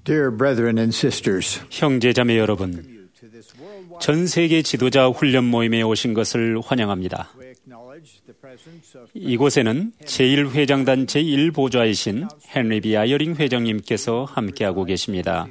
Dear brethren and sisters, 형제자매 여러분, 전 세계 지도자 훈련 모임에 오신 것을 환영합니다. 이곳에는 제1회장단 제1보좌이신 헨리 B. 아이어링 회장님께서 함께하고 계십니다.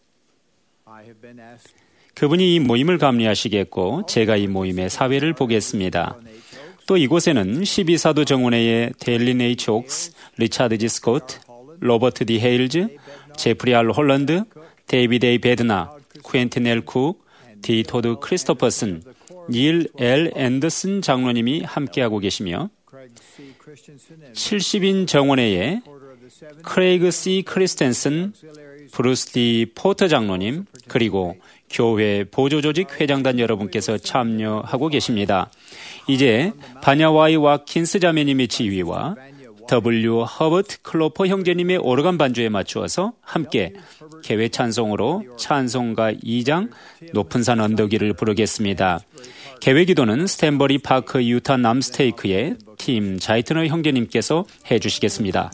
그분이 이 모임을 감리하시겠고 제가 이 모임의 사회를 보겠습니다. 또 이곳에는 12사도 정원회의 데일린 H. 옥스, 리차드 G. 스코트, 로버트 D. 헤일즈, 제프리 R. 홀런드, 데이비드 A. 베드나, 퀸틴 L. 쿡, D. 토드 크리스토퍼슨, 닐 L. 앤더슨 장로님이 함께하고 계시며 70인 정원회의 크레이그 C. 크리스텐슨, 브루스 D. 포터 장로님, 그리고 교회 보조조직 회장단 여러분께서 참여하고 계십니다. 이제 바냐 Y. 와킨스 자매님의 지휘와 W. 허버트 클로퍼 형제님의 오르간 반주에 맞추어서 함께 개회 찬송으로 찬송가 2장 높은 산 언덕 위를 부르겠습니다. 개회 기도는 스탠버리 파크 유타 남스테이크의 팀 자이트너 형제님께서 해주시겠습니다.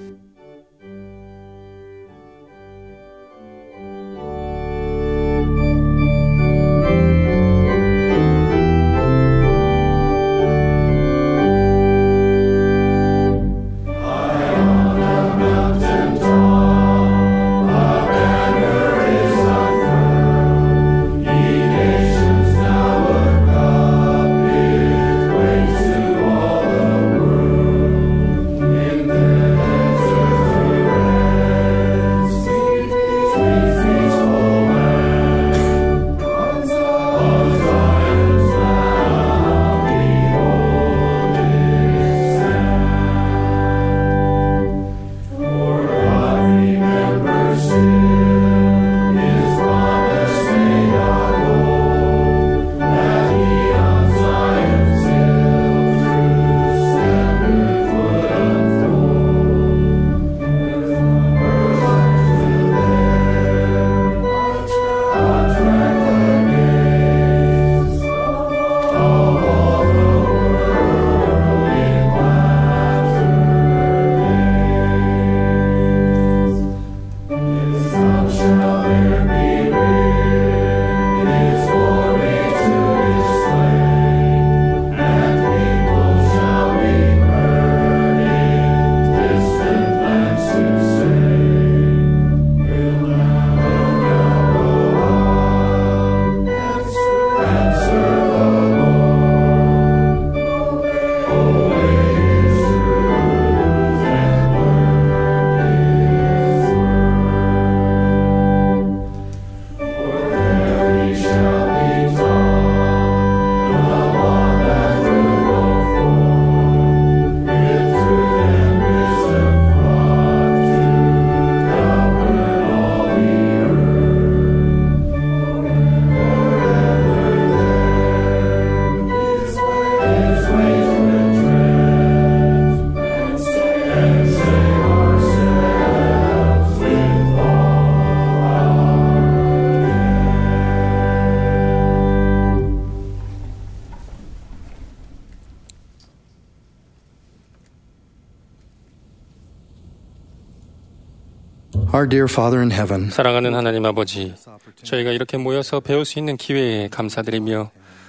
Our dear Father in heaven, 사랑하는 하나님 아버지, 저희가 이렇게 모여서 배울 수 있는 기회에 감사드리며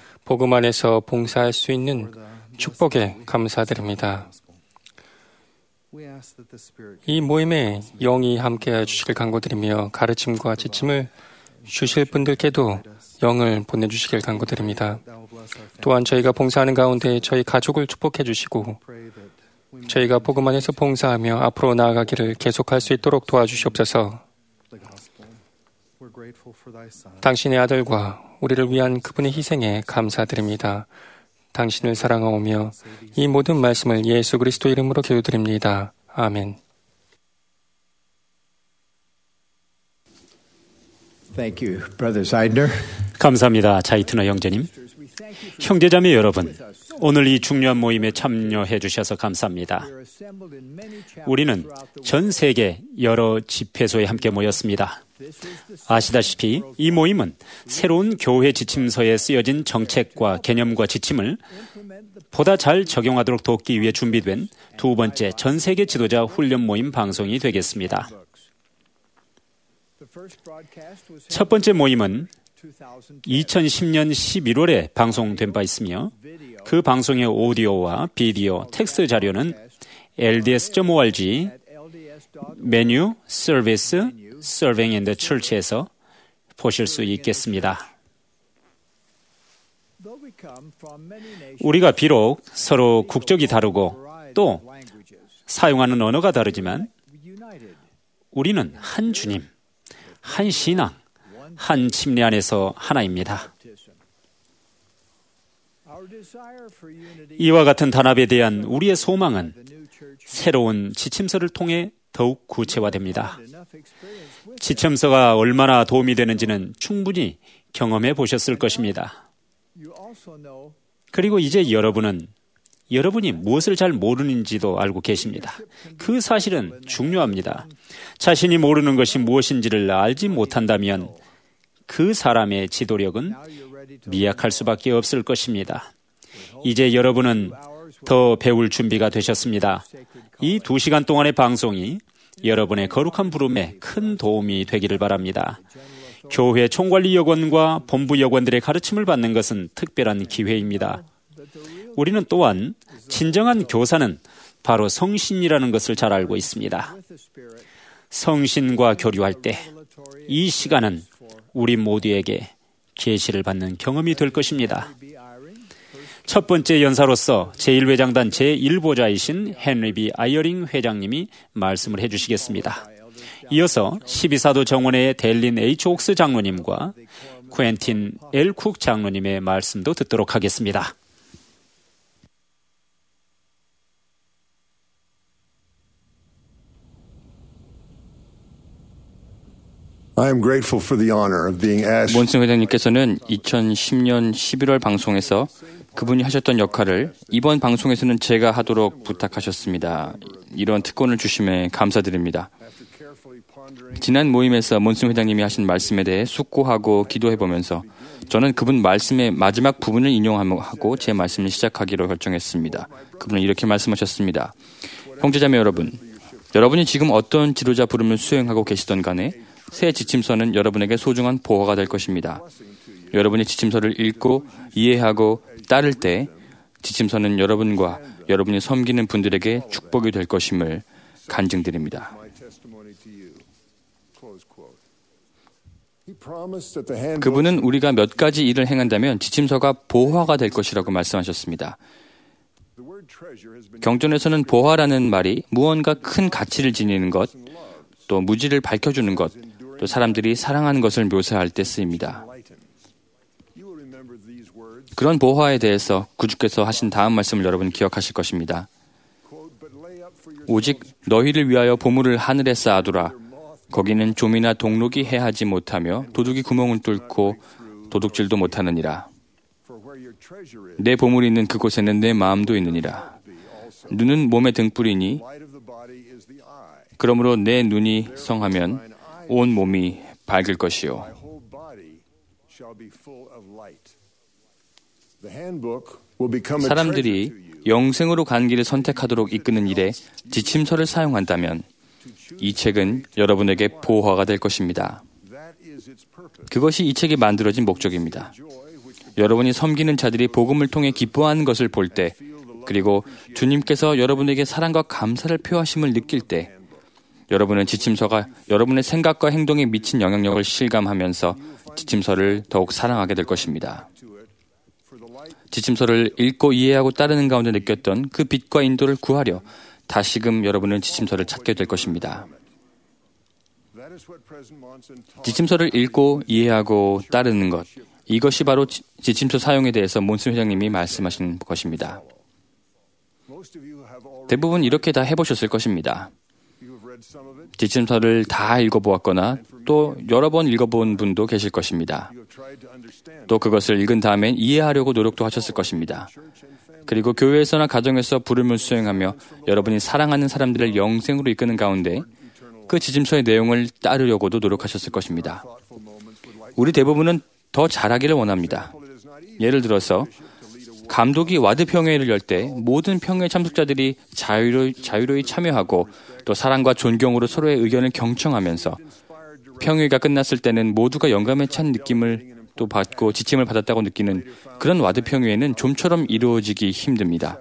복음 안에서 봉사할 수 있는 축복에 감사드립니다. 이 모임에 영이 함께해 주시길 간구드리며 가르침과 지침을 주실 분들께도 영을 보내주시길 간구드립니다. 또한 저희가 봉사하는 가운데 저희 가족을 축복해 주시고 저희가 복음 안에서 봉사하며 앞으로 나아가기를 계속할 수 있도록 도와주시옵소서. 당신의 아들과 우리를 위한 그분의 희생에 감사드립니다. 당신을 사랑하오며 이 모든 말씀을 예수 그리스도 이름으로 기도드립니다. 아멘. Thank you, Brother Zeidner. 감사합니다, 자이트너 형제님. 형제자매 여러분, 오늘 이 중요한 모임에 참여해 주셔서 감사합니다. 우리는 전 세계 여러 집회소에 함께 모였습니다. 아시다시피 이 모임은 새로운 교회 지침서에 쓰여진 정책과 개념과 지침을 보다 잘 적용하도록 돕기 위해 준비된 두 번째 전 세계 지도자 훈련 모임 방송이 되겠습니다. 첫 번째 모임은 2010년 11월에 방송된 바 있으며 그 방송의 오디오와 비디오, 텍스트 자료는 lds.org 메뉴 서비스 Serving in the Church에서 보실 수 있겠습니다. 우리가 비록 서로 국적이 다르고 또 사용하는 언어가 다르지만 우리는 한 주님, 한 신앙, 한 침례 안에서 하나입니다. 이와 같은 단합에 대한 우리의 소망은 새로운 지침서를 통해 더욱 구체화됩니다. 지침서가 얼마나 도움이 되는지는 충분히 경험해 보셨을 것입니다. 그리고 이제 여러분이 무엇을 잘 모르는지도 알고 계십니다. 그 사실은 중요합니다. 자신이 모르는 것이 무엇인지를 알지 못한다면 그 사람의 지도력은 미약할 수밖에 없을 것입니다. 이제 여러분은 더 배울 준비가 되셨습니다. 이 2시간 동안의 방송이 여러분의 거룩한 부름에 큰 도움이 되기를 바랍니다. 교회 총관리 여건과 본부 여건들의 가르침을 받는 것은 특별한 기회입니다. 우리는 또한 진정한 교사는 바로 성신이라는 것을 잘 알고 있습니다. 성신과 교류할 때 이 시간은 우리 모두에게 계시를 받는 경험이 될 것입니다. 첫 번째 연사로서 제1회장단 제1보좌이신 헨리 B. 아이어링 회장님이 말씀을 해주시겠습니다. 이어서 12사도 정원의 델린 H. 옥스 장로님과 퀸틴 L. 쿡 장로님의 말씀도 듣도록 하겠습니다. 몬슨 회장님께서는 2010년 11월 방송에서 그분이 하셨던 역할을 이번 방송에서는 제가 하도록 부탁하셨습니다. 이런 특권을 주심에 감사드립니다. 지난 모임에서 몬슨 회장님이 하신 말씀에 대해 숙고하고 기도해보면서 저는 그분 말씀의 마지막 부분을 인용하고 제 말씀을 시작하기로 결정했습니다. 그분은 이렇게 말씀하셨습니다. 형제자매 여러분, 여러분이 지금 어떤 지도자 부름을 수행하고 계시던 간에 새 지침서는 여러분에게 소중한 보화가 될 것입니다. 여러분이 지침서를 읽고 이해하고 따를 때 지침서는 여러분과 여러분이 섬기는 분들에게 축복이 될 것임을 간증드립니다. 그분은 우리가 몇 가지 일을 행한다면 지침서가 보화가 될 것이라고 말씀하셨습니다. 경전에서는 보화라는 말이 무언가 큰 가치를 지니는 것, 또 무지를 밝혀주는 것, 또 사람들이 사랑하는 것을 묘사할 때 쓰입니다. 그런 보화에 대해서 구주께서 하신 다음 말씀을 여러분 기억하실 것입니다. 오직 너희를 위하여 보물을 하늘에 쌓아두라. 거기는 좀이나 동록이 해하지 못하며 도둑이 구멍을 뚫고 도둑질도 못하느니라. 내 보물이 있는 그곳에는 내 마음도 있느니라. 눈은 몸의 등불이니 그러므로 내 눈이 성하면 온 몸이 밝을 것이요. 사람들이 영생으로 가는 길을 선택하도록 이끄는 일에 지침서를 사용한다면 이 책은 여러분에게 보화가 될 것입니다. 그것이 이 책이 만들어진 목적입니다. 여러분이 섬기는 자들이 복음을 통해 기뻐하는 것을 볼 때, 그리고 주님께서 여러분에게 사랑과 감사를 표하심을 느낄 때, 여러분은 지침서가 여러분의 생각과 행동에 미친 영향력을 실감하면서 지침서를 더욱 사랑하게 될 것입니다. 지침서를 읽고 이해하고 따르는 가운데 느꼈던 그 빛과 인도를 구하려 다시금 여러분은 지침서를 찾게 될 것입니다. 지침서를 읽고 이해하고 따르는 것, 이것이 바로 지침서 사용에 대해서 몬슨 회장님이 말씀하신 것입니다. 대부분 이렇게 다 해보셨을 것입니다. 지침서를 다 읽어보았거나 또 여러 번 읽어본 분도 계실 것입니다. 또 그것을 읽은 다음엔 이해하려고 노력도 하셨을 것입니다. 그리고 교회에서나 가정에서 부름을 수행하며 여러분이 사랑하는 사람들을 영생으로 이끄는 가운데 그 지침서의 내용을 따르려고도 노력하셨을 것입니다. 우리 대부분은 더 잘하기를 원합니다. 예를 들어서 감독이 와드 평회를 열 때 모든 평회 참석자들이 자유로이 참여하고 또 사랑과 존경으로 서로의 의견을 경청하면서 평회가 끝났을 때는 모두가 영감에 찬 느낌을 또 받고 지침을 받았다고 느끼는 그런 와드 평회는 좀처럼 이루어지기 힘듭니다.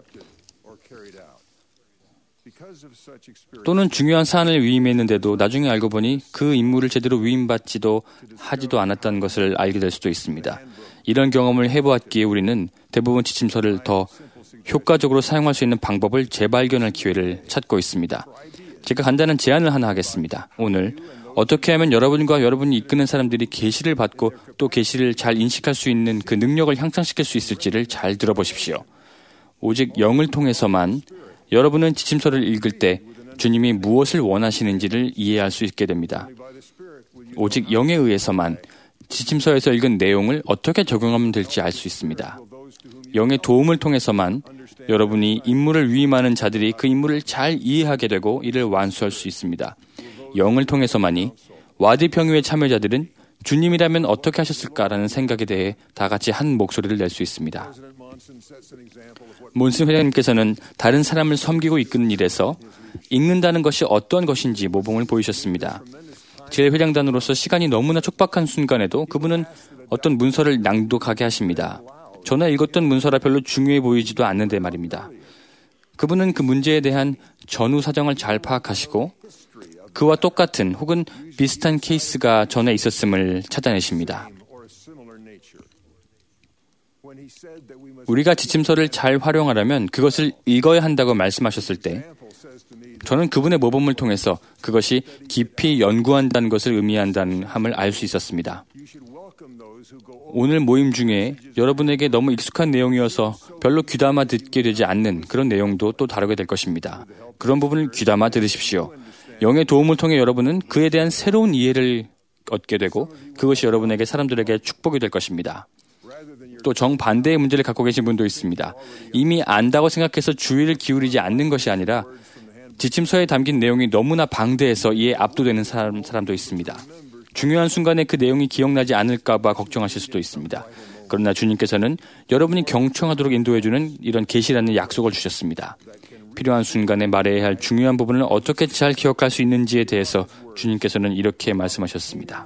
또는 중요한 사안을 위임했는데도 나중에 알고 보니 그 임무를 제대로 위임받지도 하지도 않았다는 것을 알게 될 수도 있습니다. 이런 경험을 해보았기에 우리는 대부분 지침서를 더 효과적으로 사용할 수 있는 방법을 재발견할 기회를 찾고 있습니다. 제가 간단한 제안을 하나 하겠습니다. 오늘 어떻게 하면 여러분과 여러분이 이끄는 사람들이 계시를 받고 또 계시를 잘 인식할 수 있는 그 능력을 향상시킬 수 있을지를 잘 들어보십시오. 오직 영을 통해서만 여러분은 지침서를 읽을 때 주님이 무엇을 원하시는지를 이해할 수 있게 됩니다. 오직 영에 의해서만 지침서에서 읽은 내용을 어떻게 적용하면 될지 알 수 있습니다. 영의 도움을 통해서만 여러분이 임무를 위임하는 자들이 그 임무를 잘 이해하게 되고 이를 완수할 수 있습니다. 영을 통해서만이 와디 평유의 참여자들은 주님이라면 어떻게 하셨을까라는 생각에 대해 다 같이 한 목소리를 낼 수 있습니다. 몬슨 회장님께서는 다른 사람을 섬기고 이끄는 일에서 읽는다는 것이 어떤 것인지 모범을 보이셨습니다. 제 회장단으로서 시간이 너무나 촉박한 순간에도 그분은 어떤 문서를 낭독하게 하십니다. 저나 읽었던 문서라 별로 중요해 보이지도 않는데 말입니다. 그분은 그 문제에 대한 전후 사정을 잘 파악하시고 그와 똑같은 혹은 비슷한 케이스가 전에 있었음을 찾아내십니다. 우리가 지침서를 잘 활용하려면 그것을 읽어야 한다고 말씀하셨을 때 저는 그분의 모범을 통해서 그것이 깊이 연구한다는 것을 의미한다는 함을 알 수 있었습니다. 오늘 모임 중에 여러분에게 너무 익숙한 내용이어서 별로 귀담아 듣게 되지 않는 그런 내용도 또 다루게 될 것입니다. 그런 부분을 귀담아 들으십시오. 영의 도움을 통해 여러분은 그에 대한 새로운 이해를 얻게 되고 그것이 여러분에게 사람들에게 축복이 될 것입니다. 또 정반대의 문제를 갖고 계신 분도 있습니다. 이미 안다고 생각해서 주의를 기울이지 않는 것이 아니라 지침서에 담긴 내용이 너무나 방대해서 이에 압도되는 사람도 있습니다. 중요한 순간에 그 내용이 기억나지 않을까 봐 걱정하실 수도 있습니다. 그러나 주님께서는 여러분이 경청하도록 인도해주는 이런 계시라는 약속을 주셨습니다. 필요한 순간에 말해야 할 중요한 부분을 어떻게 잘 기억할 수 있는지에 대해서 주님께서는 이렇게 말씀하셨습니다.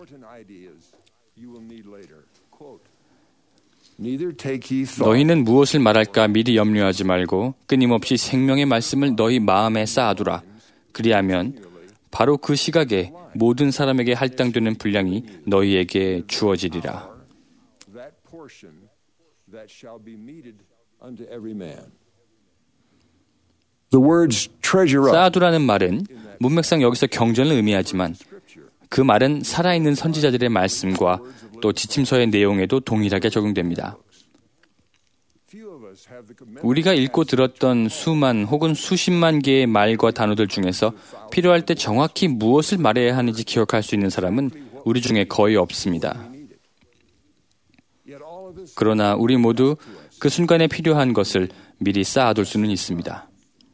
너희는 무엇을 말할까 미리 염려하지 말고 끊임없이 생명의 말씀을 너희 마음에 쌓아두라. 그리하면 바로 그 시각에 모든 사람에게 할당되는 분량이 너희에게 주어지리라. 쌓아두라는 말은 문맥상 여기서 경전을 의미하지만 그 말은 살아있는 선지자들의 말씀과 또 지침서의 내용에도 동일하게 적용됩니다. 우리가 읽고 들었던 수만 혹은 수십만 개의 말과 단어들 중에서 필요할 때 정확히 무엇을 말해야 하는지 기억할 수 있는 사람은 우리 중에 거의 없습니다. 그러나 우리 모두 그 순간에 필요한 것을 미리 쌓아둘 수는 있습니다.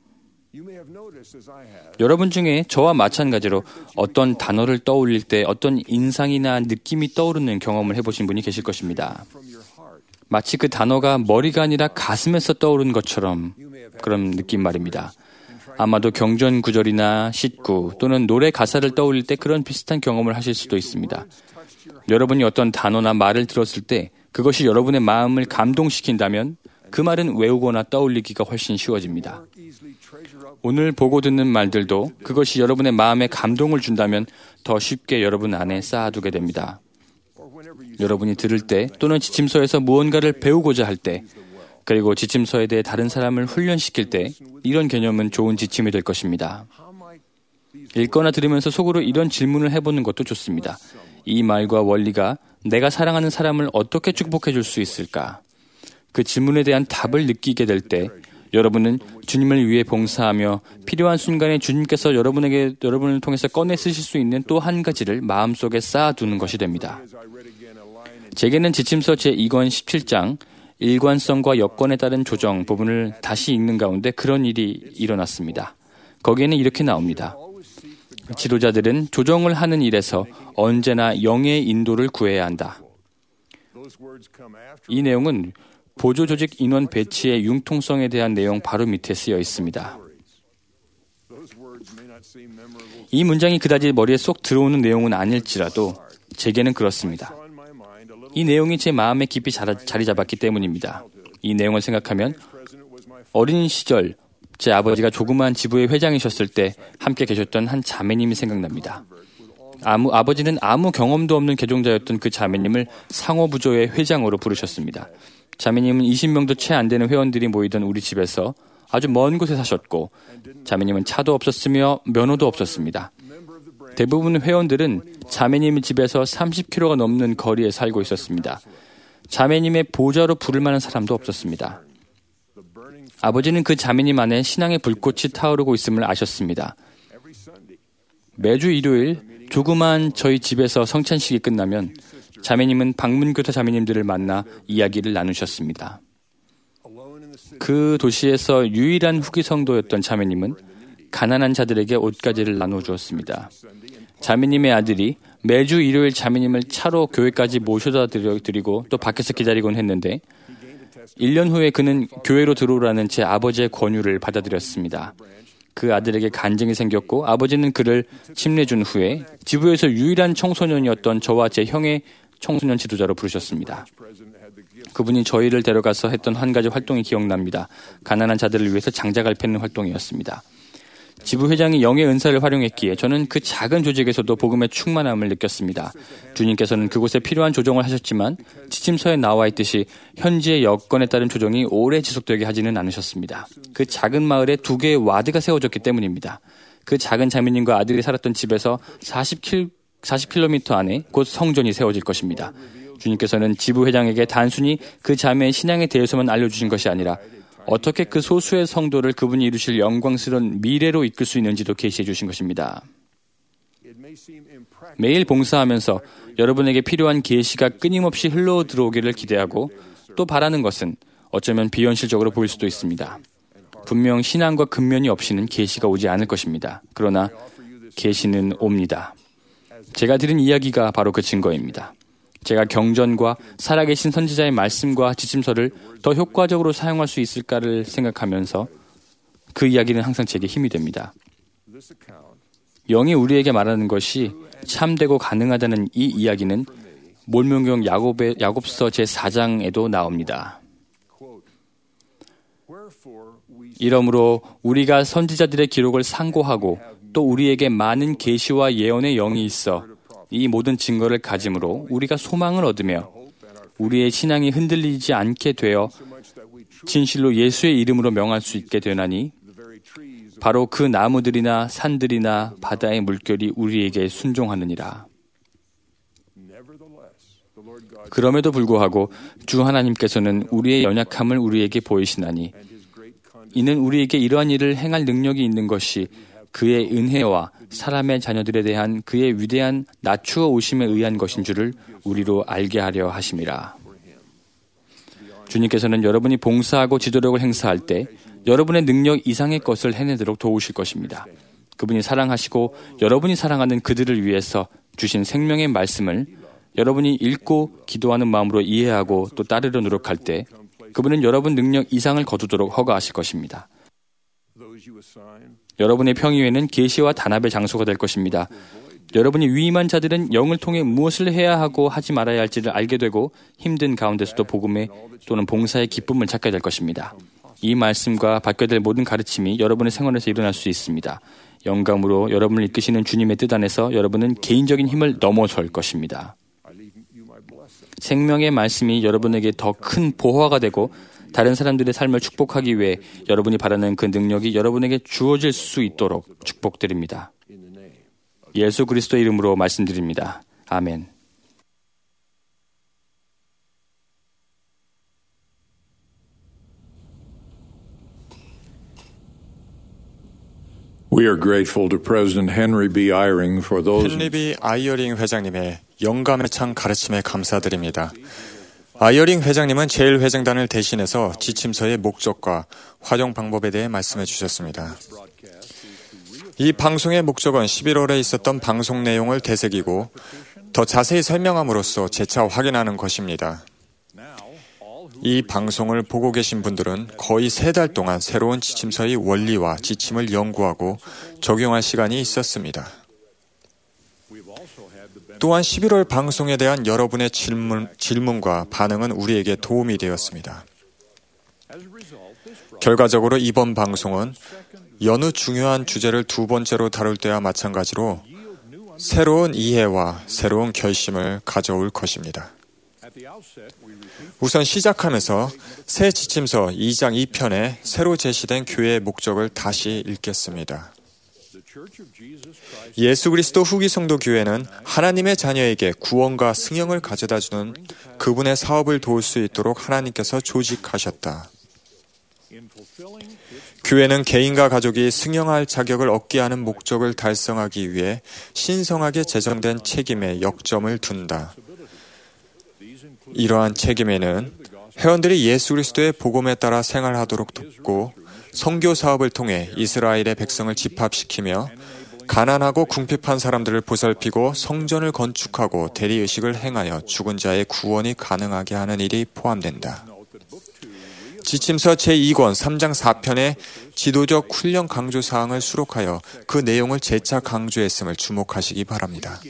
여러분 중에 저와 마찬가지로 어떤 단어를 떠올릴 때 어떤 인상이나 느낌이 떠오르는 경험을 해보신 분이 계실 것입니다. 마치 그 단어가 머리가 아니라 가슴에서 떠오른 것처럼 그런 느낌 말입니다. 아마도 경전 구절이나 시구 또는 노래 가사를 떠올릴 때 그런 비슷한 경험을 하실 수도 있습니다. 여러분이 어떤 단어나 말을 들었을 때 그것이 여러분의 마음을 감동시킨다면 그 말은 외우거나 떠올리기가 훨씬 쉬워집니다. 오늘 보고 듣는 말들도 그것이 여러분의 마음에 감동을 준다면 더 쉽게 여러분 안에 쌓아두게 됩니다. 여러분이 들을 때 또는 지침서에서 무언가를 배우고자 할 때 그리고 지침서에 대해 다른 사람을 훈련시킬 때 이런 개념은 좋은 지침이 될 것입니다. 읽거나 들으면서 속으로 이런 질문을 해보는 것도 좋습니다. 이 말과 원리가 내가 사랑하는 사람을 어떻게 축복해 줄 수 있을까? 그 질문에 대한 답을 느끼게 될 때 여러분은 주님을 위해 봉사하며 필요한 순간에 주님께서 여러분을 통해서 꺼내 쓰실 수 있는 또 한 가지를 마음속에 쌓아두는 것이 됩니다. 제게는 지침서 제2권 17장 일관성과 여건에 따른 조정 부분을 다시 읽는 가운데 그런 일이 일어났습니다. 거기에는 이렇게 나옵니다. 지도자들은 조정을 하는 일에서 언제나 영의 인도를 구해야 한다. 이 내용은 보조조직 인원 배치의 융통성에 대한 내용 바로 밑에 쓰여 있습니다. 이 문장이 그다지 머리에 쏙 들어오는 내용은 아닐지라도 제게는 그렇습니다. 이 내용이 제 마음에 깊이 자리 잡았기 때문입니다. 이 내용을 생각하면 어린 시절 제 아버지가 조그마한 지부의 회장이셨을 때 함께 계셨던 한 자매님이 생각납니다. 아버지는 아무 경험도 없는 개종자였던 그 자매님을 상호부조의 회장으로 부르셨습니다. 자매님은 20명도 채 안 되는 회원들이 모이던 우리 집에서 아주 먼 곳에 사셨고 자매님은 차도 없었으며 면허도 없었습니다. 대부분 회원들은 자매님 집에서 30km가 넘는 거리에 살고 있었습니다. 자매님의 보좌로 부를 만한 사람도 없었습니다. 아버지는 그 자매님 안에 신앙의 불꽃이 타오르고 있음을 아셨습니다. 매주 일요일 조그만 저희 집에서 성찬식이 끝나면 자매님은 방문교사 자매님들을 만나 이야기를 나누셨습니다. 그 도시에서 유일한 후기 성도였던 자매님은 가난한 자들에게 옷가지를 나눠주었습니다. 자매님의 아들이 매주 일요일 자매님을 차로 교회까지 모셔다 드리고 또 밖에서 기다리곤 했는데 1년 후에 그는 교회로 들어오라는 제 아버지의 권유를 받아들였습니다. 그 아들에게 간증이 생겼고 아버지는 그를 침례준 후에 지부에서 유일한 청소년이었던 저와 제 형의 청소년 지도자로 부르셨습니다. 그분이 저희를 데려가서 했던 한 가지 활동이 기억납니다. 가난한 자들을 위해서 장작을 패는 활동이었습니다. 지부회장이 영의 은사를 활용했기에 저는 그 작은 조직에서도 복음의 충만함을 느꼈습니다. 주님께서는 그곳에 필요한 조정을 하셨지만 지침서에 나와 있듯이 현지의 여건에 따른 조정이 오래 지속되게 하지는 않으셨습니다. 그 작은 마을에 2개의 와드가 세워졌기 때문입니다. 그 작은 자매님과 아들이 살았던 집에서 40km 안에 곧 성전이 세워질 것입니다. 주님께서는 지부회장에게 단순히 그 자매의 신앙에 대해서만 알려주신 것이 아니라 어떻게 그 소수의 성도를 그분이 이루실 영광스러운 미래로 이끌 수 있는지도 계시해 주신 것입니다. 매일 봉사하면서 여러분에게 필요한 계시가 끊임없이 흘러 들어오기를 기대하고 또 바라는 것은 어쩌면 비현실적으로 보일 수도 있습니다. 분명 신앙과 근면이 없이는 계시가 오지 않을 것입니다. 그러나 계시는 옵니다. 제가 들은 이야기가 바로 그 증거입니다. 제가 경전과 살아계신 선지자의 말씀과 지침서를 더 효과적으로 사용할 수 있을까를 생각하면서 그 이야기는 항상 제게 힘이 됩니다. 영이 우리에게 말하는 것이 참되고 가능하다는 이 이야기는 몰몬경 야곱서 제4장에도 나옵니다. 이러므로 우리가 선지자들의 기록을 상고하고 또 우리에게 많은 계시와 예언의 영이 있어 이 모든 증거를 가짐으로 우리가 소망을 얻으며 우리의 신앙이 흔들리지 않게 되어 진실로 예수의 이름으로 명할 수 있게 되나니 바로 그 나무들이나 산들이나 바다의 물결이 우리에게 순종하느니라. 그럼에도 불구하고 주 하나님께서는 우리의 연약함을 우리에게 보이시나니 이는 우리에게 이러한 일을 행할 능력이 있는 것이 그의 은혜와 사람의 자녀들에 대한 그의 위대한 낮추어 오심에 의한 것인 줄을 우리로 알게 하려 하심이라. 주님께서는 여러분이 봉사하고 지도력을 행사할 때 여러분의 능력 이상의 것을 해내도록 도우실 것입니다. 그분이 사랑하시고 여러분이 사랑하는 그들을 위해서 주신 생명의 말씀을 여러분이 읽고 기도하는 마음으로 이해하고 또 따르려 노력할 때 그분은 여러분 능력 이상을 거두도록 허가하실 것입니다. 여러분의 평의회는 계시와 단합의 장소가 될 것입니다. 여러분이 위임한 자들은 영을 통해 무엇을 해야 하고 하지 말아야 할지를 알게 되고 힘든 가운데서도 복음의 또는 봉사의 기쁨을 찾게 될 것입니다. 이 말씀과 받게 될 모든 가르침이 여러분의 생활에서 일어날 수 있습니다. 영감으로 여러분을 이끄시는 주님의 뜻 안에서 여러분은 개인적인 힘을 넘어설 것입니다. 생명의 말씀이 여러분에게 더 큰 보화가 되고 다른 사람들의 삶을 축복하기 위해 여러분이 바라는 그 능력이 여러분에게 주어질 수 있도록 축복드립니다. 예수 그리스도의 이름으로 말씀드립니다. 아멘. We are grateful to President Henry B. Eyring for those. 헨리 B. 아이어링 회장님의 영감에 찬 가르침에 감사드립니다. 아이어링 회장님은 제1회장단을 대신해서 지침서의 목적과 활용 방법에 대해 말씀해 주셨습니다. 이 방송의 목적은 11월에 있었던 방송 내용을 되새기고 더 자세히 설명함으로써 재차 확인하는 것입니다. 이 방송을 보고 계신 분들은 거의 3달 동안 새로운 지침서의 원리와 지침을 연구하고 적용할 시간이 있었습니다. 또한 11월 방송에 대한 여러분의 질문과 반응은 우리에게 도움이 되었습니다. 결과적으로 이번 방송은 여느 중요한 주제를 2번째로 다룰 때와 마찬가지로 새로운 이해와 새로운 결심을 가져올 것입니다. 우선 시작하면서 새 지침서 2장 2편에 새로 제시된 교회의 목적을 다시 읽겠습니다. 예수 그리스도 후기 성도 교회는 하나님의 자녀에게 구원과 승영을 가져다주는 그분의 사업을 도울 수 있도록 하나님께서 조직하셨다. 교회는 개인과 가족이 승영할 자격을 얻게 하는 목적을 달성하기 위해 신성하게 제정된 책임에 역점을 둔다. 이러한 책임에는 회원들이 예수 그리스도의 복음에 따라 생활하도록 돕고 선교 사업을 통해 이스라엘의 백성을 집합시키며 가난하고 궁핍한 사람들을 보살피고 성전을 건축하고 대리의식을 행하여 죽은 자의 구원이 가능하게 하는 일이 포함된다. 지침서 제2권 3장 4편의 지도적 훈련 강조 사항을 수록하여 그 내용을 재차 강조했음을 주목하시기 바랍니다.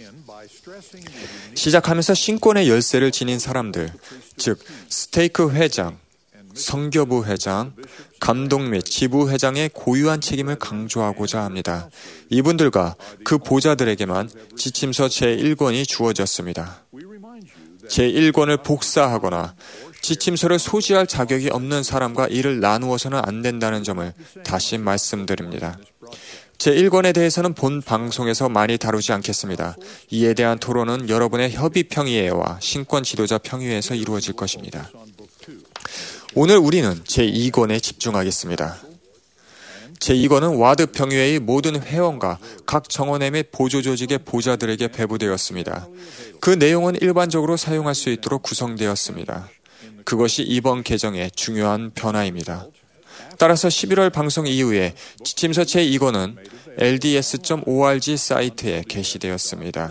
시작하면서 신권의 열쇠를 지닌 사람들, 즉 스테이크 회장, 선교부 회장, 감독 및 지부 회장의 고유한 책임을 강조하고자 합니다. 이분들과 그 보좌들에게만 지침서 제1권이 주어졌습니다. 제1권을 복사하거나 지침서를 소지할 자격이 없는 사람과 이를 나누어서는 안 된다는 점을 다시 말씀드립니다. 제1권에 대해서는 본 방송에서 많이 다루지 않겠습니다. 이에 대한 토론은 여러분의 협의평의회와 신권 지도자 평의회에서 이루어질 것입니다. 오늘 우리는 제2권에 집중하겠습니다. 제2권은 와드 평의회의 모든 회원과 각 정원회 및 보조조직의 보좌들에게 배부되었습니다. 그 내용은 일반적으로 사용할 수 있도록 구성되었습니다. 그것이 이번 개정의 중요한 변화입니다. 따라서 11월 방송 이후에 지침서 제2권은 lds.org 사이트에 게시되었습니다.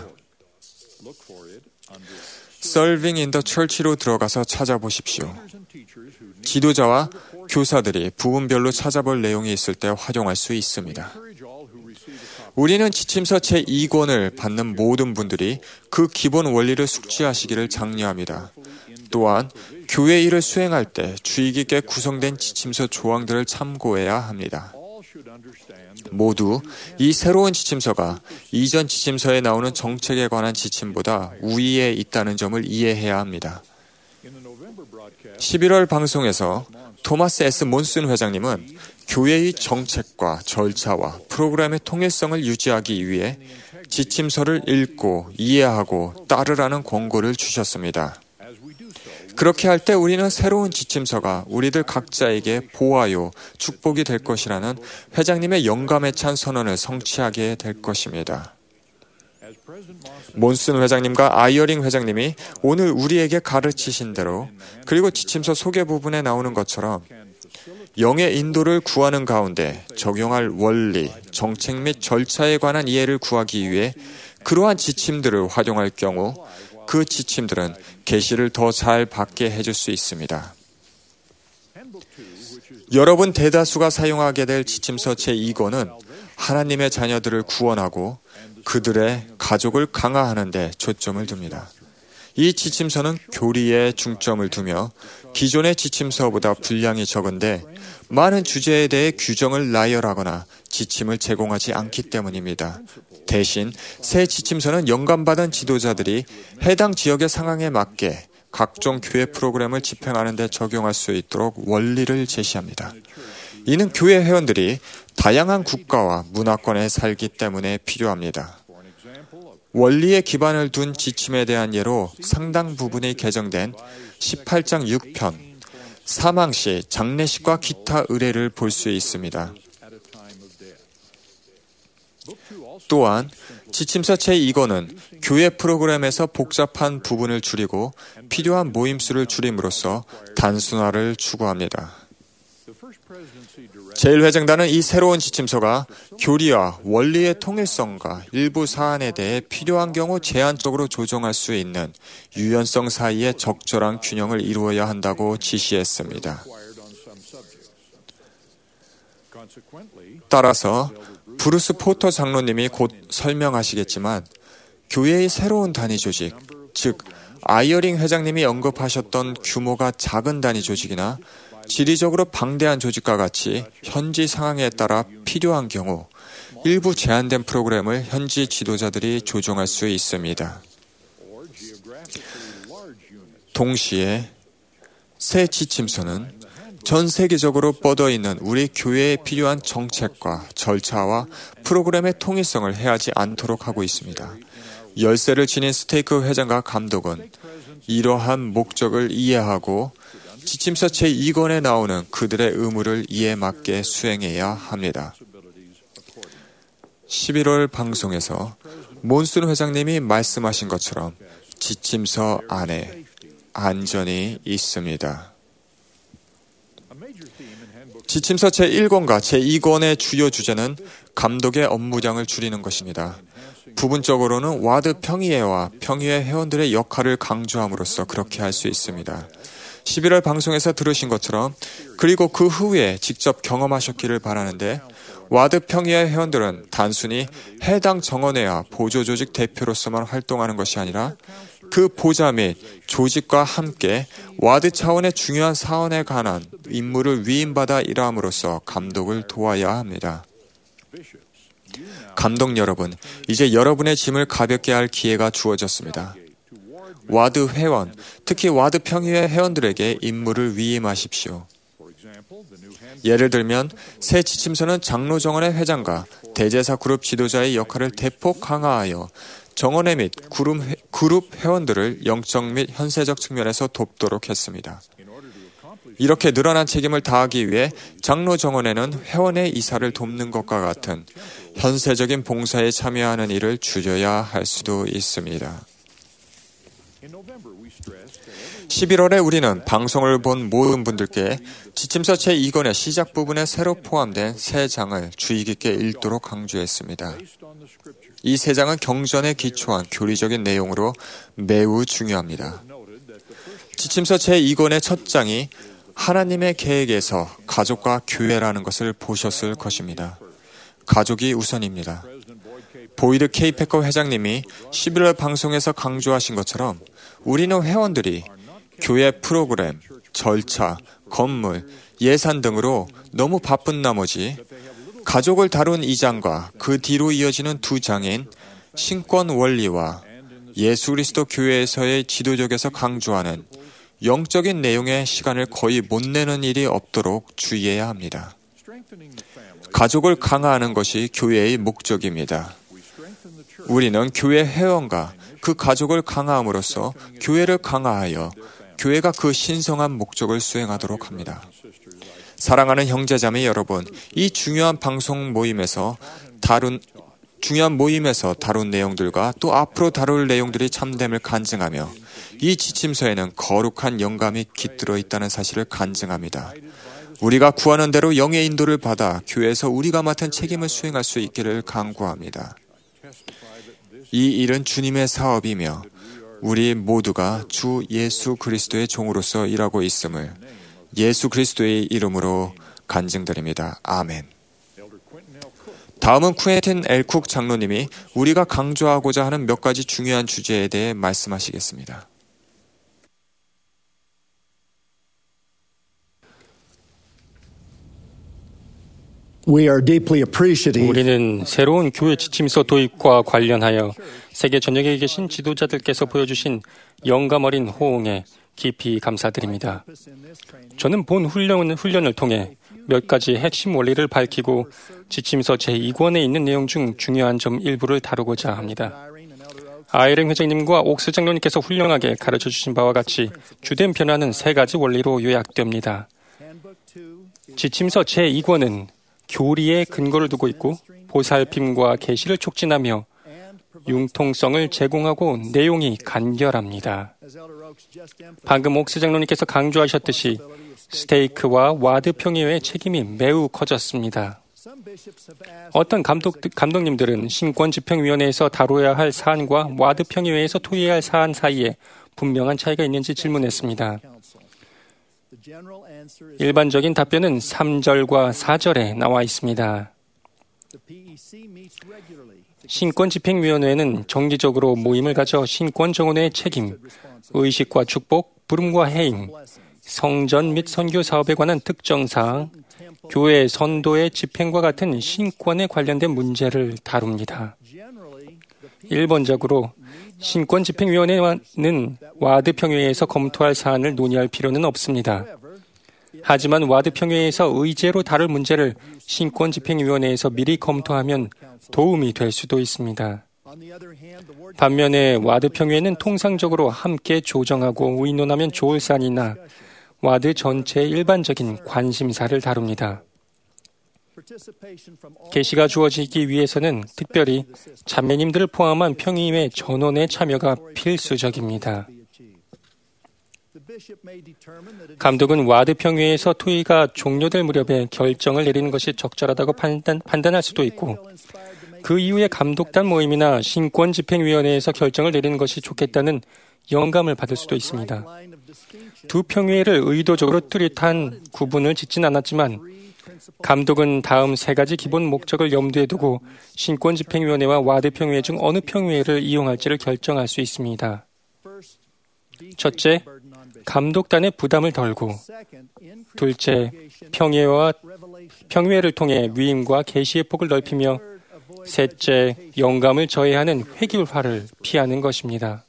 Serving in the Church로 들어가서 찾아보십시오. 지도자와 교사들이 부분별로 찾아볼 내용이 있을 때 활용할 수 있습니다. 우리는 지침서 제2권을 받는 모든 분들이 그 기본 원리를 숙지하시기를 장려합니다. 또한 교회 일을 수행할 때 주의 깊게 구성된 지침서 조항들을 참고해야 합니다. 모두 이 새로운 지침서가 이전 지침서에 나오는 정책에 관한 지침보다 우위에 있다는 점을 이해해야 합니다. 11월 방송에서 토마스 S. 몬슨 회장님은 교회의 정책과 절차와 프로그램의 통일성을 유지하기 위해 지침서를 읽고 이해하고 따르라는 권고를 주셨습니다. 그렇게 할 때 우리는 새로운 지침서가 우리들 각자에게 보아요, 축복이 될 것이라는 회장님의 영감에 찬 선언을 성취하게 될 것입니다. 몬슨 회장님과 아이어링 회장님이 오늘 우리에게 가르치신 대로 그리고 지침서 소개 부분에 나오는 것처럼 영의 인도를 구하는 가운데 적용할 원리, 정책 및 절차에 관한 이해를 구하기 위해 그러한 지침들을 활용할 경우 그 지침들은 계시를 더 잘 받게 해줄 수 있습니다. 여러분 대다수가 사용하게 될 지침서 제2권은 하나님의 자녀들을 구원하고 그들의 가족을 강화하는 데 초점을 둡니다. 이 지침서는 교리에 중점을 두며 기존의 지침서보다 분량이 적은데 많은 주제에 대해 규정을 나열하거나 지침을 제공하지 않기 때문입니다. 대신 새 지침서는 영감받은 지도자들이 해당 지역의 상황에 맞게 각종 교회 프로그램을 집행하는 데 적용할 수 있도록 원리를 제시합니다. 이는 교회 회원들이 다양한 국가와 문화권에 살기 때문에 필요합니다. 원리에 기반을 둔 지침에 대한 예로 상당 부분이 개정된 18장 6편, 사망 시 장례식과 기타 의례를 볼 수 있습니다. 또한 지침서 제2권은 교회 프로그램에서 복잡한 부분을 줄이고 필요한 모임 수를 줄임으로써 단순화를 추구합니다. 제1회장단은 이 새로운 지침서가 교리와 원리의 통일성과 일부 사안에 대해 필요한 경우 제한적으로 조정할 수 있는 유연성 사이의 적절한 균형을 이루어야 한다고 지시했습니다. 따라서 브루스 포터 장로님이 곧 설명하시겠지만 교회의 새로운 단위 조직, 즉 아이어링 회장님이 언급하셨던 규모가 작은 단위 조직이나 지리적으로 방대한 조직과 같이 현지 상황에 따라 필요한 경우 일부 제한된 프로그램을 현지 지도자들이 조정할 수 있습니다. 동시에 새 지침서는 전 세계적으로 뻗어있는 우리 교회에 필요한 정책과 절차와 프로그램의 통일성을 해하지 않도록 하고 있습니다. 열쇠를 지닌 스테이크 회장과 감독은 이러한 목적을 이해하고 지침서 제2권에 나오는 그들의 의무를 이에 맞게 수행해야 합니다. 11월 방송에서 몬슨 회장님이 말씀하신 것처럼 지침서 안에 안전이 있습니다. 지침서 제1권과 제2권의 주요 주제는 감독의 업무량을 줄이는 것입니다. 부분적으로는 와드 평의회와 평의회 회원들의 역할을 강조함으로써 그렇게 할 수 있습니다. 11월 방송에서 들으신 것처럼 그리고 그 후에 직접 경험하셨기를 바라는데 와드 평의회 회원들은 단순히 해당 정원회와 보조조직 대표로서만 활동하는 것이 아니라 그 보좌 및 조직과 함께 와드 차원의 중요한 사안에 관한 임무를 위임받아 일함으로써 감독을 도와야 합니다. 감독 여러분, 이제 여러분의 짐을 가볍게 할 기회가 주어졌습니다. 와드 회원, 특히 와드 평의회 회원들에게 임무를 위임하십시오. 예를 들면 새 지침서는 장로 정원의 회장과 대제사 그룹 지도자의 역할을 대폭 강화하여 정원회 및 그룹 회원들을 영적 및 현세적 측면에서 돕도록 했습니다. 이렇게 늘어난 책임을 다하기 위해 장로 정원회는 회원의 이사를 돕는 것과 같은 현세적인 봉사에 참여하는 일을 줄여야 할 수도 있습니다. 11월에 우리는 방송을 본 모든 분들께 지침서 제2권의 시작 부분에 새로 포함된 세 장을 주의 깊게 읽도록 강조했습니다. 이 세 장은 경전에 기초한 교리적인 내용으로 매우 중요합니다. 지침서 제2권의 첫 장이 하나님의 계획에서 가족과 교회라는 것을 보셨을 것입니다. 가족이 우선입니다. 보이드 K. 패커 회장님이 11월 방송에서 강조하신 것처럼 우리는 회원들이 교회 프로그램, 절차, 건물, 예산 등으로 너무 바쁜 나머지 가족을 다룬 2장과 그 뒤로 이어지는 2장인 신권 원리와 예수 그리스도 교회에서의 지도적에서 강조하는 영적인 내용의 시간을 거의 못 내는 일이 없도록 주의해야 합니다. 가족을 강화하는 것이 교회의 목적입니다. 우리는 교회 회원과 그 가족을 강화함으로써 교회를 강화하여 교회가 그 신성한 목적을 수행하도록 합니다. 사랑하는 형제자매 여러분, 이 중요한 방송 모임에서 다룬 내용들과 또 앞으로 다룰 내용들이 참됨을 간증하며 이 지침서에는 거룩한 영감이 깃들어 있다는 사실을 간증합니다. 우리가 구하는 대로 영의 인도를 받아 교회에서 우리가 맡은 책임을 수행할 수 있기를 간구합니다. 이 일은 주님의 사업이며 우리 모두가 주 예수 그리스도의 종으로서 일하고 있음을 예수 그리스도의 이름으로 간증드립니다. 아멘. 다음은 쿠엔틴 L. 쿡 장로님이 우리가 강조하고자 하는 몇 가지 중요한 주제에 대해 말씀하시겠습니다. 우리는 새로운 교회 지침서 도입과 관련하여 세계 전역에 계신 지도자들께서 보여주신 영감 어린 호응에 깊이 감사드립니다. 저는 본 훈련을 통해 몇 가지 핵심 원리를 밝히고 지침서 제2권에 있는 내용 중 중요한 점 일부를 다루고자 합니다. 아이랭 회장님과 옥스 장로님께서 훌륭하게 가르쳐 주신 바와 같이 주된 변화는 세 가지 원리로 요약됩니다. 지침서 제2권은 교리에 근거를 두고 있고 보살핌과 계시를 촉진하며 융통성을 제공하고 내용이 간결합니다. 방금 옥스 장로님께서 강조하셨듯이 스테이크와 와드 평의회의 책임이 매우 커졌습니다. 어떤 감독님들은 신권집행위원회에서 다뤄야 할 사안과 와드 평의회에서 토의해야 할 사안 사이에 분명한 차이가 있는지 질문했습니다. 일반적인 답변은 3절과 4절에 나와 있습니다. 신권집행위원회는 정기적으로 모임을 가져 신권정원회의 책임, 의식과 축복, 부름과 해임, 성전 및 선교 사업에 관한 특정 사항, 교회 선도의 집행과 같은 신권에 관련된 문제를 다룹니다. 일반적으로 신권집행위원회는 와드 평의회에서 검토할 사안을 논의할 필요는 없습니다. 하지만 와드 평의회에서 의제로 다룰 문제를 신권집행위원회에서 미리 검토하면 도움이 될 수도 있습니다. 반면에 와드 평의회는 통상적으로 함께 조정하고 의논하면 좋을 사안이나 와드 전체의 일반적인 관심사를 다룹니다. 계시가 주어지기 위해서는 특별히 자매님들을 포함한 평의회 전원의 참여가 필수적입니다. 감독은 와드 평의회에서 토의가 종료될 무렵에 결정을 내리는 것이 적절하다고 판단할 수도 있고 그 이후에 감독단 모임이나 신권집행위원회에서 결정을 내리는 것이 좋겠다는 영감을 받을 수도 있습니다. 두 평의회를 의도적으로 뚜렷한 구분을 짓진 않았지만 감독은 다음 세 가지 기본 목적을 염두에 두고 신권집행위원회와 와드 평의회 중 어느 평의회를 이용할지를 결정할 수 있습니다. 첫째, 감독단의 부담을 덜고 둘째, 평의회를 통해 위임과 계시의 폭을 넓히며 셋째, 영감을 저해하는 획일화를 피하는 것입니다.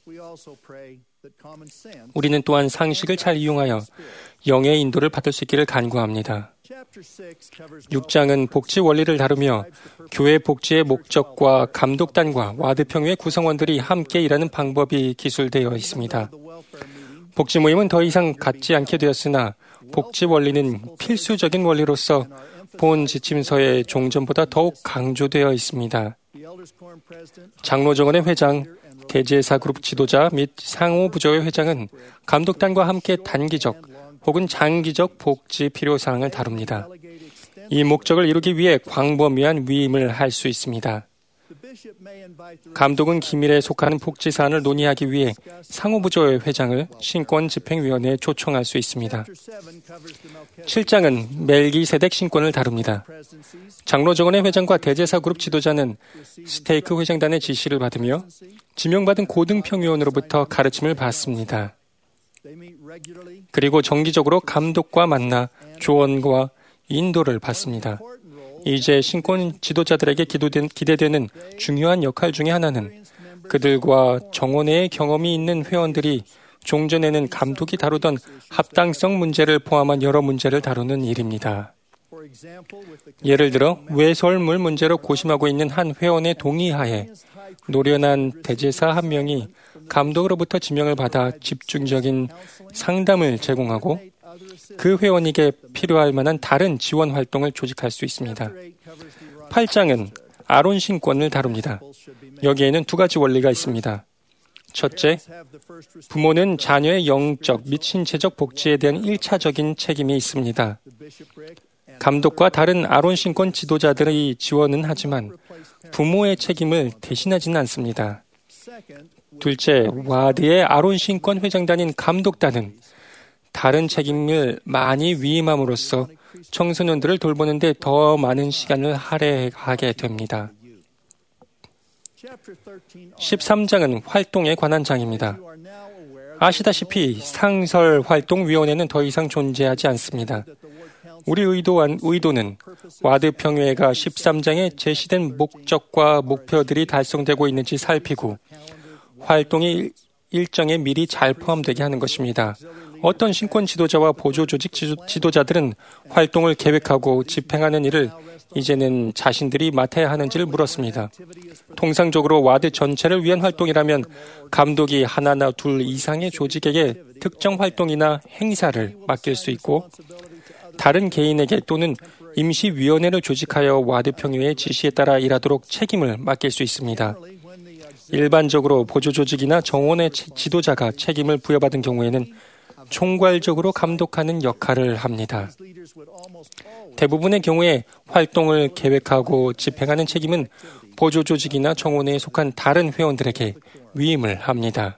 우리는 또한 상식을 잘 이용하여 영의 인도를 받을 수 있기를 간구합니다. 6장은 복지 원리를 다루며 교회 복지의 목적과 감독단과 와드 평의회 구성원들이 함께 일하는 방법이 기술되어 있습니다. 복지 모임은 더 이상 갖지 않게 되었으나 복지 원리는 필수적인 원리로서 본 지침서의 종전보다 더욱 강조되어 있습니다. 장로정원의 회장, 대제사 그룹 지도자 및 상호부조의 회장은 감독단과 함께 단기적 혹은 장기적 복지 필요사항을 다룹니다. 이 목적을 이루기 위해 광범위한 위임을 할 수 있습니다. 감독은 기밀에 속하는 복지 사안을 논의하기 위해 상호부조의 회장을 신권집행위원회에 초청할 수 있습니다. 7장은 멜기세덱 신권을 다룹니다. 장로정원의 회장과 대제사 그룹 지도자는 스테이크 회장단의 지시를 받으며 지명받은 고등평의원으로부터 가르침을 받습니다. 그리고 정기적으로 감독과 만나 조언과 인도를 받습니다. 이제 신권 지도자들에게 기대되는 중요한 역할 중에 하나는 그들과 정원회의 경험이 있는 회원들이 종전에는 감독이 다루던 합당성 문제를 포함한 여러 문제를 다루는 일입니다. 예를 들어 외설물 문제로 고심하고 있는 한 회원의 동의하에 노련한 대제사 한 명이 감독으로부터 지명을 받아 집중적인 상담을 제공하고 그 회원에게 필요할 만한 다른 지원 활동을 조직할 수 있습니다. 8장은 아론 신권을 다룹니다. 여기에는 두 가지 원리가 있습니다. 첫째, 부모는 자녀의 영적 및 신체적 복지에 대한 1차적인 책임이 있습니다. 감독과 다른 아론 신권 지도자들의 지원은 하지만 부모의 책임을 대신하지는 않습니다. 둘째, 와드의 아론 신권 회장단인 감독단은 다른 책임을 많이 위임함으로써 청소년들을 돌보는 데 더 많은 시간을 할애하게 됩니다. 13장은 활동에 관한 장입니다. 아시다시피 상설활동위원회는 더 이상 존재하지 않습니다. 우리 의도는 와드 평의회가 13장에 제시된 목적과 목표들이 달성되고 있는지 살피고 활동이 일정에 미리 잘 포함되게 하는 것입니다. 어떤 신권 지도자와 보조 조직 지도자들은 활동을 계획하고 집행하는 일을 이제는 자신들이 맡아야 하는지를 물었습니다. 통상적으로 와드 전체를 위한 활동이라면 감독이 하나나 둘 이상의 조직에게 특정 활동이나 행사를 맡길 수 있고 다른 개인에게 또는 임시위원회를 조직하여 와드 평의회의 지시에 따라 일하도록 책임을 맡길 수 있습니다. 일반적으로 보조조직이나 정원의 지도자가 책임을 부여받은 경우에는 총괄적으로 감독하는 역할을 합니다. 대부분의 경우에 활동을 계획하고 집행하는 책임은 보조조직이나 정원에 속한 다른 회원들에게 위임을 합니다.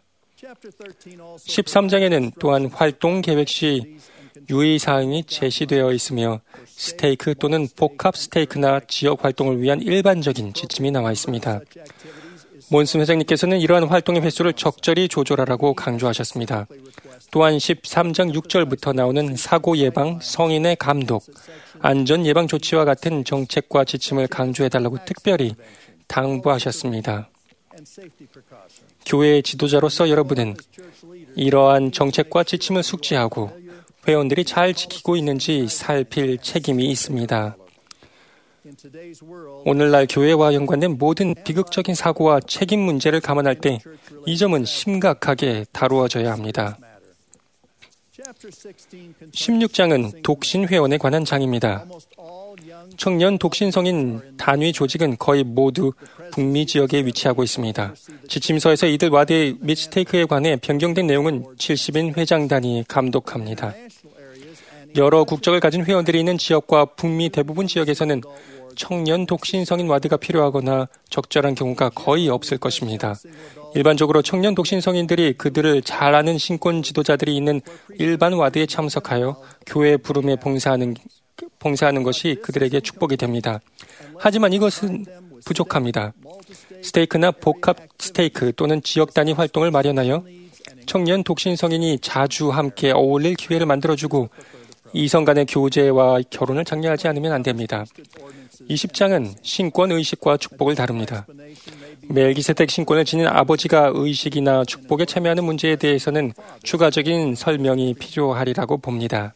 13장에는 또한 활동 계획 시 유의사항이 제시되어 있으며 스테이크 또는 복합 스테이크나 지역 활동을 위한 일반적인 지침이 나와 있습니다. 몬슨 회장님께서는 이러한 활동의 횟수를 적절히 조절하라고 강조하셨습니다. 또한 13장 6절부터 나오는 사고 예방, 성인의 감독, 안전 예방 조치와 같은 정책과 지침을 강조해달라고 특별히 당부하셨습니다. 교회의 지도자로서 여러분은 이러한 정책과 지침을 숙지하고 회원들이 잘 지키고 있는지 살필 책임이 있습니다. 오늘날 교회와 연관된 모든 비극적인 사고와 책임 문제를 감안할 때 이 점은 심각하게 다루어져야 합니다. 16장은 독신 회원에 관한 장입니다. 청년 독신 성인 단위 조직은 거의 모두 북미 지역에 위치하고 있습니다. 지침서에서 이들 와드의 및 스테이크에 관해 변경된 내용은 70인 회장단이 감독합니다. 여러 국적을 가진 회원들이 있는 지역과 북미 대부분 지역에서는 청년 독신 성인 와드가 필요하거나 적절한 경우가 거의 없을 것입니다. 일반적으로 청년 독신 성인들이 그들을 잘 아는 신권 지도자들이 있는 일반 와드에 참석하여 교회 부름에 봉사하는 것이 그들에게 축복이 됩니다. 하지만 이것은 부족합니다. 스테이크나 복합 스테이크 또는 지역 단위 활동을 마련하여 청년 독신 성인이 자주 함께 어울릴 기회를 만들어주고 이성 간의 교제와 결혼을 장려하지 않으면 안 됩니다. 20장은 신권 의식과 축복을 다룹니다. 멜기세덱 신권을 지닌 아버지가 의식이나 축복에 참여하는 문제에 대해서는 추가적인 설명이 필요하리라고 봅니다.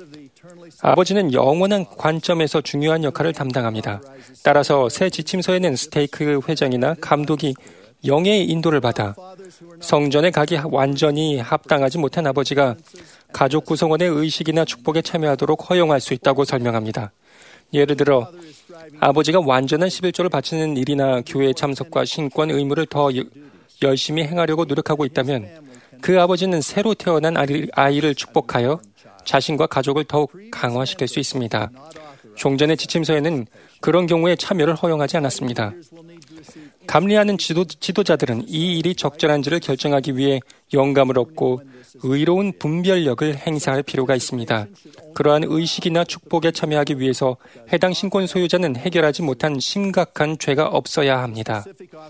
아버지는 영원한 관점에서 중요한 역할을 담당합니다. 따라서 새 지침서에는 스테이크 회장이나 감독이 영의 인도를 받아 성전에 가기 완전히 합당하지 못한 아버지가 가족 구성원의 의식이나 축복에 참여하도록 허용할 수 있다고 설명합니다. 예를 들어 아버지가 완전한 11조를 바치는 일이나 교회 참석과 신권 의무를 더 열심히 행하려고 노력하고 있다면 그 아버지는 새로 태어난 아이를 축복하여 자신과 가족을 더욱 강화시킬 수 있습니다. 종전의 지침서에는 그런 경우에 참여를 허용하지 않았습니다. 감리하는 지도자들은 이 일이 적절한지를 결정하기 위해 영감을 얻고 의로운 분별력을 행사할 필요가 있습니다. 그러한 의식이나 축복에 참여하기 위해서 해당 신권 소유자는 해결하지 못한 심각한 죄가 없어야 합니다.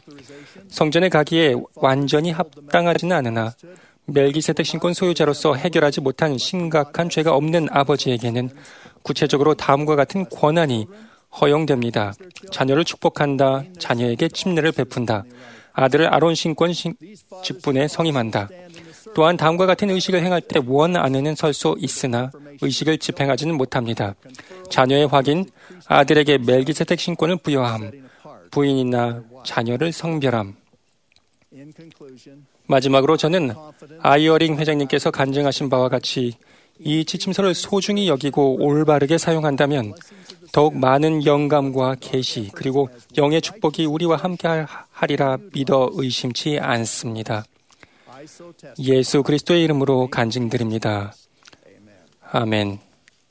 성전에 가기에 완전히 합당하지는 않으나 멜기세덱 신권 소유자로서 해결하지 못한 심각한 죄가 없는 아버지에게는 구체적으로 다음과 같은 권한이 허용됩니다. 자녀를 축복한다. 자녀에게 침례를 베푼다. 아들을 아론 신권 직분에 성임한다. 또한 다음과 같은 의식을 행할 때 원 안에는 설 수 있으나 의식을 집행하지는 못합니다. 자녀의 확인, 아들에게 멜기세덱 신권을 부여함, 부인이나 자녀를 성별함. 마지막으로 저는 아이어링 회장님께서 간증하신 바와 같이 이 지침서를 소중히 여기고 올바르게 사용한다면 더욱 많은 영감과 계시 그리고 영의 축복이 우리와 함께 하리라 믿어 의심치 않습니다. 예수 그리스도의 이름으로 간증드립니다. 아멘.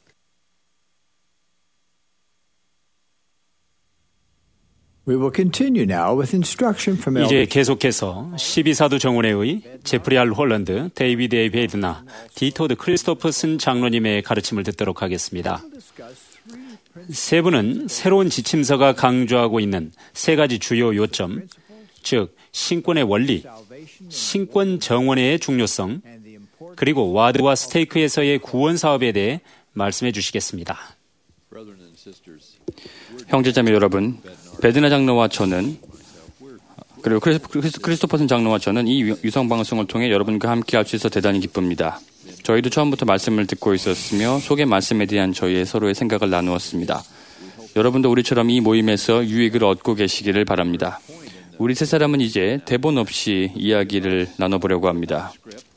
이제 계속해서 12사도 정원회의 제프리 알 홀런드, 데이비드 A. 베이드나 디토드 크리스토퍼슨 장로님의 가르침을 듣도록 하겠습니다. 세 분은 새로운 지침서가 강조하고 있는 세 가지 주요 요점, 즉 신권의 원리, 신권 정원회의 중요성, 그리고 와드와 스테이크에서의 구원 사업에 대해 말씀해 주시겠습니다. 형제자매 여러분, 베드나 장로와 저는 그리고 크리스토퍼슨 장로와 저는 이 유성방송을 통해 여러분과 함께 할 수 있어 대단히 기쁩니다. 저희도 처음부터 말씀을 듣고 있었으며 속의 말씀에 대한 저희의 서로의 생각을 나누었습니다. 여러분도 우리처럼 이 모임에서 유익을 얻고 계시기를 바랍니다. 우리 세 사람은 이제 대본 없이 이야기를 나눠보려고 합니다.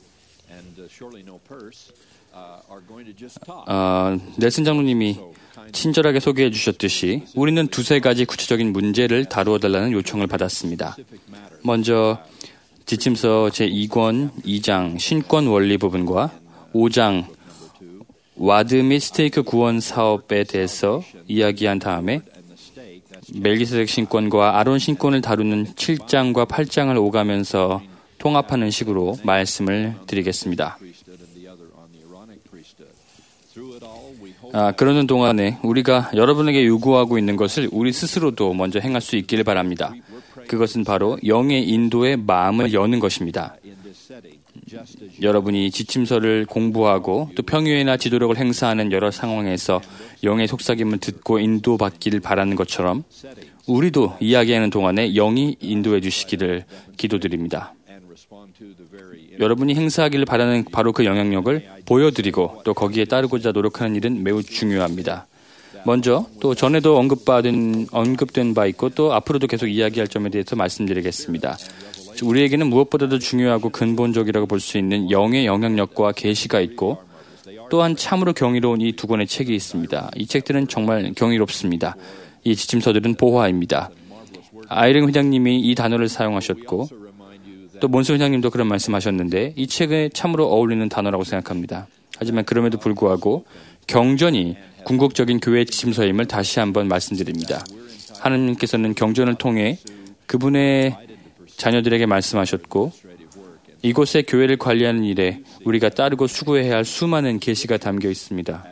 넬슨 장로님이 친절하게 소개해 주셨듯이 우리는 두세 가지 구체적인 문제를 다루어 달라는 요청을 받았습니다. 먼저 지침서 제2권 2장 신권 원리 부분과 5장 와드 및 스테이크 구원 사업에 대해서 이야기한 다음에 멜기세덱 신권과 아론 신권을 다루는 7장과 8장을 오가면서 통합하는 식으로 말씀을 드리겠습니다. 그러는 동안에 우리가 여러분에게 요구하고 있는 것을 우리 스스로도 먼저 행할 수 있기를 바랍니다. 그것은 바로 영의 인도의 마음을 여는 것입니다. 여러분이 지침서를 공부하고 또 평유회나 지도력을 행사하는 여러 상황에서 영의 속삭임을 듣고 인도받기를 바라는 것처럼 우리도 이야기하는 동안에 영이 인도해 주시기를 기도드립니다. 여러분이 행사하기를 바라는 바로 그 영향력을 보여드리고 또 거기에 따르고자 노력하는 일은 매우 중요합니다. 먼저 또 전에도 언급된 바 있고 또 앞으로도 계속 이야기할 점에 대해서 말씀드리겠습니다. 우리에게는 무엇보다도 중요하고 근본적이라고 볼 수 있는 영의 영향력과 계시가 있고 또한 참으로 경이로운 이 두 권의 책이 있습니다. 이 책들은 정말 경이롭습니다. 이 지침서들은 보화입니다. 아이링 회장님이 이 단어를 사용하셨고 또 몬스 회장님도 그런 말씀하셨는데 이 책에 참으로 어울리는 단어라고 생각합니다. 하지만 그럼에도 불구하고 경전이 궁극적인 교회 지침서임을 다시 한번 말씀드립니다. 하나님께서는 경전을 통해 그분의 자녀들에게 말씀하셨고 이곳의 교회를 관리하는 일에 우리가 따르고 수고해야 할 수많은 계시가 담겨 있습니다.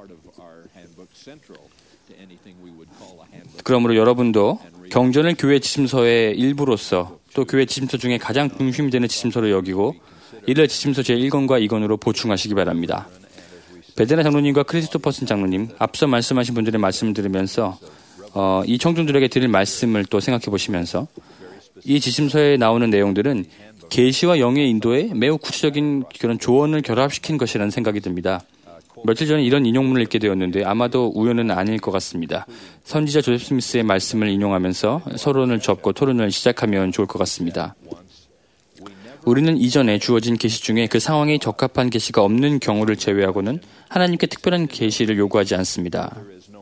그러므로 여러분도 경전을 교회 지침서의 일부로서 또 교회 지침서 중에 가장 중심이 되는 지침서로 여기고 이를 지침서 제1권과 2권으로 보충하시기 바랍니다. 베데나 장로님과 크리스토퍼슨 장로님, 앞서 말씀하신 분들의 말씀을 들으면서 이 청중들에게 드릴 말씀을 또 생각해 보시면서 이 지침서에 나오는 내용들은 계시와 영의 인도에 매우 구체적인 그런 조언을 결합시킨 것이라는 생각이 듭니다. 며칠 전에 이런 인용문을 읽게 되었는데 아마도 우연은 아닐 것 같습니다. 선지자 조셉 스미스의 말씀을 인용하면서 서론을 접고 토론을 시작하면 좋을 것 같습니다. 우리는 이전에 주어진 계시 중에 그 상황에 적합한 계시가 없는 경우를 제외하고는 하나님께 특별한 계시를 요구하지 않습니다.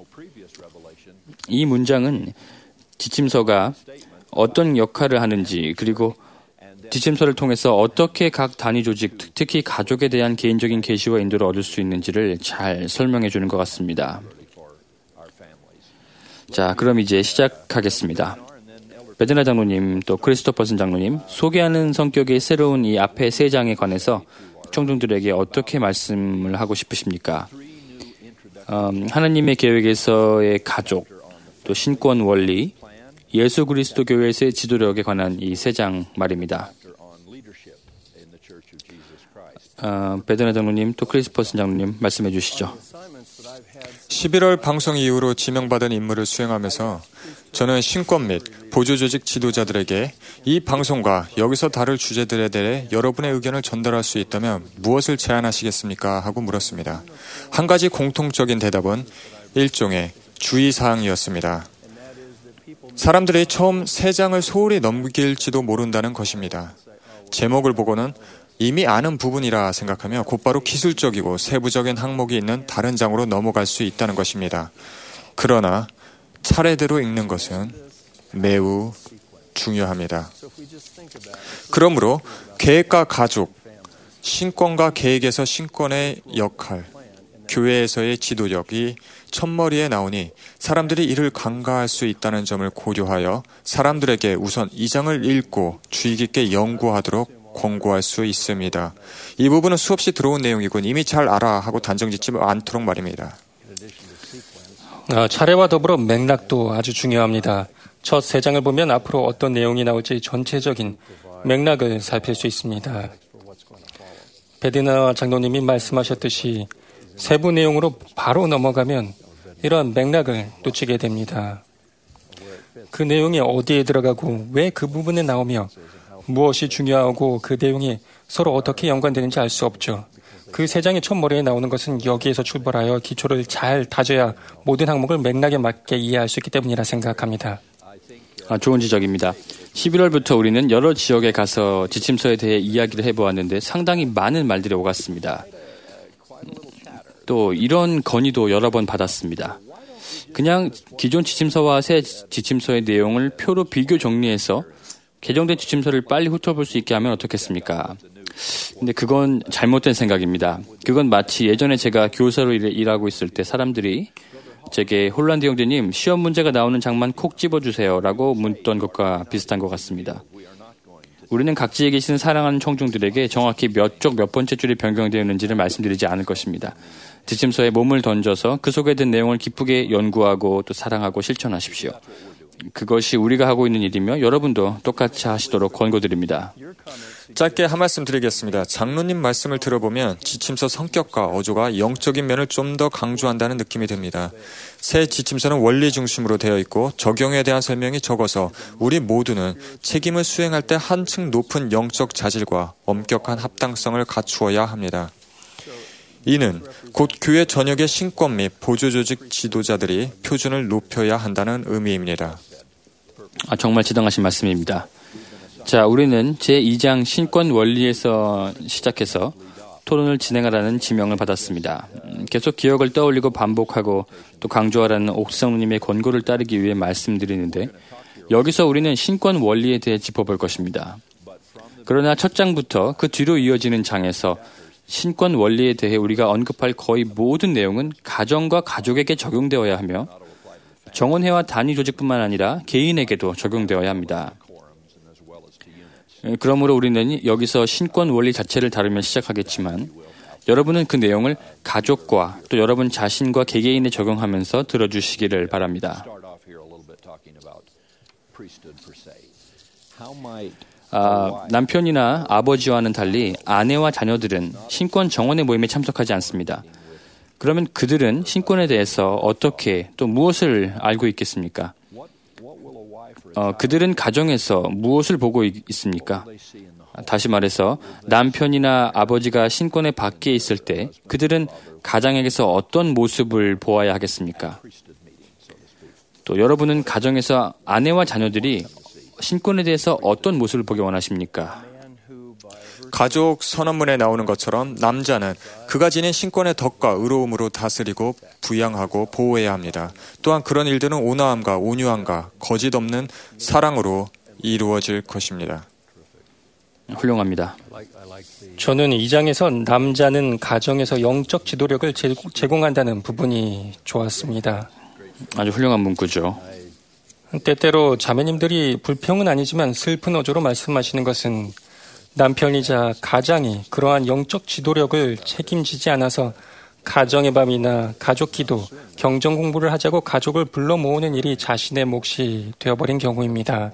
이 문장은 지침서가 어떤 역할을 하는지 그리고 지침서를 통해서 어떻게 각 단위 조직, 특히 가족에 대한 개인적인 계시와 인도를 얻을 수 있는지를 잘 설명해 주는 것 같습니다. 자, 그럼 이제 시작하겠습니다. 베드나 장로님, 또 크리스토퍼슨 장로님, 소개하는 성격의 새로운 이 앞에 세 장에 관해서 청중들에게 어떻게 말씀을 하고 싶으십니까? 하나님의 계획에서의 가족, 또 신권 원리, 예수 그리스도 교회에서의 지도력에 관한 이 세 장 말입니다. 베드나 장로님, 또 크리스토퍼슨 장로님 말씀해 주시죠. 11월 방송 이후로 지명받은 임무를 수행하면서 저는 신권 및 보조조직 지도자들에게 이 방송과 여기서 다룰 주제들에 대해 여러분의 의견을 전달할 수 있다면 무엇을 제안하시겠습니까? 하고 물었습니다. 한 가지 공통적인 대답은 일종의 주의사항이었습니다. 사람들이 처음 3장을 소홀히 넘길지도 모른다는 것입니다. 제목을 보고는 이미 아는 부분이라 생각하며 곧바로 기술적이고 세부적인 항목이 있는 다른 장으로 넘어갈 수 있다는 것입니다. 그러나 차례대로 읽는 것은 매우 중요합니다. 그러므로 계획과 가족, 신권과 계획에서 신권의 역할, 교회에서의 지도력이 첫머리에 나오니 사람들이 이를 간과할 수 있다는 점을 고려하여 사람들에게 우선 이 장을 읽고 주의 깊게 연구하도록 권고할 수 있습니다. 이 부분은 수없이 들어온 내용이군 이미 잘 알아 하고 단정짓지 않도록 말입니다. 차례와 더불어 맥락도 아주 중요합니다. 첫 3장을 보면 앞으로 어떤 내용이 나올지 전체적인 맥락을 살필 수 있습니다. 베드나 장로님이 말씀하셨듯이 세부 내용으로 바로 넘어가면 이러한 맥락을 놓치게 됩니다. 그 내용이 어디에 들어가고 왜 그 부분에 나오며 무엇이 중요하고 그 내용이 서로 어떻게 연관되는지 알 수 없죠. 그 3장의 첫머리에 나오는 것은 여기에서 출발하여 기초를 잘 다져야 모든 항목을 맥락에 맞게 이해할 수 있기 때문이라 생각합니다. 좋은 지적입니다. 11월부터 우리는 여러 지역에 가서 지침서에 대해 이야기를 해보았는데 상당히 많은 말들이 오갔습니다. 또 이런 건의도 여러 번 받았습니다. 그냥 기존 지침서와 새 지침서의 내용을 표로 비교 정리해서 개정된 지침서를 빨리 훑어볼 수 있게 하면 어떻겠습니까? 근데 그건 잘못된 생각입니다. 그건 마치 예전에 제가 교사로 일하고 있을 때 사람들이 제게 홀란드 형제님 시험 문제가 나오는 장만 콕 집어주세요 라고 묻던 것과 비슷한 것 같습니다. 우리는 각지에 계시는 사랑하는 청중들에게 정확히 몇 쪽 몇 번째 줄이 변경되어 있는지를 말씀드리지 않을 것입니다. 지침서에 몸을 던져서 그 속에 든 내용을 기쁘게 연구하고 또 사랑하고 실천하십시오. 그것이 우리가 하고 있는 일이며 여러분도 똑같이 하시도록 권고드립니다. 짧게 한 말씀 드리겠습니다. 장로님 말씀을 들어보면 지침서 성격과 어조가 영적인 면을 좀 더 강조한다는 느낌이 듭니다. 새 지침서는 원리 중심으로 되어 있고 적용에 대한 설명이 적어서 우리 모두는 책임을 수행할 때 한층 높은 영적 자질과 엄격한 합당성을 갖추어야 합니다. 이는 곧 교회 전역의 신권 및 보조조직 지도자들이 표준을 높여야 한다는 의미입니다. 정말 지당하신 말씀입니다. 자, 우리는 제2장 신권 원리에서 시작해서 토론을 진행하라는 지명을 받았습니다. 계속 기억을 떠올리고 반복하고 또 강조하라는 옥성님의 권고를 따르기 위해 말씀드리는데 여기서 우리는 신권 원리에 대해 짚어볼 것입니다. 그러나 첫 장부터 그 뒤로 이어지는 장에서 신권 원리에 대해 우리가 언급할 거의 모든 내용은 가정과 가족에게 적용되어야 하며 정원회와 단위 조직뿐만 아니라 개인에게도 적용되어야 합니다. 그러므로 우리는 여기서 신권 원리 자체를 다루며 시작하겠지만 여러분은 그 내용을 가족과 또 여러분 자신과 개개인에 적용하면서 들어주시기를 바랍니다. 남편이나 아버지와는 달리 아내와 자녀들은 신권 정원의 모임에 참석하지 않습니다. 그러면 그들은 신권에 대해서 어떻게 또 무엇을 알고 있겠습니까? 그들은 가정에서 무엇을 보고 있습니까? 다시 말해서 남편이나 아버지가 신권의 밖에 있을 때 그들은 가정에서 어떤 모습을 보아야 하겠습니까? 또 여러분은 가정에서 아내와 자녀들이 신권에 대해서 어떤 모습을 보기 원하십니까? 가족 선언문에 나오는 것처럼 남자는 그가 지닌 신권의 덕과 의로움으로 다스리고 부양하고 보호해야 합니다. 또한 그런 일들은 온화함과 온유함과 거짓 없는 사랑으로 이루어질 것입니다. 훌륭합니다. 저는 이 장에서 남자는 가정에서 영적 지도력을 제공한다는 부분이 좋았습니다. 아주 훌륭한 문구죠. 때때로 자매님들이 불평은 아니지만 슬픈 어조로 말씀하시는 것은 남편이자 가장이 그러한 영적 지도력을 책임지지 않아서 가정의 밤이나 가족 기도, 경전 공부를 하자고 가족을 불러 모으는 일이 자신의 몫이 되어버린 경우입니다.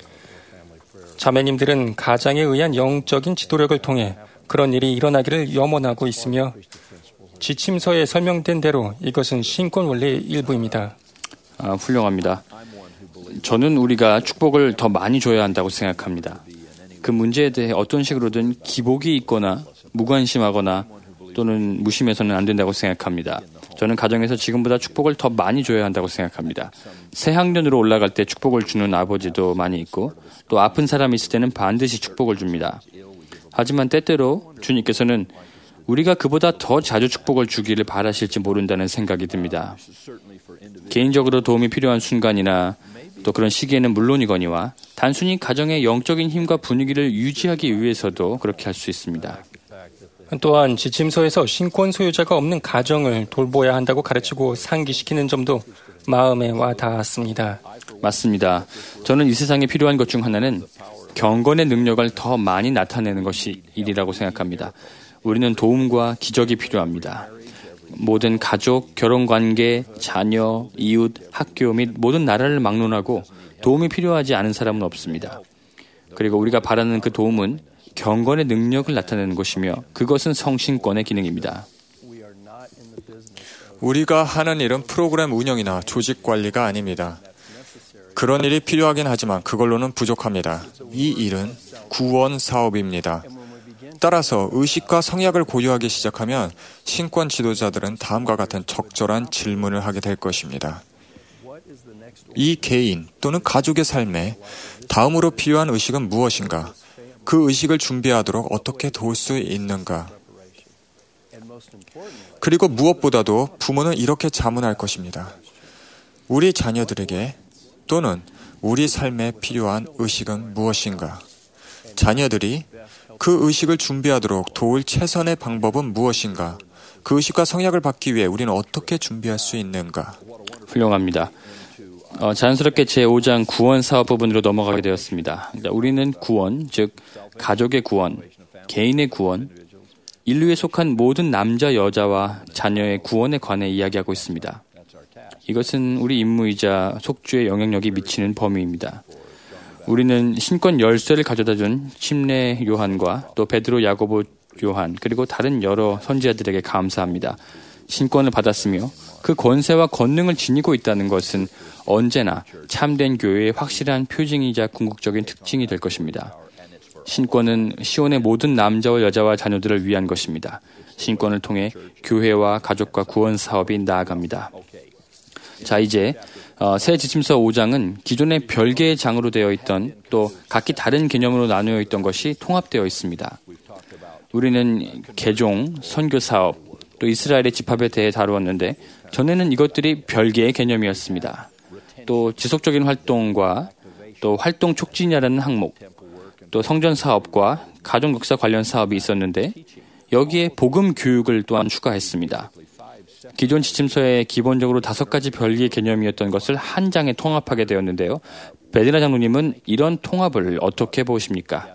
자매님들은 가장에 의한 영적인 지도력을 통해 그런 일이 일어나기를 염원하고 있으며 지침서에 설명된 대로 이것은 신권 원리의 일부입니다. 훌륭합니다. 저는 우리가 축복을 더 많이 줘야 한다고 생각합니다. 그 문제에 대해 어떤 식으로든 기복이 있거나 무관심하거나 또는 무심해서는 안 된다고 생각합니다. 저는 가정에서 지금보다 축복을 더 많이 줘야 한다고 생각합니다. 새 학년으로 올라갈 때 축복을 주는 아버지도 많이 있고 또 아픈 사람이 있을 때는 반드시 축복을 줍니다. 하지만 때때로 주님께서는 우리가 그보다 더 자주 축복을 주기를 바라실지 모른다는 생각이 듭니다. 개인적으로 도움이 필요한 순간이나 또 그런 시기에는 물론이거니와 단순히 가정의 영적인 힘과 분위기를 유지하기 위해서도 그렇게 할 수 있습니다. 또한 지침서에서 신권 소유자가 없는 가정을 돌보아야 한다고 가르치고 상기시키는 점도 마음에 와 닿았습니다. 맞습니다. 저는 이 세상에 필요한 것 중 하나는 경건의 능력을 더 많이 나타내는 것이 일이라고 생각합니다. 우리는 도움과 기적이 필요합니다. 모든 가족, 결혼관계, 자녀, 이웃, 학교 및 모든 나라를 막론하고 도움이 필요하지 않은 사람은 없습니다. 그리고 우리가 바라는 그 도움은 경건의 능력을 나타내는 것이며 그것은 성신권의 기능입니다. 우리가 하는 일은 프로그램 운영이나 조직 관리가 아닙니다. 그런 일이 필요하긴 하지만 그걸로는 부족합니다. 이 일은 구원 사업입니다. 따라서 의식과 성약을 고려하기 시작하면 신권 지도자들은 다음과 같은 적절한 질문을 하게 될 것입니다. 이 개인 또는 가족의 삶에 다음으로 필요한 의식은 무엇인가? 그 의식을 준비하도록 어떻게 도울 수 있는가? 그리고 무엇보다도 부모는 이렇게 자문할 것입니다. 우리 자녀들에게 또는 우리 삶에 필요한 의식은 무엇인가? 자녀들이 그 의식을 준비하도록 도울 최선의 방법은 무엇인가? 그 의식과 성약을 받기 위해 우리는 어떻게 준비할 수 있는가? 훌륭합니다. 자연스럽게 제5장 구원 사업 부분으로 넘어가게 되었습니다. 우리는 구원, 즉 가족의 구원, 개인의 구원, 인류에 속한 모든 남자, 여자와 자녀의 구원에 관해 이야기하고 있습니다. 이것은 우리 임무이자 속주의 영향력이 미치는 범위입니다. 우리는 신권 열쇠를 가져다준 침례 요한과 또 베드로, 야고보, 요한 그리고 다른 여러 선지자들에게 감사합니다. 신권을 받았으며 그 권세와 권능을 지니고 있다는 것은 언제나 참된 교회의 확실한 표징이자 궁극적인 특징이 될 것입니다. 신권은 시온의 모든 남자와 여자와 자녀들을 위한 것입니다. 신권을 통해 교회와 가족과 구원 사업이 나아갑니다. 자, 이제 새 지침서 5장은 기존의 별개의 장으로 되어 있던 또 각기 다른 개념으로 나누어 있던 것이 통합되어 있습니다. 우리는 개종, 선교 사업, 또 이스라엘의 집합에 대해 다루었는데 전에는 이것들이 별개의 개념이었습니다. 또 지속적인 활동과 또 활동 촉진이라는 항목, 또 성전 사업과 가정 역사 관련 사업이 있었는데 여기에 복음 교육을 또한 추가했습니다. 기존 지침서에 기본적으로 5가지 별개의 개념이었던 것을 한 장에 통합하게 되었는데요. 베드나 장로님은 이런 통합을 어떻게 보십니까?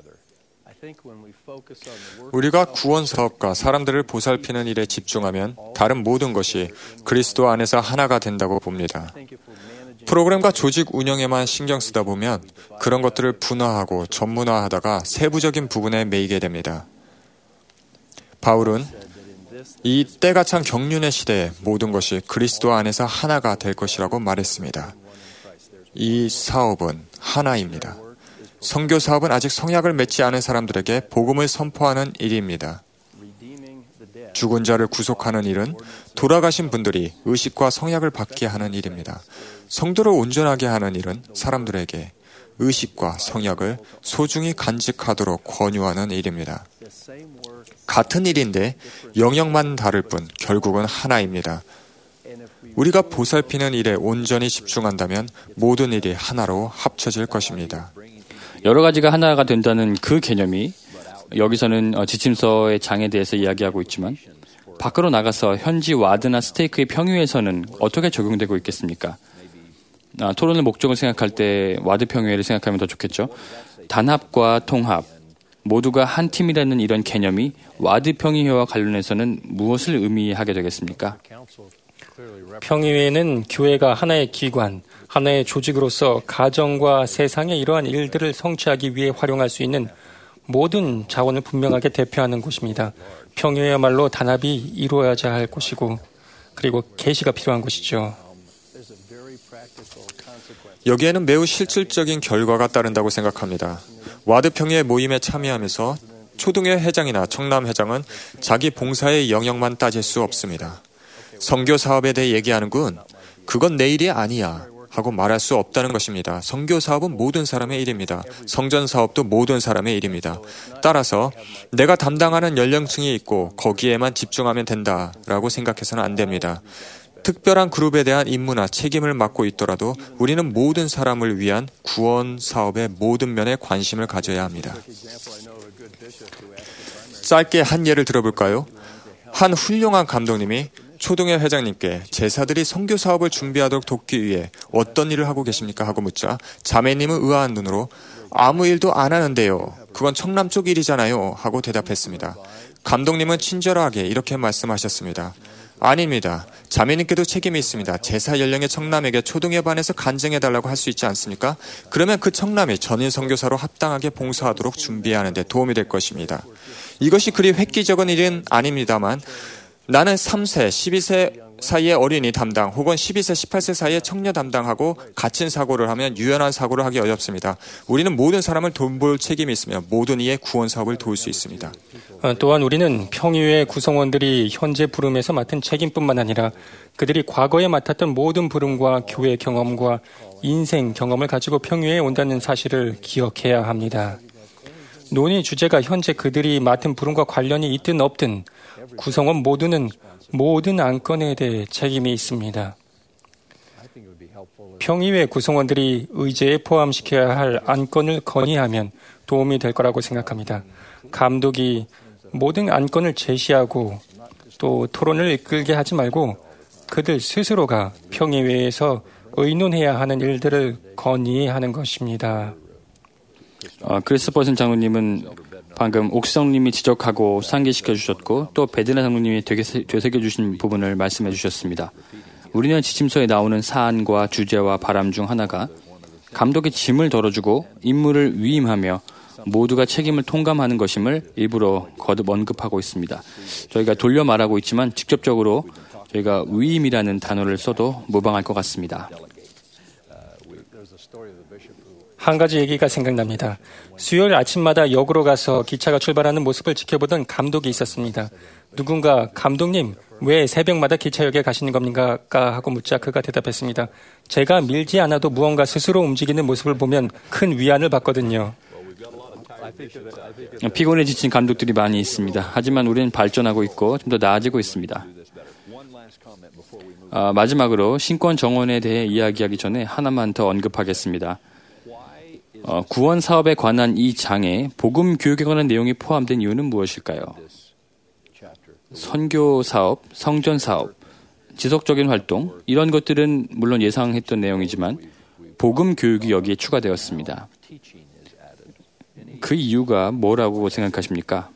우리가 구원 사업과 사람들을 보살피는 일에 집중하면 다른 모든 것이 그리스도 안에서 하나가 된다고 봅니다. 프로그램과 조직 운영에만 신경 쓰다 보면 그런 것들을 분화하고 전문화하다가 세부적인 부분에 매이게 됩니다. 바울은 이 때가 찬 경륜의 시대에 모든 것이 그리스도 안에서 하나가 될 것이라고 말했습니다. 이 사업은 하나입니다. 선교 사업은 아직 성약을 맺지 않은 사람들에게 복음을 선포하는 일입니다. 죽은 자를 구속하는 일은 돌아가신 분들이 의식과 성약을 받게 하는 일입니다. 성도를 온전하게 하는 일은 사람들에게 의식과 성약을 소중히 간직하도록 권유하는 일입니다. 같은 일인데 영역만 다를 뿐 결국은 하나입니다. 우리가 보살피는 일에 온전히 집중한다면 모든 일이 하나로 합쳐질 것입니다. 여러 가지가 하나가 된다는 그 개념이 여기서는 지침서의 장에 대해서 이야기하고 있지만 밖으로 나가서 현지 와드나 스테이크의 평유에서는 어떻게 적용되고 있겠습니까? 토론의 목적을 생각할 때 와드 평유회를 생각하면 더 좋겠죠. 단합과 통합, 모두가 한 팀이라는 이런 개념이 와드 평유회와 관련해서는 무엇을 의미하게 되겠습니까? 평유회는 교회가 하나의 기관, 하나의 조직으로서 가정과 세상의 이러한 일들을 성취하기 위해 활용할 수 있는 모든 자원을 분명하게 대표하는 곳입니다. 평유회야말로 단합이 이루어져야 할 곳이고 그리고 계시가 필요한 곳이죠. 여기에는 매우 실질적인 결과가 따른다고 생각합니다. 와드 평유회 모임에 참여하면서 초등회 회장이나 청남 회장은 자기 봉사의 영역만 따질 수 없습니다. 선교 사업에 대해 얘기하는군. 그건 내 일이 아니야 하고 말할 수 없다는 것입니다. 선교 사업은 모든 사람의 일입니다. 성전 사업도 모든 사람의 일입니다. 따라서 내가 담당하는 연령층이 있고 거기에만 집중하면 된다라고 생각해서는 안 됩니다. 특별한 그룹에 대한 임무나 책임을 맡고 있더라도 우리는 모든 사람을 위한 구원 사업의 모든 면에 관심을 가져야 합니다. 짧게 한 예를 들어볼까요? 한 훌륭한 감독님이 초등회 회장님께 제사들이 선교 사업을 준비하도록 돕기 위해 어떤 일을 하고 계십니까? 하고 묻자 자매님은 의아한 눈으로 아무 일도 안 하는데요. 그건 청남 쪽 일이잖아요. 하고 대답했습니다. 감독님은 친절하게 이렇게 말씀하셨습니다. 아닙니다. 자매님께도 책임이 있습니다. 제사 연령의 청남에게 초등회 반에서 간증해달라고 할 수 있지 않습니까? 그러면 그 청남이 전인 선교사로 합당하게 봉사하도록 준비하는 데 도움이 될 것입니다. 이것이 그리 획기적인 일은 아닙니다만 나는 3세, 12세 사이의 어린이 담당 혹은 12세, 18세 사이의 청년 담당하고 갇힌 사고를 하면 유연한 사고를 하기 어렵습니다. 우리는 모든 사람을 돌볼 책임이 있으며 모든 이의 구원 사업을 도울 수 있습니다. 또한 우리는 평유회 구성원들이 현재 부름에서 맡은 책임뿐만 아니라 그들이 과거에 맡았던 모든 부름과 교회 경험과 인생 경험을 가지고 평유회에 온다는 사실을 기억해야 합니다. 논의 주제가 현재 그들이 맡은 부름과 관련이 있든 없든 구성원 모두는 모든 안건에 대해 책임이 있습니다. 평의회 구성원들이 의제에 포함시켜야 할 안건을 건의하면 도움이 될 거라고 생각합니다. 감독이 모든 안건을 제시하고 또 토론을 이끌게 하지 말고 그들 스스로가 평의회에서 의논해야 하는 일들을 건의하는 것입니다. 크리스퍼슨 장로님은 방금 옥성님이 지적하고 상기시켜 주셨고 또 베드나 장로님이 되새겨 주신 부분을 말씀해 주셨습니다. 우리는 지침서에 나오는 사안과 주제와 바람 중 하나가 감독이 짐을 덜어주고 임무를 위임하며 모두가 책임을 통감하는 것임을 일부러 거듭 언급하고 있습니다. 저희가 돌려 말하고 있지만 직접적으로 저희가 위임이라는 단어를 써도 무방할 것 같습니다. 한 가지 얘기가 생각납니다. 수요일 아침마다 역으로 가서 기차가 출발하는 모습을 지켜보던 감독이 있었습니다. 누군가 감독님 왜 새벽마다 기차역에 가시는 겁니까? 하고 묻자 그가 대답했습니다. 제가 밀지 않아도 무언가 스스로 움직이는 모습을 보면 큰 위안을 받거든요. 피곤에 지친 감독들이 많이 있습니다. 하지만 우리는 발전하고 있고 좀 더 나아지고 있습니다. 마지막으로 신권 정원에 대해 이야기하기 전에 하나만 더 언급하겠습니다. 구원 사업에 관한 이 장에 복음 교육에 관한 내용이 포함된 이유는 무엇일까요? 선교 사업, 성전 사업, 지속적인 활동 이런 것들은 물론 예상했던 내용이지만 복음 교육이 여기에 추가되었습니다. 그 이유가 뭐라고 생각하십니까?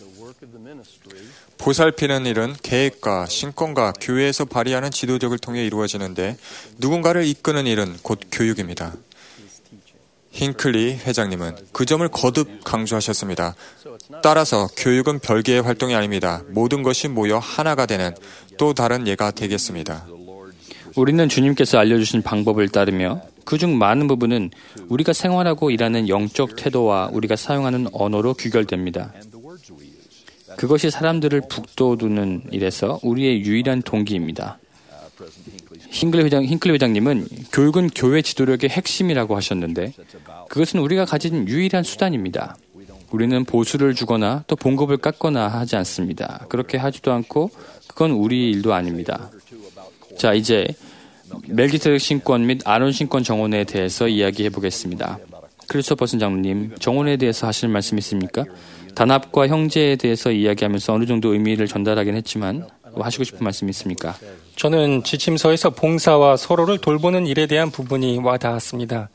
보살피는 일은 계획과 신권과 교회에서 발휘하는 지도력을 통해 이루어지는데 누군가를 이끄는 일은 곧 교육입니다. 힌클리 회장님은 그 점을 거듭 강조하셨습니다. 따라서 교육은 별개의 활동이 아닙니다. 모든 것이 모여 하나가 되는 또 다른 예가 되겠습니다. 우리는 주님께서 알려주신 방법을 따르며 그중 많은 부분은 우리가 생활하고 일하는 영적 태도와 우리가 사용하는 언어로 규결됩니다. 그것이 사람들을 북돋우는 일에서 우리의 유일한 동기입니다. 힌클리 회장님은 교육은 교회 지도력의 핵심이라고 하셨는데 그것은 우리가 가진 유일한 수단입니다. 우리는 보수를 주거나 또 봉급을 깎거나 하지 않습니다. 그렇게 하지도 않고 그건 우리 일도 아닙니다. 자, 이제 멜기세덱 신권 및 아론 신권 정원에 대해서 이야기해 보겠습니다. 크리스토퍼슨 장로님, 정원에 대해서 하실 말씀 있습니까? 단합과 형제에 대해서 이야기하면서 어느 정도 의미를 전달하긴 했지만 하시고 싶은 말씀 있습니까? 저는 지침서에서 봉사와 서로를 돌보는 일에 대한 부분이 와닿았습니다.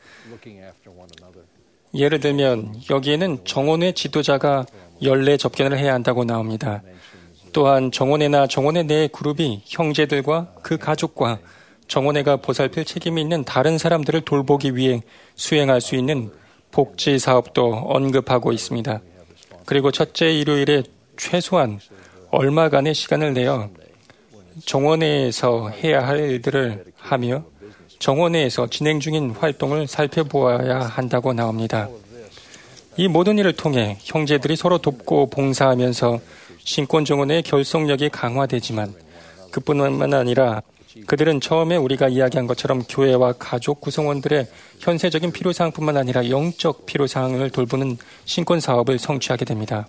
예를 들면 여기에는 정원의 지도자가 연례 접견을 해야 한다고 나옵니다. 또한 정원회나 정원회 내 그룹이 형제들과 그 가족과 정원회가 보살필 책임이 있는 다른 사람들을 돌보기 위해 수행할 수 있는 복지 사업도 언급하고 있습니다. 그리고 첫째 일요일에 최소한 얼마간의 시간을 내어 정원회에서 해야 할 일들을 하며 정원회에서 진행 중인 활동을 살펴보아야 한다고 나옵니다. 이 모든 일을 통해 형제들이 서로 돕고 봉사하면서 신권정원의 결속력이 강화되지만 그뿐만 아니라 그들은 처음에 우리가 이야기한 것처럼 교회와 가족 구성원들의 현세적인 필요사항뿐만 아니라 영적 필요사항을 돌보는 신권사업을 성취하게 됩니다.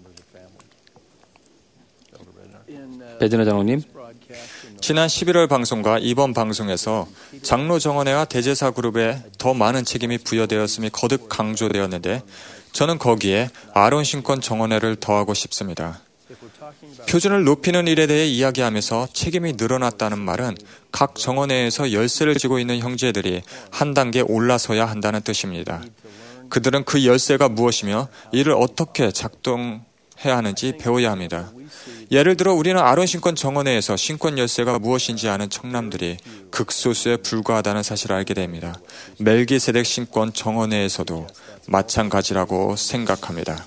베드나 장로님, 지난 11월 방송과 이번 방송에서 장로 정원회와 대제사 그룹에 더 많은 책임이 부여되었음이 거듭 강조되었는데 저는 거기에 아론 신권 정원회를 더하고 싶습니다. 표준을 높이는 일에 대해 이야기하면서 책임이 늘어났다는 말은 각 정원회에서 열쇠를 쥐고 있는 형제들이 한 단계 올라서야 한다는 뜻입니다. 그들은 그 열쇠가 무엇이며 이를 어떻게 작동해야 하는지 배워야 합니다. 예를 들어 우리는 아론 신권 정원회에서 신권 열쇠가 무엇인지 아는 청남들이 극소수에 불과하다는 사실을 알게 됩니다. 멜기세덱 신권 정원회에서도 마찬가지라고 생각합니다.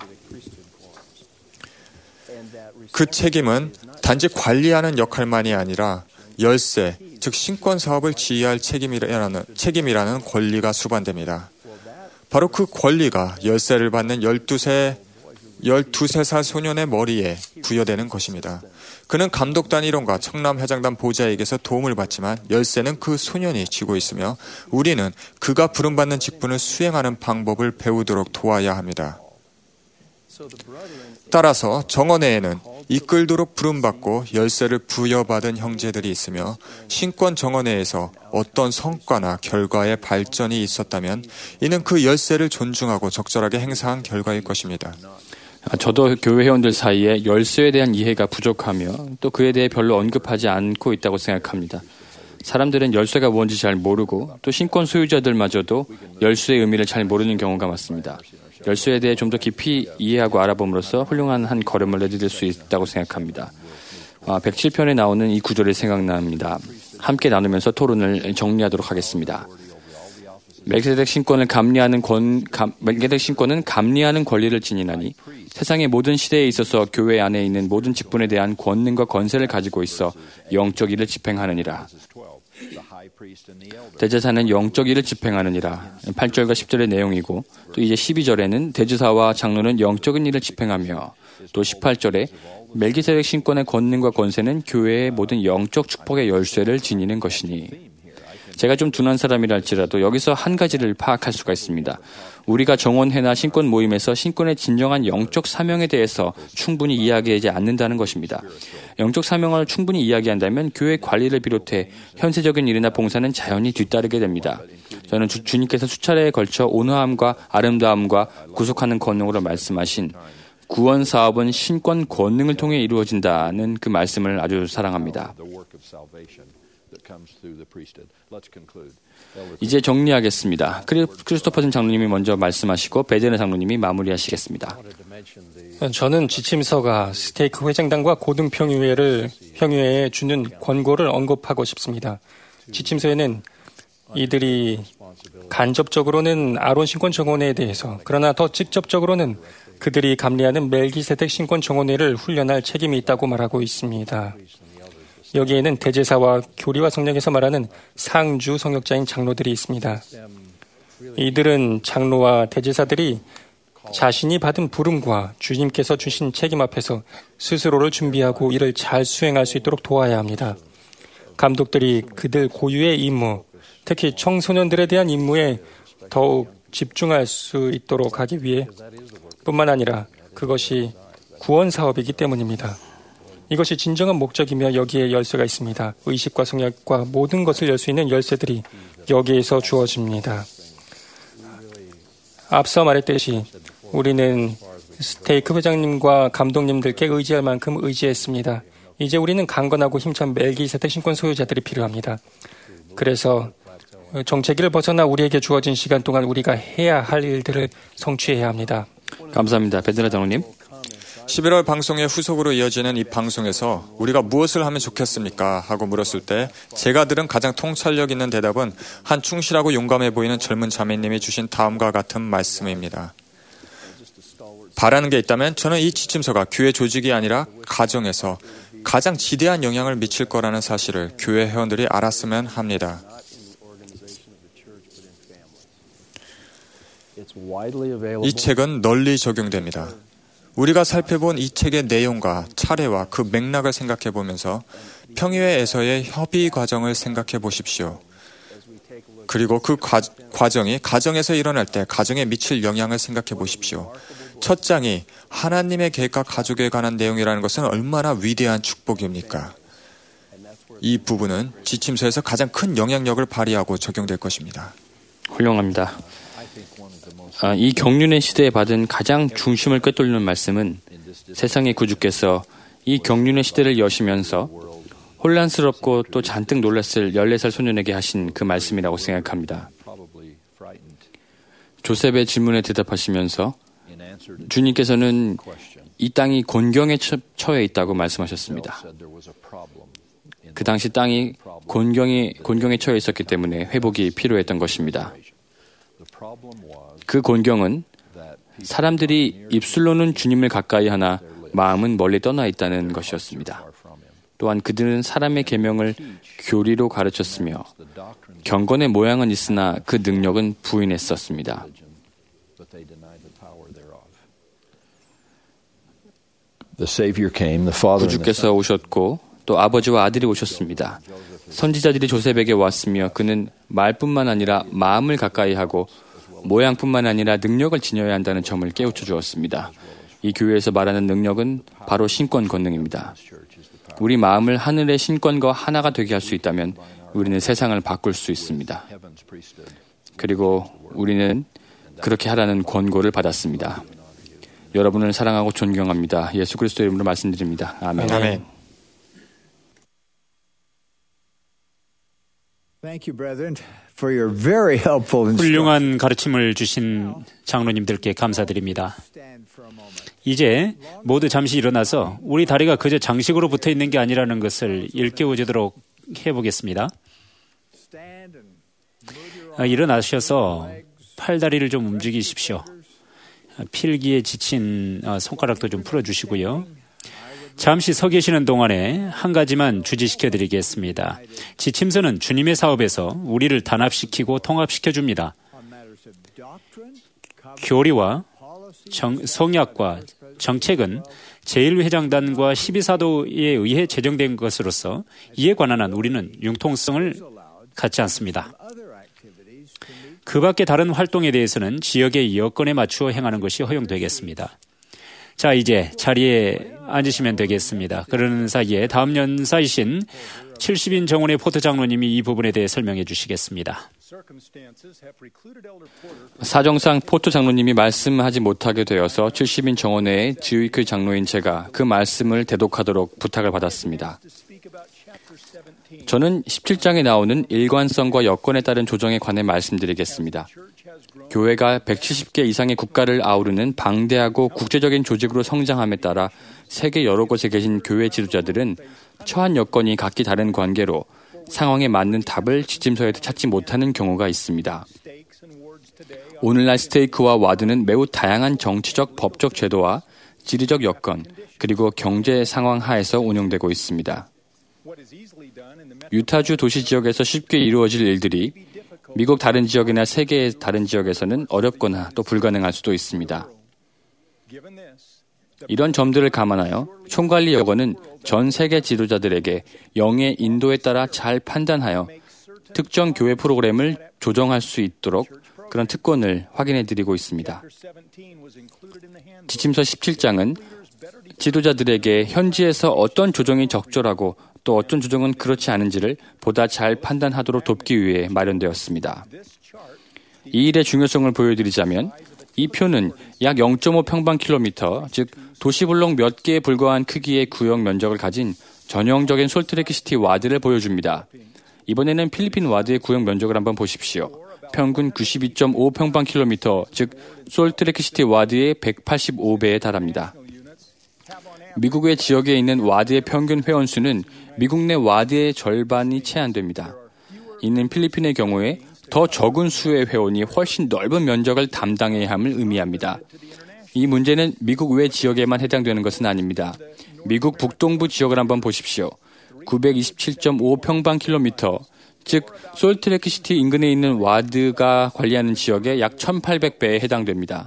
그 책임은 단지 관리하는 역할만이 아니라 열쇠, 즉 신권 사업을 지휘할 책임이라는 권리가 수반됩니다. 바로 그 권리가 열쇠를 받는 12살 소년의 머리에 부여되는 것입니다. 그는 감독단 일원과 청남 회장단 보좌에게서 도움을 받지만 열쇠는 그 소년이 쥐고 있으며 우리는 그가 부름받는 직분을 수행하는 방법을 배우도록 도와야 합니다. 따라서 정원회에는 이끌도록 부름받고 열쇠를 부여받은 형제들이 있으며 신권 정원회에서 어떤 성과나 결과의 발전이 있었다면 이는 그 열쇠를 존중하고 적절하게 행사한 결과일 것입니다. 저도 교회 회원들 사이에 열쇠에 대한 이해가 부족하며 또 그에 대해 별로 언급하지 않고 있다고 생각합니다. 사람들은 열쇠가 뭔지 잘 모르고 또 신권 소유자들마저도 열쇠의 의미를 잘 모르는 경우가 많습니다. 열쇠에 대해 좀 더 깊이 이해하고 알아봄으로써 훌륭한 한 걸음을 내디딜 수 있다고 생각합니다. 107편에 나오는 이 구절이 생각납니다. 함께 나누면서 토론을 정리하도록 하겠습니다. 멜기세덱 신권은 감리하는 권리를 지니나니 세상의 모든 시대에 있어서 교회 안에 있는 모든 직분에 대한 권능과 권세를 가지고 있어 영적 일을 집행하느니라. 대제사는 영적 일을 집행하느니라. 8절과 10절의 내용이고 또 이제 12절에는 대제사와 장로는 영적인 일을 집행하며 또 18절에 멜기세덱 신권의 권능과 권세는 교회의 모든 영적 축복의 열쇠를 지니는 것이니 제가 좀 둔한 사람이라 할지라도 여기서 한 가지를 파악할 수가 있습니다. 우리가 정원회나 신권 모임에서 신권의 진정한 영적 사명에 대해서 충분히 이야기하지 않는다는 것입니다. 영적 사명을 충분히 이야기한다면 교회 관리를 비롯해 현세적인 일이나 봉사는 자연히 뒤따르게 됩니다. 저는 주님께서 수차례에 걸쳐 온화함과 아름다움과 구속하는 권능으로 말씀하신 구원 사업은 신권 권능을 통해 이루어진다는 그 말씀을 아주 사랑합니다. 이제 정리하겠습니다. 크리스토퍼슨 장로님이 먼저 말씀하시고 베데네 장로님이 마무리하시겠습니다. 저는 지침서가 스테이크 회장단과 고등평의회에 주는 권고를 언급하고 싶습니다. 지침서에는 이들이 간접적으로는 아론 신권 정원회에 대해서 그러나 더 직접적으로는 그들이 감리하는 멜기세덱 신권 정원회를 훈련할 책임이 있다고 말하고 있습니다. 여기에는 대제사와 교리와 성령에서 말하는 상주 성역자인 장로들이 있습니다. 이들은 장로와 대제사들이 자신이 받은 부름과 주님께서 주신 책임 앞에서 스스로를 준비하고 이를 잘 수행할 수 있도록 도와야 합니다. 감독들이 그들 고유의 임무, 특히 청소년들에 대한 임무에 더욱 집중할 수 있도록 하기 위해 뿐만 아니라 그것이 구원 사업이기 때문입니다. 이것이 진정한 목적이며 여기에 열쇠가 있습니다. 의식과 성약과 모든 것을 열 수 있는 열쇠들이 여기에서 주어집니다. 앞서 말했듯이 우리는 스테이크 회장님과 감독님들께 의지할 만큼 의지했습니다. 이제 우리는 강건하고 힘찬 멜기세덱 신권 소유자들이 필요합니다. 그래서 정체기를 벗어나 우리에게 주어진 시간 동안 우리가 해야 할 일들을 성취해야 합니다. 감사합니다. 베드라 장로님. 11월 방송의 후속으로 이어지는 이 방송에서 우리가 무엇을 하면 좋겠습니까? 하고 물었을 때 제가 들은 가장 통찰력 있는 대답은 한 충실하고 용감해 보이는 젊은 자매님이 주신 다음과 같은 말씀입니다. 바라는 게 있다면 저는 이 지침서가 교회 조직이 아니라 가정에서 가장 지대한 영향을 미칠 거라는 사실을 교회 회원들이 알았으면 합니다. 이 책은 널리 적용됩니다. 우리가 살펴본 이 책의 내용과 차례와 그 맥락을 생각해 보면서 평의회에서의 협의 과정을 생각해 보십시오. 그리고 그 과정이 가정에서 일어날 때 가정에 미칠 영향을 생각해 보십시오. 첫 장이 하나님의 계획과 가족에 관한 내용이라는 것은 얼마나 위대한 축복입니까? 이 부분은 지침서에서 가장 큰 영향력을 발휘하고 적용될 것입니다. 훌륭합니다. 이 경륜의 시대에 받은 가장 중심을 꿰뚫는 말씀은 세상의 구주께서 이 경륜의 시대를 여시면서 혼란스럽고 또 잔뜩 놀랐을 14살 소년에게 하신 그 말씀이라고 생각합니다. 조셉의 질문에 대답하시면서 주님께서는 이 땅이 곤경에 처해 있다고 말씀하셨습니다. 그 당시 땅이 곤경에 처해 있었기 때문에 회복이 필요했던 것입니다. 그 곤경은 사람들이 입술로는 주님을 가까이 하나 마음은 멀리 떠나 있다는 것이었습니다. 또한 그들은 사람의 계명을 교리로 가르쳤으며 경건의 모양은 있으나 그 능력은 부인했었습니다. 구주께서 오셨고 또 아버지와 아들이 오셨습니다. 선지자들이 조셉에게 왔으며 그는 말뿐만 아니라 마음을 가까이 하고 모양뿐만 아니라 능력을 지녀야 한다는 점을 깨우쳐 주었습니다. 이 교회에서 말하는 능력은 바로 신권 권능입니다. 우리 마음을 하늘의 신권과 하나가 되게 할 수 있다면 우리는 세상을 바꿀 수 있습니다. 그리고 우리는 그렇게 하라는 권고를 받았습니다. 여러분을 사랑하고 존경합니다. 예수 그리스도의 이름으로 말씀드립니다. 아멘. 아멘. Thank you, brethren, for your very helpful instruction. 훌륭한 가르침을 주신 장로님들께 감사드립니다. 이제 모두 잠시 일어나서 우리 다리가 그저 장식으로 붙어 있는 게 아니라는 것을 일깨워주도록 해보겠습니다. 일어나셔서 팔다리를 좀 움직이십시오. 필기에 지친 손가락도 좀 풀어주시고요. 잠시 서 계시는 동안에 한 가지만 주지시켜 드리겠습니다. 지침서는 주님의 사업에서 우리를 단합시키고 통합시켜 줍니다. 교리와 성약과 정책은 제1회장단과 12사도에 의해 제정된 것으로서 이에 관한 한 우리는 융통성을 갖지 않습니다. 그 밖의 다른 활동에 대해서는 지역의 여건에 맞추어 행하는 것이 허용되겠습니다. 자, 이제 자리에 앉으시면 되겠습니다. 그러는 사이에 다음 연사이신 70인 정원의 포터 장로님이 이 부분에 대해 설명해 주시겠습니다. 사정상 포터 장로님이 말씀하지 못하게 되어서 70인 정원의 지휘교 장로인 제가 그 말씀을 대독하도록 부탁을 받았습니다. 저는 17장에 나오는 일관성과 여건에 따른 조정에 관해 말씀드리겠습니다. 교회가 170개 이상의 국가를 아우르는 방대하고 국제적인 조직으로 성장함에 따라 세계 여러 곳에 계신 교회 지도자들은 처한 여건이 각기 다른 관계로 상황에 맞는 답을 지침서에도 찾지 못하는 경우가 있습니다. 오늘날 스테이크와 와드는 매우 다양한 정치적, 법적 제도와 지리적 여건, 그리고 경제 상황 하에서 운영되고 있습니다. 유타주 도시 지역에서 쉽게 이루어질 일들이 미국 다른 지역이나 세계의 다른 지역에서는 어렵거나 또 불가능할 수도 있습니다. 이런 점들을 감안하여 총관리 여건은 전 세계 지도자들에게 영의 인도에 따라 잘 판단하여 특정 교회 프로그램을 조정할 수 있도록 그런 특권을 확인해 드리고 있습니다. 지침서 17장은 지도자들에게 현지에서 어떤 조정이 적절하고 또 어떤 조정은 그렇지 않은지를 보다 잘 판단하도록 돕기 위해 마련되었습니다. 이 일의 중요성을 보여드리자면 이 표는 약 0.5 평방킬로미터, 즉 도시블록 몇 개에 불과한 크기의 구역 면적을 가진 전형적인 솔트레이크시티 와드를 보여줍니다. 이번에는 필리핀 와드의 구역 면적을 한번 보십시오. 평균 92.5 평방킬로미터, 즉 솔트레이크시티 와드의 185배에 달합니다. 미국 외 지역에 있는 와드의 평균 회원수는 미국 내 와드의 절반이 채 안 됩니다. 이는 필리핀의 경우에 더 적은 수의 회원이 훨씬 넓은 면적을 담당해야 함을 의미합니다. 이 문제는 미국 외 지역에만 해당되는 것은 아닙니다. 미국 북동부 지역을 한번 보십시오. 927.5 평방킬로미터, 즉 솔트레이크시티 인근에 있는 와드가 관리하는 지역의 약 1800배에 해당됩니다.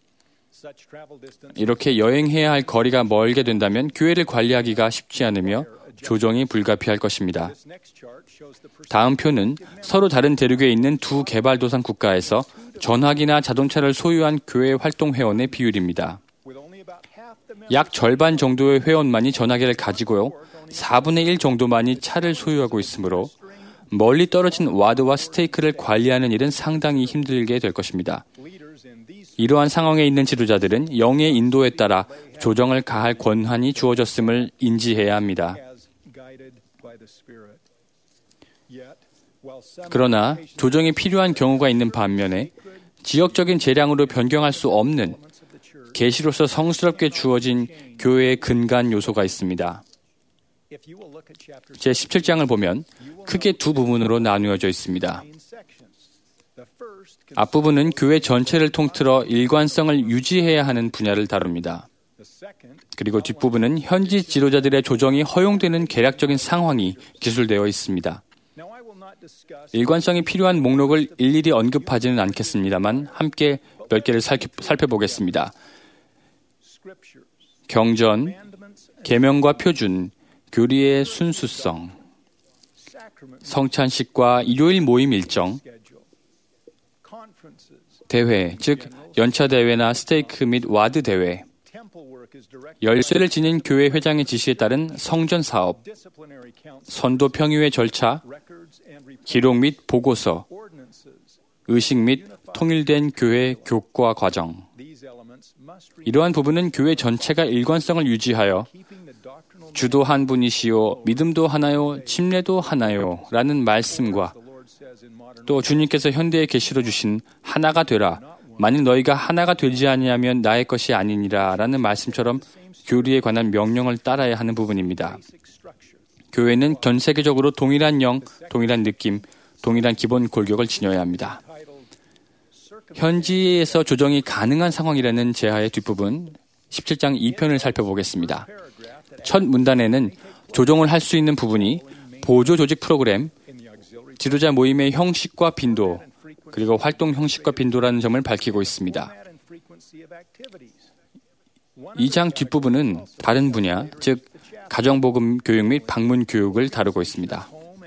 이렇게 여행해야 할 거리가 멀게 된다면 교회를 관리하기가 쉽지 않으며 조정이 불가피할 것입니다. 다음 표는 서로 다른 대륙에 있는 두 개발도상 국가에서 전화기나 자동차를 소유한 교회 활동 회원의 비율입니다. 약 절반 정도의 회원만이 전화기를 가지고요, 4분의 1 정도만이 차를 소유하고 있으므로 멀리 떨어진 와드와 스테이크를 관리하는 일은 상당히 힘들게 될 것입니다. 이러한 상황에 있는 지도자들은 영의 인도에 따라 조정을 가할 권한이 주어졌음을 인지해야 합니다. 그러나 조정이 필요한 경우가 있는 반면에 지역적인 재량으로 변경할 수 없는 계시로서 성스럽게 주어진 교회의 근간 요소가 있습니다. 제17장을 보면 크게 두 부분으로 나누어져 있습니다. 앞부분은 교회 전체를 통틀어 일관성을 유지해야 하는 분야를 다룹니다. 그리고 뒷부분은 현지 지도자들의 조정이 허용되는 계략적인 상황이 기술되어 있습니다. 일관성이 필요한 목록을 일일이 언급하지는 않겠습니다만 함께 몇 개를 살펴보겠습니다. 경전, 계명과 표준, 교리의 순수성, 성찬식과 일요일 모임 일정, 대회, 즉 연차 대회나 스테이크 및 와드 대회, 열쇠를 지닌 교회 회장의 지시에 따른 성전 사업, 선도 평의회 절차, 기록 및 보고서, 의식 및 통일된 교회 교과 과정. 이러한 부분은 교회 전체가 일관성을 유지하여 주도 한 분이시요, 믿음도 하나요, 침례도 하나요 라는 말씀과 또 주님께서 현대의 계시로 주신 하나가 되라, 만일 너희가 하나가 되지 아니하면 나의 것이 아니니라 라는 말씀처럼 교리에 관한 명령을 따라야 하는 부분입니다. 교회는 전 세계적으로 동일한 영, 동일한 느낌, 동일한 기본 골격을 지녀야 합니다. 현지에서 조정이 가능한 상황이라는 제하의 뒷부분 17장 2편을 살펴보겠습니다. 첫 문단에는 조정을 할 수 있는 부분이 보조 조직 프로그램, 지도자 모임의 형식과 빈도, 그리고 활동 형식과 빈도라는 점을 밝히고 있습니다. 2장 뒷부분은 다른 분야, 즉 가정복음 교육 및 방문 교육을 다루고 있습니다.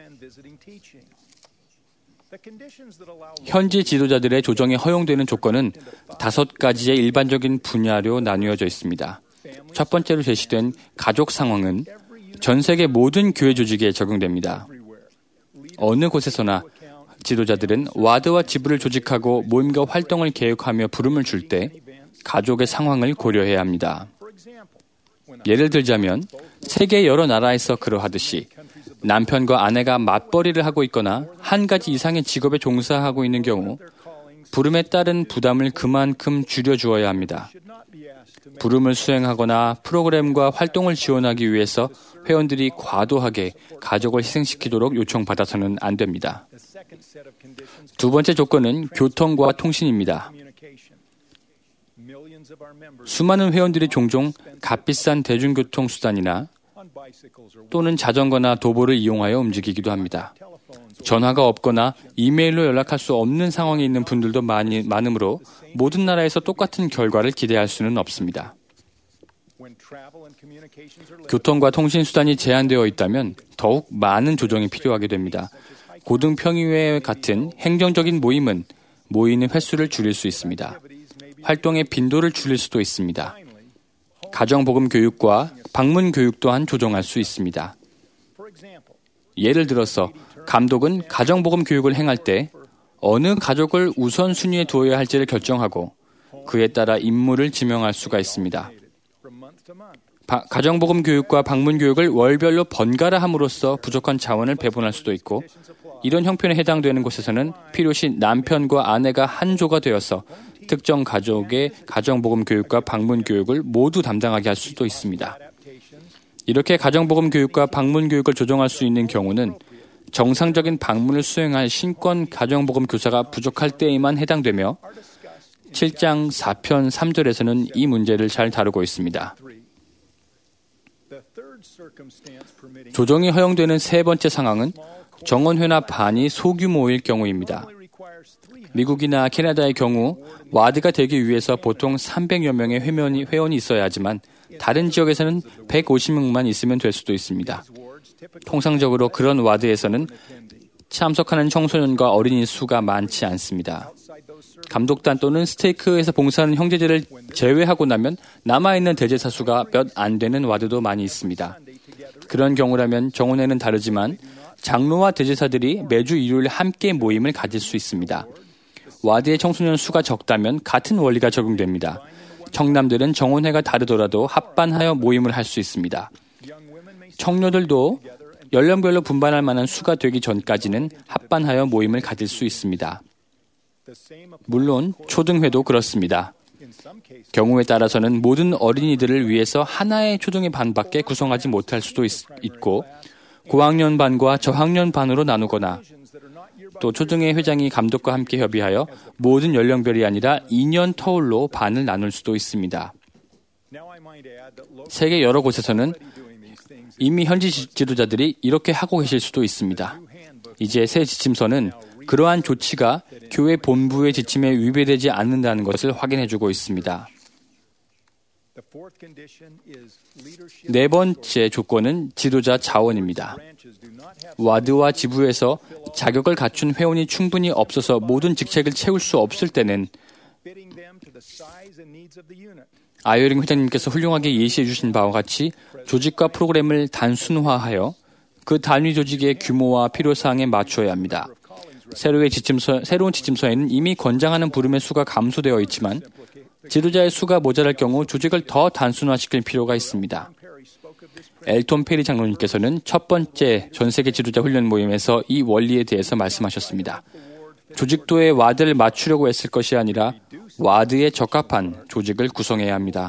현지 지도자들의 조정에 허용되는 조건은 5가지의 일반적인 분야로 나누어져 있습니다. 첫 번째로 제시된 가족 상황은 전 세계 모든 교회 조직에 적용됩니다. 어느 곳에서나 지도자들은 와드와 지부를 조직하고 모임과 활동을 계획하며 부름을 줄 때 가족의 상황을 고려해야 합니다. 예를 들자면 세계 여러 나라에서 그러하듯이 남편과 아내가 맞벌이를 하고 있거나 한 가지 이상의 직업에 종사하고 있는 경우 부름에 따른 부담을 그만큼 줄여주어야 합니다. 부름을 수행하거나 프로그램과 활동을 지원하기 위해서 회원들이 과도하게 가족을 희생시키도록 요청받아서는 안 됩니다. 두 번째 조건은 교통과 통신입니다. 수많은 회원들이 종종 값비싼 대중교통 수단이나 또는 자전거나 도보를 이용하여 움직이기도 합니다. 전화가 없거나 이메일로 연락할 수 없는 상황에 있는 분들도 많으므로 모든 나라에서 똑같은 결과를 기대할 수는 없습니다. 교통과 통신 수단이 제한되어 있다면 더욱 많은 조정이 필요하게 됩니다. 고등평의회 같은 행정적인 모임은 모이는 횟수를 줄일 수 있습니다. 활동의 빈도를 줄일 수도 있습니다. 가정복음 교육과 방문 교육 또한 조정할 수 있습니다. 예를 들어서 감독은 가정복음 교육을 행할 때 어느 가족을 우선순위에 두어야 할지를 결정하고 그에 따라 임무를 지명할 수가 있습니다. 가정복음 교육과 방문 교육을 월별로 번갈아 함으로써 부족한 자원을 배분할 수도 있고 이런 형편에 해당되는 곳에서는 필요시 남편과 아내가 한 조가 되어서 특정 가족의 가정복음 교육과 방문 교육을 모두 담당하게 할 수도 있습니다. 이렇게 가정복음 교육과 방문 교육을 조정할 수 있는 경우는 정상적인 방문을 수행할 신권 가정복음 교사가 부족할 때에만 해당되며 7장 4편 3절에서는 이 문제를 잘 다루고 있습니다. 조정이 허용되는 세 번째 상황은 정원회나 반이 소규모일 경우입니다. 미국이나 캐나다의 경우 와드가 되기 위해서 보통 300여 명의 회원이 있어야 하지만 다른 지역에서는 150명만 있으면 될 수도 있습니다. 통상적으로 그런 와드에서는 참석하는 청소년과 어린이 수가 많지 않습니다. 감독단 또는 스테이크에서 봉사하는 형제들을 제외하고 나면 남아있는 대제사 수가 몇 안 되는 와드도 많이 있습니다. 그런 경우라면 정원회는 다르지만 장로와 대제사들이 매주 일요일 함께 모임을 가질 수 있습니다. 와드의 청소년 수가 적다면 같은 원리가 적용됩니다. 청남들은 정원회가 다르더라도 합반하여 모임을 할 수 있습니다. 청녀들도 연령별로 분반할 만한 수가 되기 전까지는 합반하여 모임을 가질 수 있습니다. 물론 초등회도 그렇습니다. 경우에 따라서는 모든 어린이들을 위해서 하나의 초등의 반밖에 구성하지 못할 수도 있고 고학년 반과 저학년 반으로 나누거나 또 초등회 회장이 감독과 함께 협의하여 모든 연령별이 아니라 2년 터울로 반을 나눌 수도 있습니다. 세계 여러 곳에서는 이미 현지 지도자들이 이렇게 하고 계실 수도 있습니다. 이제 새 지침서는 그러한 조치가 교회 본부의 지침에 위배되지 않는다는 것을 확인해주고 있습니다. 네 번째 조건은 지도자 자원입니다. 와드와 지부에서 자격을 갖춘 회원이 충분히 없어서 모든 직책을 채울 수 없을 때는 아이어링 회장님께서 훌륭하게 예시해 주신 바와 같이 조직과 프로그램을 단순화하여 그 단위 조직의 규모와 필요사항에 맞추어야 합니다. 새로운 지침서에는 이미 권장하는 부름의 수가 감소되어 있지만 지도자의 수가 모자랄 경우 조직을 더 단순화시킬 필요가 있습니다. 엘톤 페리 장로님께서는 첫 번째 전세계 지도자 훈련 모임에서 이 원리에 대해서 말씀하셨습니다. 조직도의 와드를 맞추려고 했을 것이 아니라 와드에 적합한 조직을 구성해야 합니다.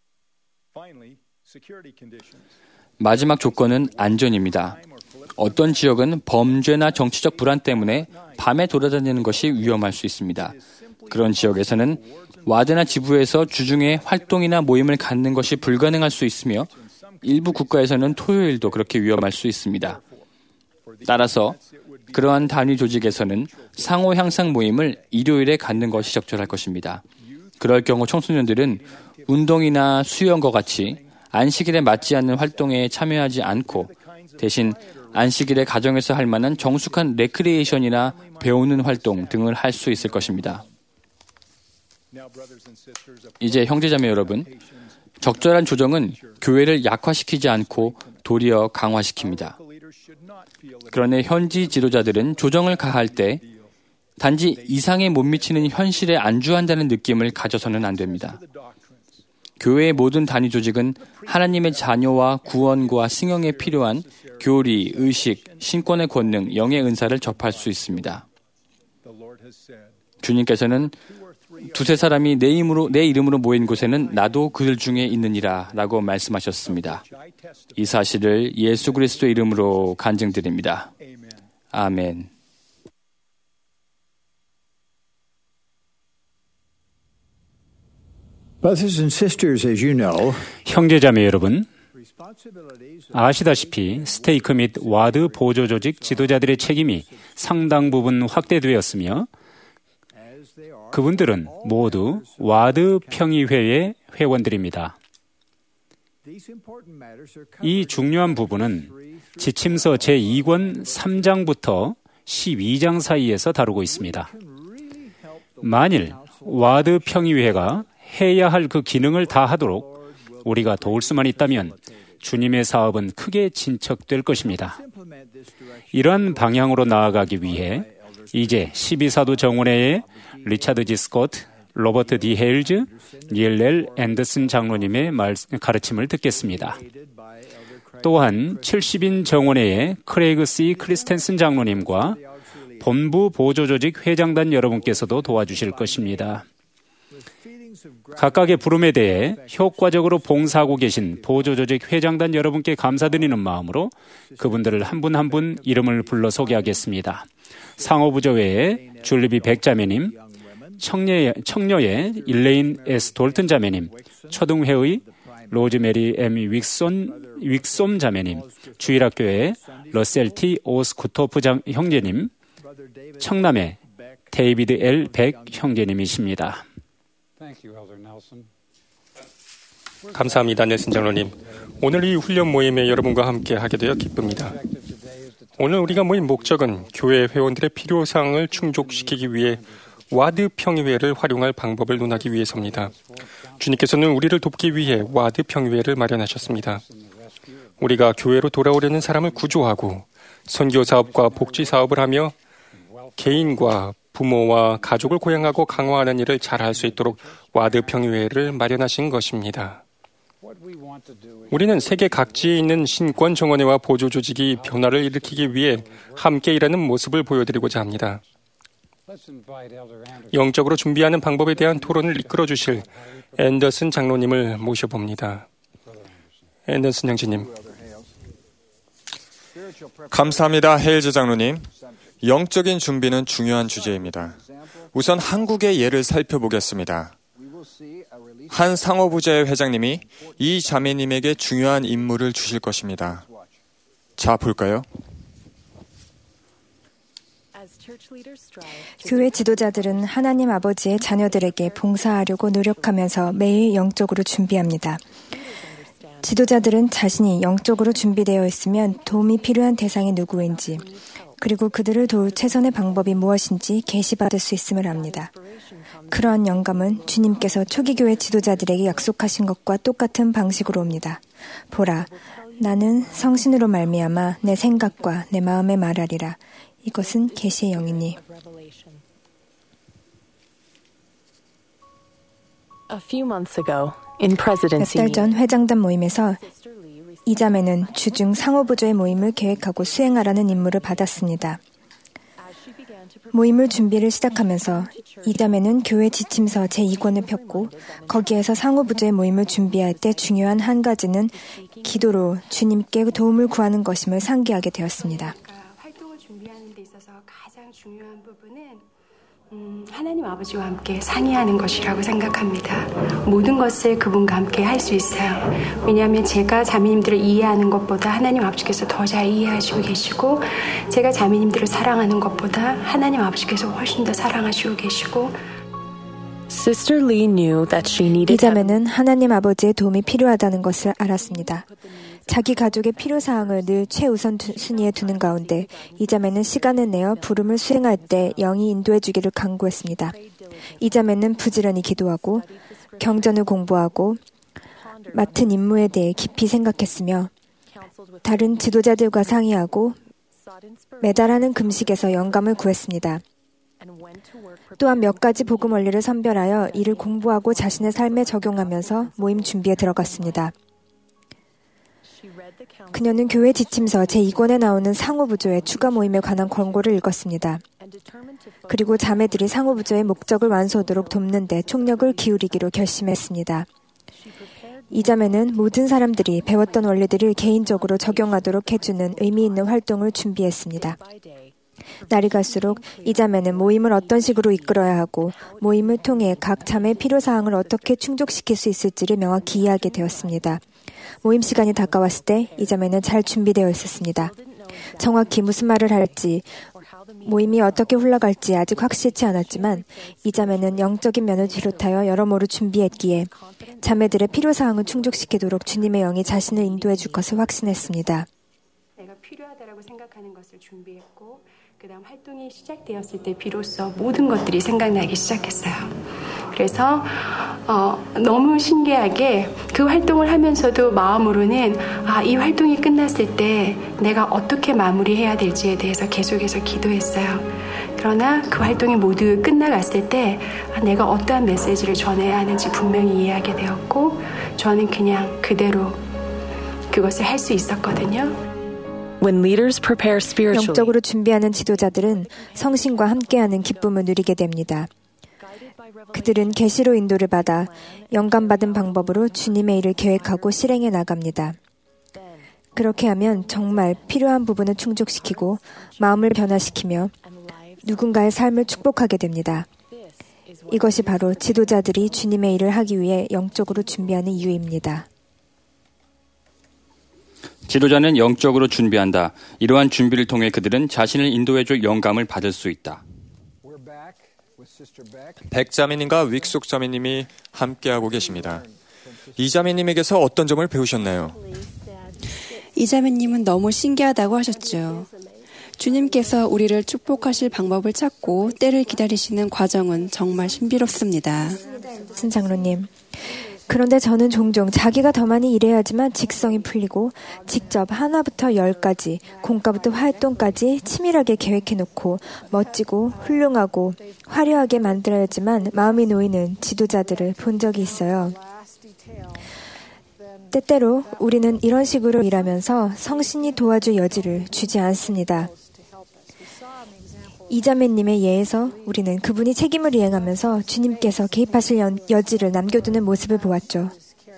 마지막 조건은 안전입니다. 어떤 지역은 범죄나 정치적 불안 때문에 밤에 돌아다니는 것이 위험할 수 있습니다. 그런 지역에서는 와드나 지부에서 주중에 활동이나 모임을 갖는 것이 불가능할 수 있으며 일부 국가에서는 토요일도 그렇게 위험할 수 있습니다. 따라서 그러한 단위 조직에서는 상호 향상 모임을 일요일에 갖는 것이 적절할 것입니다. 그럴 경우 청소년들은 운동이나 수영과 같이 안식일에 맞지 않는 활동에 참여하지 않고 대신 안식일에 가정에서 할 만한 정숙한 레크리에이션이나 배우는 활동 등을 할 수 있을 것입니다. 이제 형제자매 여러분, 적절한 조정은 교회를 약화시키지 않고 도리어 강화시킵니다. 그러나 현지 지도자들은 조정을 가할 때 단지 이상에 못 미치는 현실에 안주한다는 느낌을 가져서는 안 됩니다. 교회의 모든 단위 조직은 하나님의 자녀와 구원과 승영에 필요한 교리, 의식, 신권의 권능, 영의 은사를 접할 수 있습니다. 주님께서는 두세 사람이 내 이름으로 모인 곳에는 나도 그들 중에 있느니라 라고 말씀하셨습니다. 이 사실을 예수 그리스도의 이름으로 간증드립니다. 아멘. Brothers and sisters, as you know, 형제자매 여러분, 아시다시피 스테이크 및 와드 보조 조직 지도자들의 책임이 상당 부분 확대되었으며 그분들은 모두 와드 평의회의 회원들입니다. 이 중요한 부분은 지침서 제2권 3장부터 12장 사이에서 다루고 있습니다. 만일 와드 평의회가 해야 할 그 기능을 다하도록 우리가 도울 수만 있다면 주님의 사업은 크게 진척될 것입니다. 이러한 방향으로 나아가기 위해 이제 12사도 정원회의 리차드 G. 스코트, 로버트 D. 헤일즈, 닐 L. 앤더슨 장로님의 가르침을 듣겠습니다. 또한 70인 정원회의 크레이그 C. 크리스텐슨 장로님과 본부 보조조직 회장단 여러분께서도 도와주실 것입니다. 각각의 부름에 대해 효과적으로 봉사하고 계신 보조조직 회장단 여러분께 감사드리는 마음으로 그분들을 한 분 한 분 이름을 불러 소개하겠습니다. 상호부조회의 줄리비 백자매님, 청녀의 일레인 S. 돌튼 자매님, 초등회의 로즈메리 M. 윅솜 자매님, 주일학교의 러셀 T. 오스쿠토프 형제님, 청남의 데이비드 L. 백 형제님이십니다. 감사합니다, 넬슨 장로님. 오늘 이 훈련 모임에 여러분과 함께 하게 되어 기쁩니다. 오늘 우리가 모인 목적은 교회 회원들의 필요사항을 충족시키기 위해 와드 평의회를 활용할 방법을 논하기 위해서입니다. 주님께서는 우리를 돕기 위해 와드 평의회를 마련하셨습니다. 우리가 교회로 돌아오려는 사람을 구조하고 선교 사업과 복지 사업을 하며 개인과 부모와 가족을 고양하고 강화하는 일을 잘할 수 있도록 와드 평의회를 마련하신 것입니다. 우리는 세계 각지에 있는 신권 정원회와 보조 조직이 변화를 일으키기 위해 함께 일하는 모습을 보여드리고자 합니다. 영적으로 준비하는 방법에 대한 토론을 이끌어 주실 앤더슨 장로님을 모셔봅니다. 앤더슨 형제님. 감사합니다, 헤일즈 장로님. 영적인 준비는 중요한 주제입니다. 우선 한국의 예를 살펴보겠습니다. 한 상호부자의 회장님이 이 자매님에게 중요한 임무를 주실 것입니다. 자, 볼까요? 교회 지도자들은 하나님 아버지의 자녀들에게 봉사하려고 노력하면서 매일 영적으로 준비합니다. 지도자들은 자신이 영적으로 준비되어 있으면 도움이 필요한 대상이 누구인지, 그리고 그들을 도울 최선의 방법이 무엇인지 계시받을 수 있음을 압니다. 그러한 영감은 주님께서 초기 교회 지도자들에게 약속하신 것과 똑같은 방식으로 옵니다. 보라, 나는 성신으로 말미암아 내 생각과 내 마음에 말하리라. 이것은 계시의 영이니. 몇 달 전 회장단 모임에서 이 자매는 주중 상호부조의 모임을 계획하고 수행하라는 임무를 받았습니다. 모임을 준비를 시작하면서 이 자매는 교회 지침서 제2권을 폈고 거기에서 상호부조의 모임을 준비할 때 중요한 한 가지는 기도로 주님께 도움을 구하는 것임을 상기하게 되었습니다. 활동을 준비하는 데 있어서 가장 중요한 부분은 하나님 아버지와 함께 상의하는 것이라고 생각합니다. 모든 것을 그분과 함께 할 수 있어요. 왜냐하면 제가 자매님들을 이해하는 것보다 하나님 아버지께서 더 잘 이해하시고 계시고 제가 자매님들을 사랑하는 것보다 하나님 아버지께서 훨씬 더 사랑하시고 계시고 이 자매는 하나님 아버지의 도움이 필요하다는 것을 알았습니다. 자기 가족의 필요사항을 늘 최우선 순위에 두는 가운데 이 자매는 시간을 내어 부름을 수행할 때 영이 인도해 주기를 간구했습니다. 이 자매는 부지런히 기도하고 경전을 공부하고 맡은 임무에 대해 깊이 생각했으며 다른 지도자들과 상의하고 매달 하는 금식에서 영감을 구했습니다. 또한 몇 가지 복음 원리를 선별하여 이를 공부하고 자신의 삶에 적용하면서 모임 준비에 들어갔습니다. 그녀는 교회 지침서 제2권에 나오는 상호부조의 추가 모임에 관한 권고를 읽었습니다. 그리고 자매들이 상호부조의 목적을 완수하도록 돕는 데 총력을 기울이기로 결심했습니다. 이 자매는 모든 사람들이 배웠던 원리들을 개인적으로 적용하도록 해주는 의미 있는 활동을 준비했습니다. 날이 갈수록 이 자매는 모임을 어떤 식으로 이끌어야 하고 모임을 통해 각 자매의 필요사항을 어떻게 충족시킬 수 있을지를 명확히 이해하게 되었습니다. 모임 시간이 다가왔을 때 이 자매는 잘 준비되어 있었습니다. 정확히 무슨 말을 할지, 모임이 어떻게 흘러갈지 아직 확실치 않았지만 이 자매는 영적인 면을 비롯하여 여러모로 준비했기에 자매들의 필요사항을 충족시키도록 주님의 영이 자신을 인도해 줄 것을 확신했습니다. 내가 필요하다라고 생각하는 것을 준비했고 그 다음 활동이 시작되었을 때 비로소 모든 것들이 생각나기 시작했어요. 그래서 너무 신기하게 그 활동을 하면서도 마음으로는 이 활동이 끝났을 때 내가 어떻게 마무리해야 될지에 대해서 계속해서 기도했어요. 그러나 그 활동이 모두 끝나갔을 때 내가 어떠한 메시지를 전해야 하는지 분명히 이해하게 되었고 저는 그냥 그대로 그것을 할 수 있었거든요. 영적으로 준비하는 지도자들은 성신과 함께하는 기쁨을 누리게 됩니다. 그들은 계시로 인도를 받아 영감받은 방법으로 주님의 일을 계획하고 실행해 나갑니다. 그렇게 하면 정말 필요한 부분을 충족시키고 마음을 변화시키며 누군가의 삶을 축복하게 됩니다. 이것이 바로 지도자들이 주님의 일을 하기 위해 영적으로 준비하는 이유입니다. 지도자는 영적으로 준비한다. 이러한 준비를 통해 그들은 자신을 인도해줄 영감을 받을 수 있다. 백자매님과 윅속 자매님이 함께하고 계십니다. 이 자매님에게서 어떤 점을 배우셨나요? 이 자매님은 너무 신기하다고 하셨죠. 주님께서 우리를 축복하실 방법을 찾고 때를 기다리시는 과정은 정말 신비롭습니다. 장로님, 그런데 저는 종종 자기가 더 많이 일해야지만 직성이 풀리고 직접 하나부터 10까지, 공과부터 활동까지 치밀하게 계획해놓고 멋지고 훌륭하고 화려하게 만들어야지만 마음이 놓이는 지도자들을 본 적이 있어요. 때때로 우리는 이런 식으로 일하면서 성신이 도와줄 여지를 주지 않습니다. 이자매님의 예에서 우리는 그분이 책임을 이행하면서 주님께서 개입하실 여지를 남겨두는 모습을 보았죠.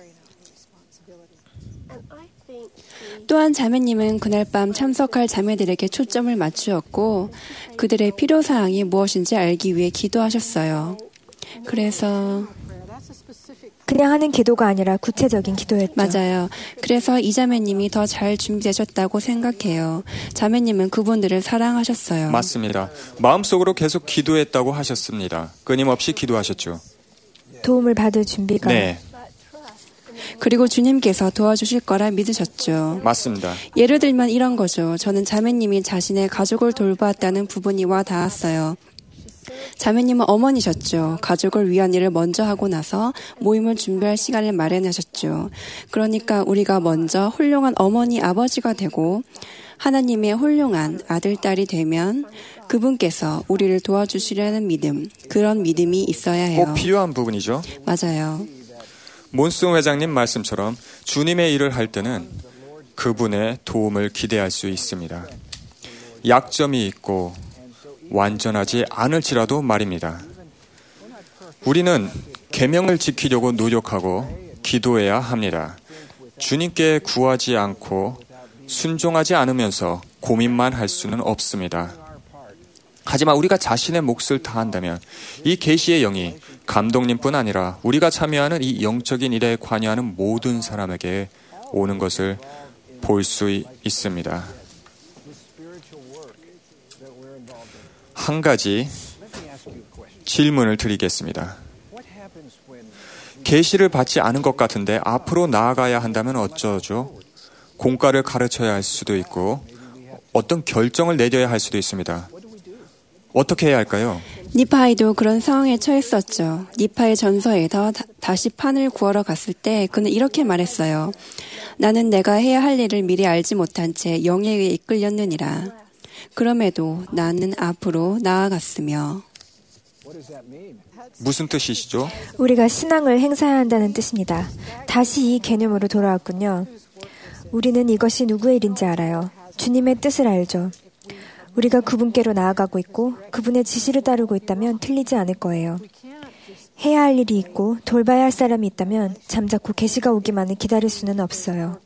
또한 자매님은 그날 밤 참석할 자매들에게 초점을 맞추었고 그들의 필요사항이 무엇인지 알기 위해 기도하셨어요. 그래서 그냥 하는 기도가 아니라 구체적인 기도였죠. 맞아요. 그래서 이 자매님이 더 잘 준비되셨다고 생각해요. 자매님은 그분들을 사랑하셨어요. 맞습니다. 마음속으로 계속 기도했다고 하셨습니다. 끊임없이 기도하셨죠. 도움을 받을 준비가. 네. 그리고 주님께서 도와주실 거라 믿으셨죠. 맞습니다. 예를 들면 이런 거죠. 저는 자매님이 자신의 가족을 돌보았다는 부분이 와 닿았어요. 자매님은 어머니셨죠. 가족을 위한 일을 먼저 하고 나서 모임을 준비할 시간을 마련하셨죠. 그러니까 우리가 먼저 훌륭한 어머니, 아버지가 되고 하나님의 훌륭한 아들, 딸이 되면 그분께서 우리를 도와주시려는 믿음, 그런 믿음이 있어야 해요. 꼭 필요한 부분이죠. 맞아요. 몬스 회장님 말씀처럼 주님의 일을 할 때는 그분의 도움을 기대할 수 있습니다. 약점이 있고 완전하지 않을지라도 말입니다. 우리는 계명을 지키려고 노력하고 기도해야 합니다. 주님께 구하지 않고 순종하지 않으면서 고민만 할 수는 없습니다. 하지만 우리가 자신의 몫을 다한다면 이 계시의 영이 감독님뿐 아니라 우리가 참여하는 이 영적인 일에 관여하는 모든 사람에게 오는 것을 볼 수 있습니다. 한 가지 질문을 드리겠습니다. 계시를 받지 않은 것 같은데 앞으로 나아가야 한다면 어쩌죠? 공과를 가르쳐야 할 수도 있고 어떤 결정을 내려야 할 수도 있습니다. 어떻게 해야 할까요? 니파이도 그런 상황에 처했었죠. 니파의 전서에서 다시 판을 구하러 갔을 때 그는 이렇게 말했어요. 나는 내가 해야 할 일을 미리 알지 못한 채 영에 의해 이끌렸느니라. 그럼에도 나는 앞으로 나아갔으며. 무슨 뜻이시죠? 우리가 신앙을 행사해야 한다는 뜻입니다. 다시 이 개념으로 돌아왔군요. 우리는 이것이 누구의 일인지 알아요. 주님의 뜻을 알죠. 우리가 그분께로 나아가고 있고 그분의 지시를 따르고 있다면 틀리지 않을 거예요. 해야 할 일이 있고 돌봐야 할 사람이 있다면 잠자코 계시가 오기만을 기다릴 수는 없어요.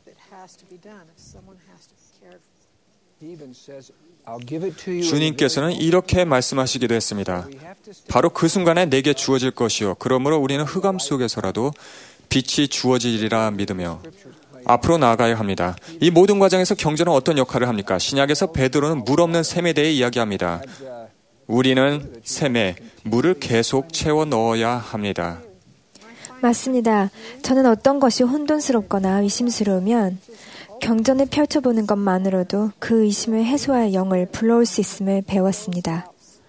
주님께서는 이렇게 말씀하시기도 했습니다. 바로 그 순간에 내게 주어질 것이요. 그러므로 우리는 흑암 속에서라도 빛이 주어지리라 믿으며 앞으로 나아가야 합니다. 이 모든 과정에서 경전은 어떤 역할을 합니까? 신약에서 베드로는 물 없는 샘에 대해 이야기합니다. 우리는 샘에 물을 계속 채워 넣어야 합니다. 맞습니다. 저는 어떤 것이 혼돈스럽거나 의심스러우면 경전을 펼쳐보는 것만으로도 그 의심을 해소할 영을 불러올 수 있음을 배웠습니다.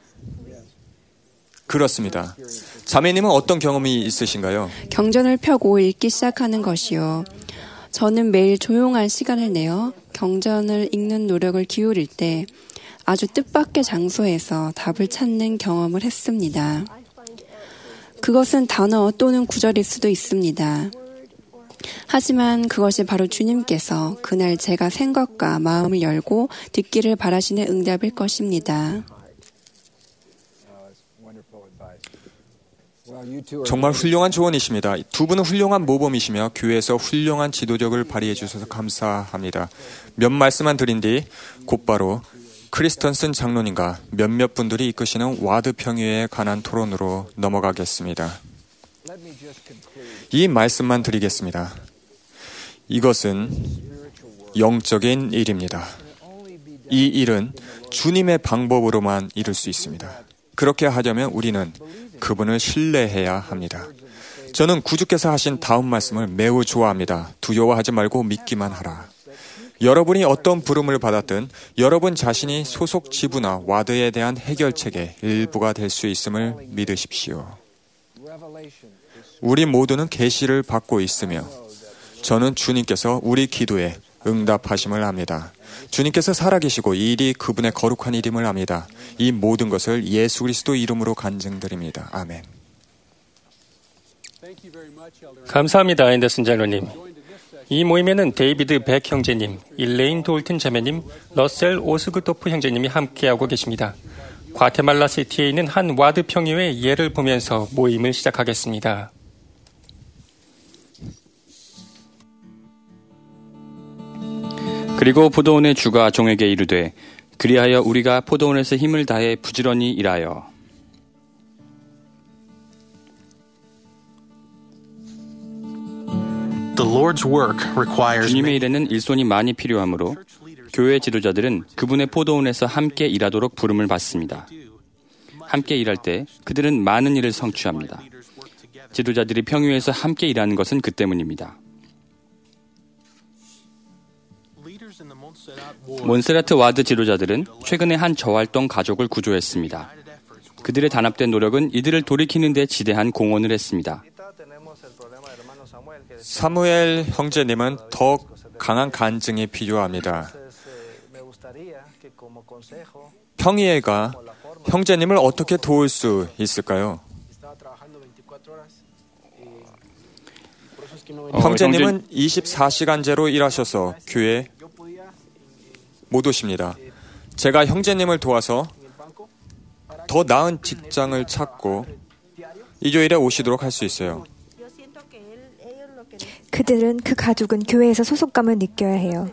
그렇습니다. 자매님은 어떤 경험이 있으신가요? 경전을 펴고 읽기 시작하는 것이요. 저는 매일 조용한 시간을 내어 경전을 읽는 노력을 기울일 때 아주 뜻밖의 장소에서 답을 찾는 경험을 했습니다. 그것은 단어 또는 구절일 수도 있습니다. 하지만 그것이 바로 주님께서 그날 제가 생각과 마음을 열고 듣기를 바라시는 응답일 것입니다. 정말 훌륭한 조언이십니다. 두 분은 훌륭한 모범이시며 교회에서 훌륭한 지도력을 발휘해 주셔서 감사합니다. 몇 말씀만 드린 뒤 곧바로 크리스턴슨 장로님과 몇몇 분들이 이끄시는 와드 평유에 관한 토론으로 넘어가겠습니다. 이 말씀만 드리겠습니다. 이것은 영적인 일입니다. 이 일은 주님의 방법으로만 이룰 수 있습니다. 그렇게 하려면 우리는 그분을 신뢰해야 합니다. 저는 구주께서 하신 다음 말씀을 매우 좋아합니다. 두려워하지 말고 믿기만 하라. 여러분이 어떤 부름을 받았든 여러분 자신이 소속 지부나 와드에 대한 해결책의 일부가 될 수 있음을 믿으십시오. 우리 모두는 계시를 받고 있으며 저는 주님께서 우리 기도에 응답하심을 압니다. 주님께서 살아계시고 이 일이 그분의 거룩한 일임을 압니다. 이 모든 것을 예수 그리스도 이름으로 간증드립니다. 아멘. 감사합니다, 앤더슨 장로님. 이 모임에는 데이비드 백 형제님, 일레인 돌튼 자매님, 러셀 오스그토프 형제님이 함께하고 계십니다. 과테말라 시티에 있는 한 와드 평유의 예를 보면서 모임을 시작하겠습니다. 그리고 포도원의 주가 종에게 이르되 그리하여 우리가 포도원에서 힘을 다해 부지런히 일하여 주님의 일에는 일손이 많이 필요하므로 교회 지도자들은 그분의 포도원에서 함께 일하도록 부름을 받습니다. 함께 일할 때 그들은 많은 일을 성취합니다. 지도자들이 평유에서 함께 일하는 것은 그 때문입니다. 몬세라트 와드 지도자들은 최근에 한 저활동 가족을 구조했습니다. 그들의 단합된 노력은 이들을 돌이키는 데 지대한 공헌을 했습니다. 사무엘 형제님은 더 강한 간증이 필요합니다. 평이애가 형제님을 어떻게 도울 수 있을까요? 형제님은 24시간제로 일하셔서 교회에 못 오십니다. 제가 형제님을 도와서 더 나은 직장을 찾고 일요일에 오시도록 할 수 있어요. 그들은 그 가족은 교회에서 소속감을 느껴야 해요.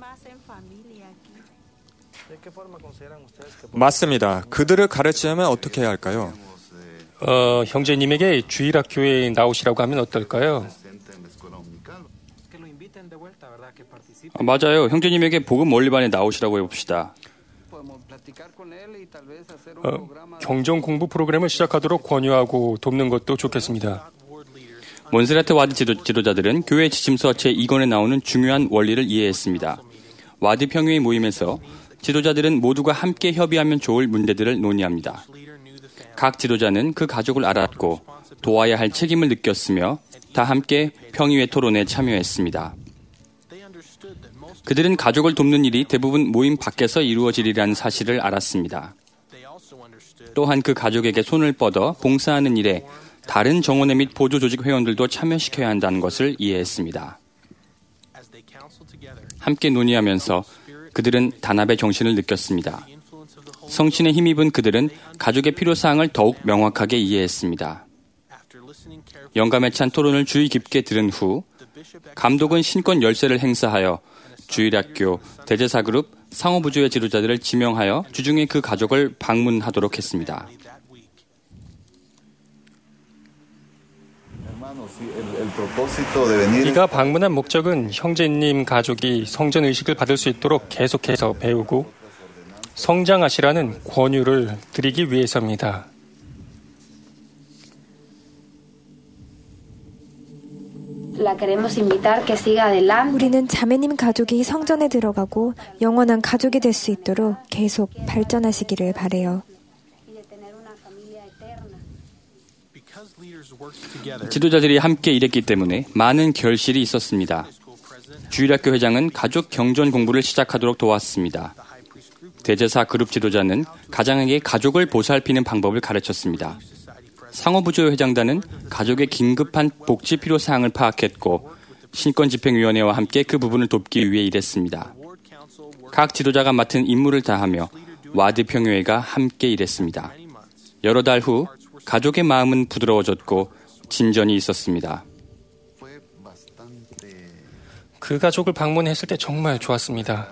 맞습니다. 그들을 가르치려면 어떻게 해야 할까요? 형제님에게 주일학교에 나오시라고 하면 어떨까요? 맞아요. 형제님에게 복음 원리반에 나오시라고 해봅시다. 경전 공부 프로그램을 시작하도록 권유하고 돕는 것도 좋겠습니다. 몬세라트 와드 지도자들은 교회 지침서 제2권에 나오는 중요한 원리를 이해했습니다. 와드 평유의 모임에서 지도자들은 모두가 함께 협의하면 좋을 문제들을 논의합니다. 각 지도자는 그 가족을 알았고 도와야 할 책임을 느꼈으며 다 함께 평유의 토론에 참여했습니다. 그들은 가족을 돕는 일이 대부분 모임 밖에서 이루어지리라는 사실을 알았습니다. 또한 그 가족에게 손을 뻗어 봉사하는 일에 다른 정원회 및 보조조직 회원들도 참여시켜야 한다는 것을 이해했습니다. 함께 논의하면서 그들은 단합의 정신을 느꼈습니다. 성신에 힘입은 그들은 가족의 필요사항을 더욱 명확하게 이해했습니다. 영감에 찬 토론을 주의 깊게 들은 후 감독은 신권 열쇠를 행사하여 주일학교, 대제사그룹, 상호부조의 지도자들을 지명하여 주중에 그 가족을 방문하도록 했습니다. 이가 방문한 목적은 형제님 가족이 성전 의식을 받을 수 있도록 계속해서 배우고 성장하시라는 권유를 드리기 위해서입니다. 우리는 자매님 가족이 성전에 들어가고 영원한 가족이 될 수 있도록 계속 발전하시기를 바라요. 지도자들이 함께 일했기 때문에 많은 결실이 있었습니다. 주일학교 회장은 가족 경전 공부를 시작하도록 도왔습니다. 대제사 그룹 지도자는 가장에게 가족을 보살피는 방법을 가르쳤습니다. 상호부조 회장단은 가족의 긴급한 복지 필요 사항을 파악했고 신권집행위원회와 함께 그 부분을 돕기 위해 일했습니다. 각 지도자가 맡은 임무를 다하며 와드 평유회가 함께 일했습니다. 여러 달 후 가족의 마음은 부드러워졌고 진전이 있었습니다. 그 가족을 방문했을 때 정말 좋았습니다.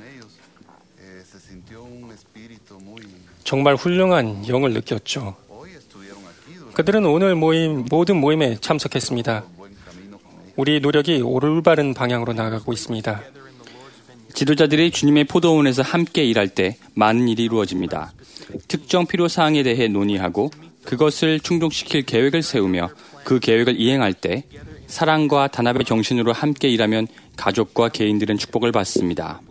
정말 훌륭한 영을 느꼈죠. 그들은 오늘 모든 모임에 참석했습니다. 우리 노력이 올바른 방향으로 나아가고 있습니다. 지도자들이 주님의 포도원에서 함께 일할 때 많은 일이 이루어집니다. 특정 필요사항에 대해 논의하고 그것을 충족시킬 계획을 세우며 그 계획을 이행할 때 사랑과 단합의 정신으로 함께 일하면 가족과 개인들은 축복을 받습니다.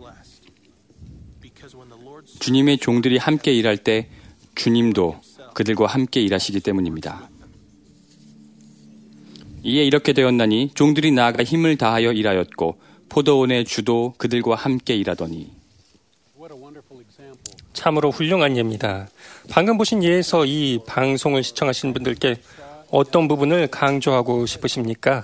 주님의 종들이 함께 일할 때 주님도 그들과 함께 일하시기 때문입니다. 이에 이렇게 되었나니 종들이 나아가 힘을 다하여 일하였고 포도원의 주도 그들과 함께 일하더니. 참으로 훌륭한 예입니다. 방금 보신 예에서 이 방송을 시청하신 분들께 어떤 부분을 강조하고 싶으십니까?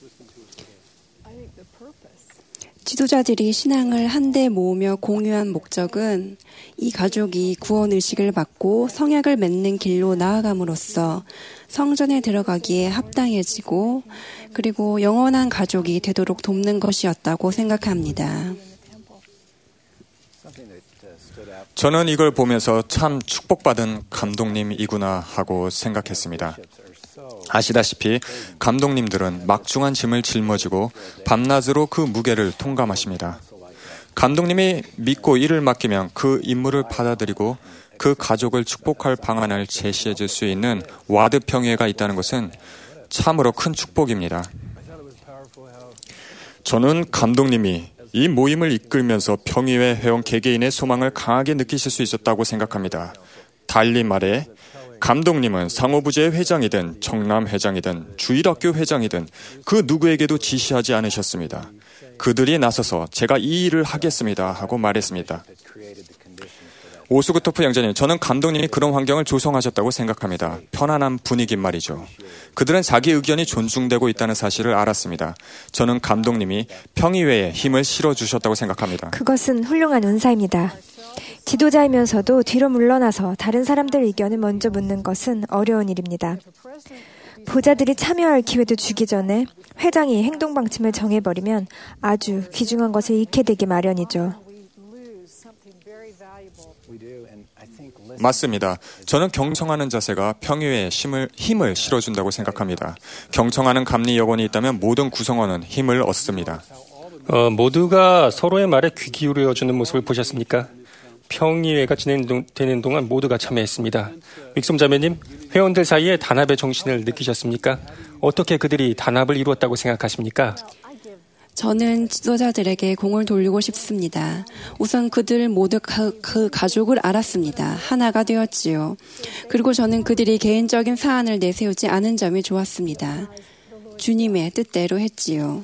지도자들이 신앙을 한데 모으며 공유한 목적은 이 가족이 구원 의식을 받고 성약을 맺는 길로 나아감으로써 성전에 들어가기에 합당해지고 그리고 영원한 가족이 되도록 돕는 것이었다고 생각합니다. 저는 이걸 보면서 참 축복받은 감독님이구나 하고 생각했습니다. 아시다시피 감독님들은 막중한 짐을 짊어지고 밤낮으로 그 무게를 통감하십니다. 감독님이 믿고 일을 맡기면 그 임무를 받아들이고 그 가족을 축복할 방안을 제시해 줄 수 있는 와드 평유회가 있다는 것은 참으로 큰 축복입니다. 저는 감독님이 이 모임을 이끌면서 평유회 회원 개개인의 소망을 강하게 느끼실 수 있었다고 생각합니다. 달리 말해 감독님은 상호부제의 회장이든 청남회장이든 주일학교 회장이든 그 누구에게도 지시하지 않으셨습니다. 그들이 나서서 제가 이 일을 하겠습니다 하고 말했습니다. 오스구토프 형제님, 저는 감독님이 그런 환경을 조성하셨다고 생각합니다. 편안한 분위기 말이죠. 그들은 자기 의견이 존중되고 있다는 사실을 알았습니다. 저는 감독님이 평의회에 힘을 실어주셨다고 생각합니다. 그것은 훌륭한 은사입니다. 지도자이면서도 뒤로 물러나서 다른 사람들 의견을 먼저 묻는 것은 어려운 일입니다. 보좌들이 참여할 기회도 주기 전에 회장이 행동 방침을 정해버리면 아주 귀중한 것을 잃게 되기 마련이죠. 맞습니다. 저는 경청하는 자세가 평의회에 힘을 실어준다고 생각합니다. 경청하는 감리 여건이 있다면 모든 구성원은 힘을 얻습니다. 모두가 서로의 말에 귀 기울여주는 모습을 보셨습니까? 평의회가 진행되는 동안 모두가 참여했습니다. 윅솜 자매님, 회원들 사이에 단합의 정신을 느끼셨습니까? 어떻게 그들이 단합을 이루었다고 생각하십니까? 저는 지도자들에게 공을 돌리고 싶습니다. 우선 그들 모두 그 가족을 알았습니다. 하나가 되었지요. 그리고 저는 그들이 개인적인 사안을 내세우지 않은 점이 좋았습니다. 주님의 뜻대로 했지요.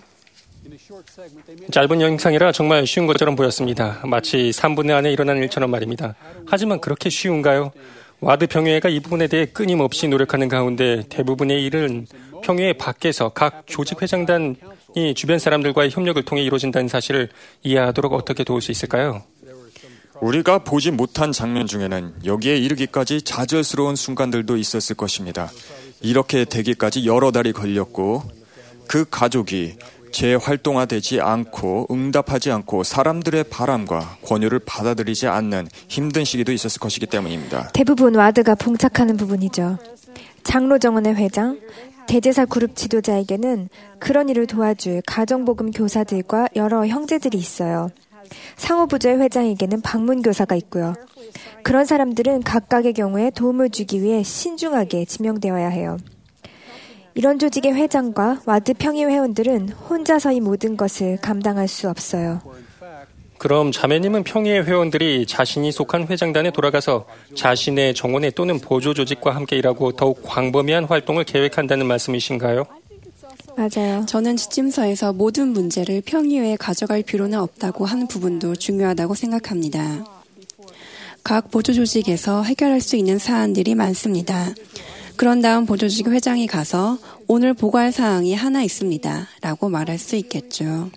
짧은 영상이라 정말 쉬운 것처럼 보였습니다. 마치 3분의 안에 일어난 일처럼 말입니다. 하지만 그렇게 쉬운가요? 와드 평의회가 이 부분에 대해 끊임없이 노력하는 가운데 대부분의 일은 평의회 밖에서 각 조직 회장단이 주변 사람들과의 협력을 통해 이루어진다는 사실을 이해하도록 어떻게 도울 수 있을까요? 우리가 보지 못한 장면 중에는 여기에 이르기까지 좌절스러운 순간들도 있었을 것입니다. 이렇게 되기까지 여러 달이 걸렸고 그 가족이 재활동화되지 않고 응답하지 않고 사람들의 바람과 권유를 받아들이지 않는 힘든 시기도 있었을 것이기 때문입니다. 대부분 와드가 봉착하는 부분이죠. 장로 정원의 회장, 대제사 그룹 지도자에게는 그런 일을 도와줄 가정복음 교사들과 여러 형제들이 있어요. 상호부조의 회장에게는 방문교사가 있고요. 그런 사람들은 각각의 경우에 도움을 주기 위해 신중하게 지명되어야 해요. 이런 조직의 회장과 와드 평의 회원들은 혼자서 이 모든 것을 감당할 수 없어요. 그럼 자매님은 평의회 회원들이 자신이 속한 회장단에 돌아가서 자신의 정원회 또는 보조 조직과 함께 일하고 더욱 광범위한 활동을 계획한다는 말씀이신가요? 맞아요. 저는 지침서에서 모든 문제를 평의회에 가져갈 필요는 없다고 하는 부분도 중요하다고 생각합니다. 각 보조 조직에서 해결할 수 있는 사안들이 많습니다. 그런 다음 보조직 회장이 가서 오늘 보고할 사항이 하나 있습니다. 라고 말할 수 있겠죠.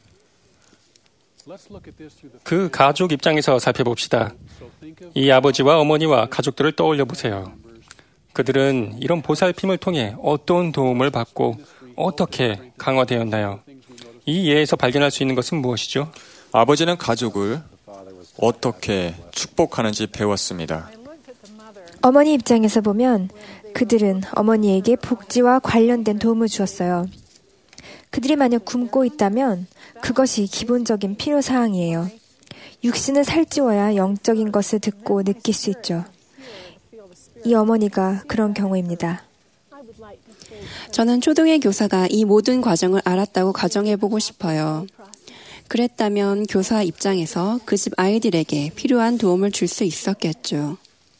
그 가족 입장에서 살펴봅시다. 이 아버지와 어머니와 가족들을 떠올려 보세요. 그들은 이런 보살핌을 통해 어떤 도움을 받고 어떻게 강화되었나요? 이 예에서 발견할 수 있는 것은 무엇이죠? 아버지는 가족을 어떻게 축복하는지 배웠습니다. 어머니 입장에서 보면 그들은 어머니에게 복지와 관련된 도움을 주었어요. 그들이 만약 굶고 있다면 그것이 기본적인 필요사항이에요. 육신을 살찌워야 영적인 것을 듣고 느낄 수 있죠. 이 어머니가 그런 경우입니다. 저는 초등의 교사가 이 모든 과정을 알았다고 가정해보고 싶어요. 그랬다면 교사 입장에서 그 집 아이들에게 필요한 도움을 줄 수 있었겠죠.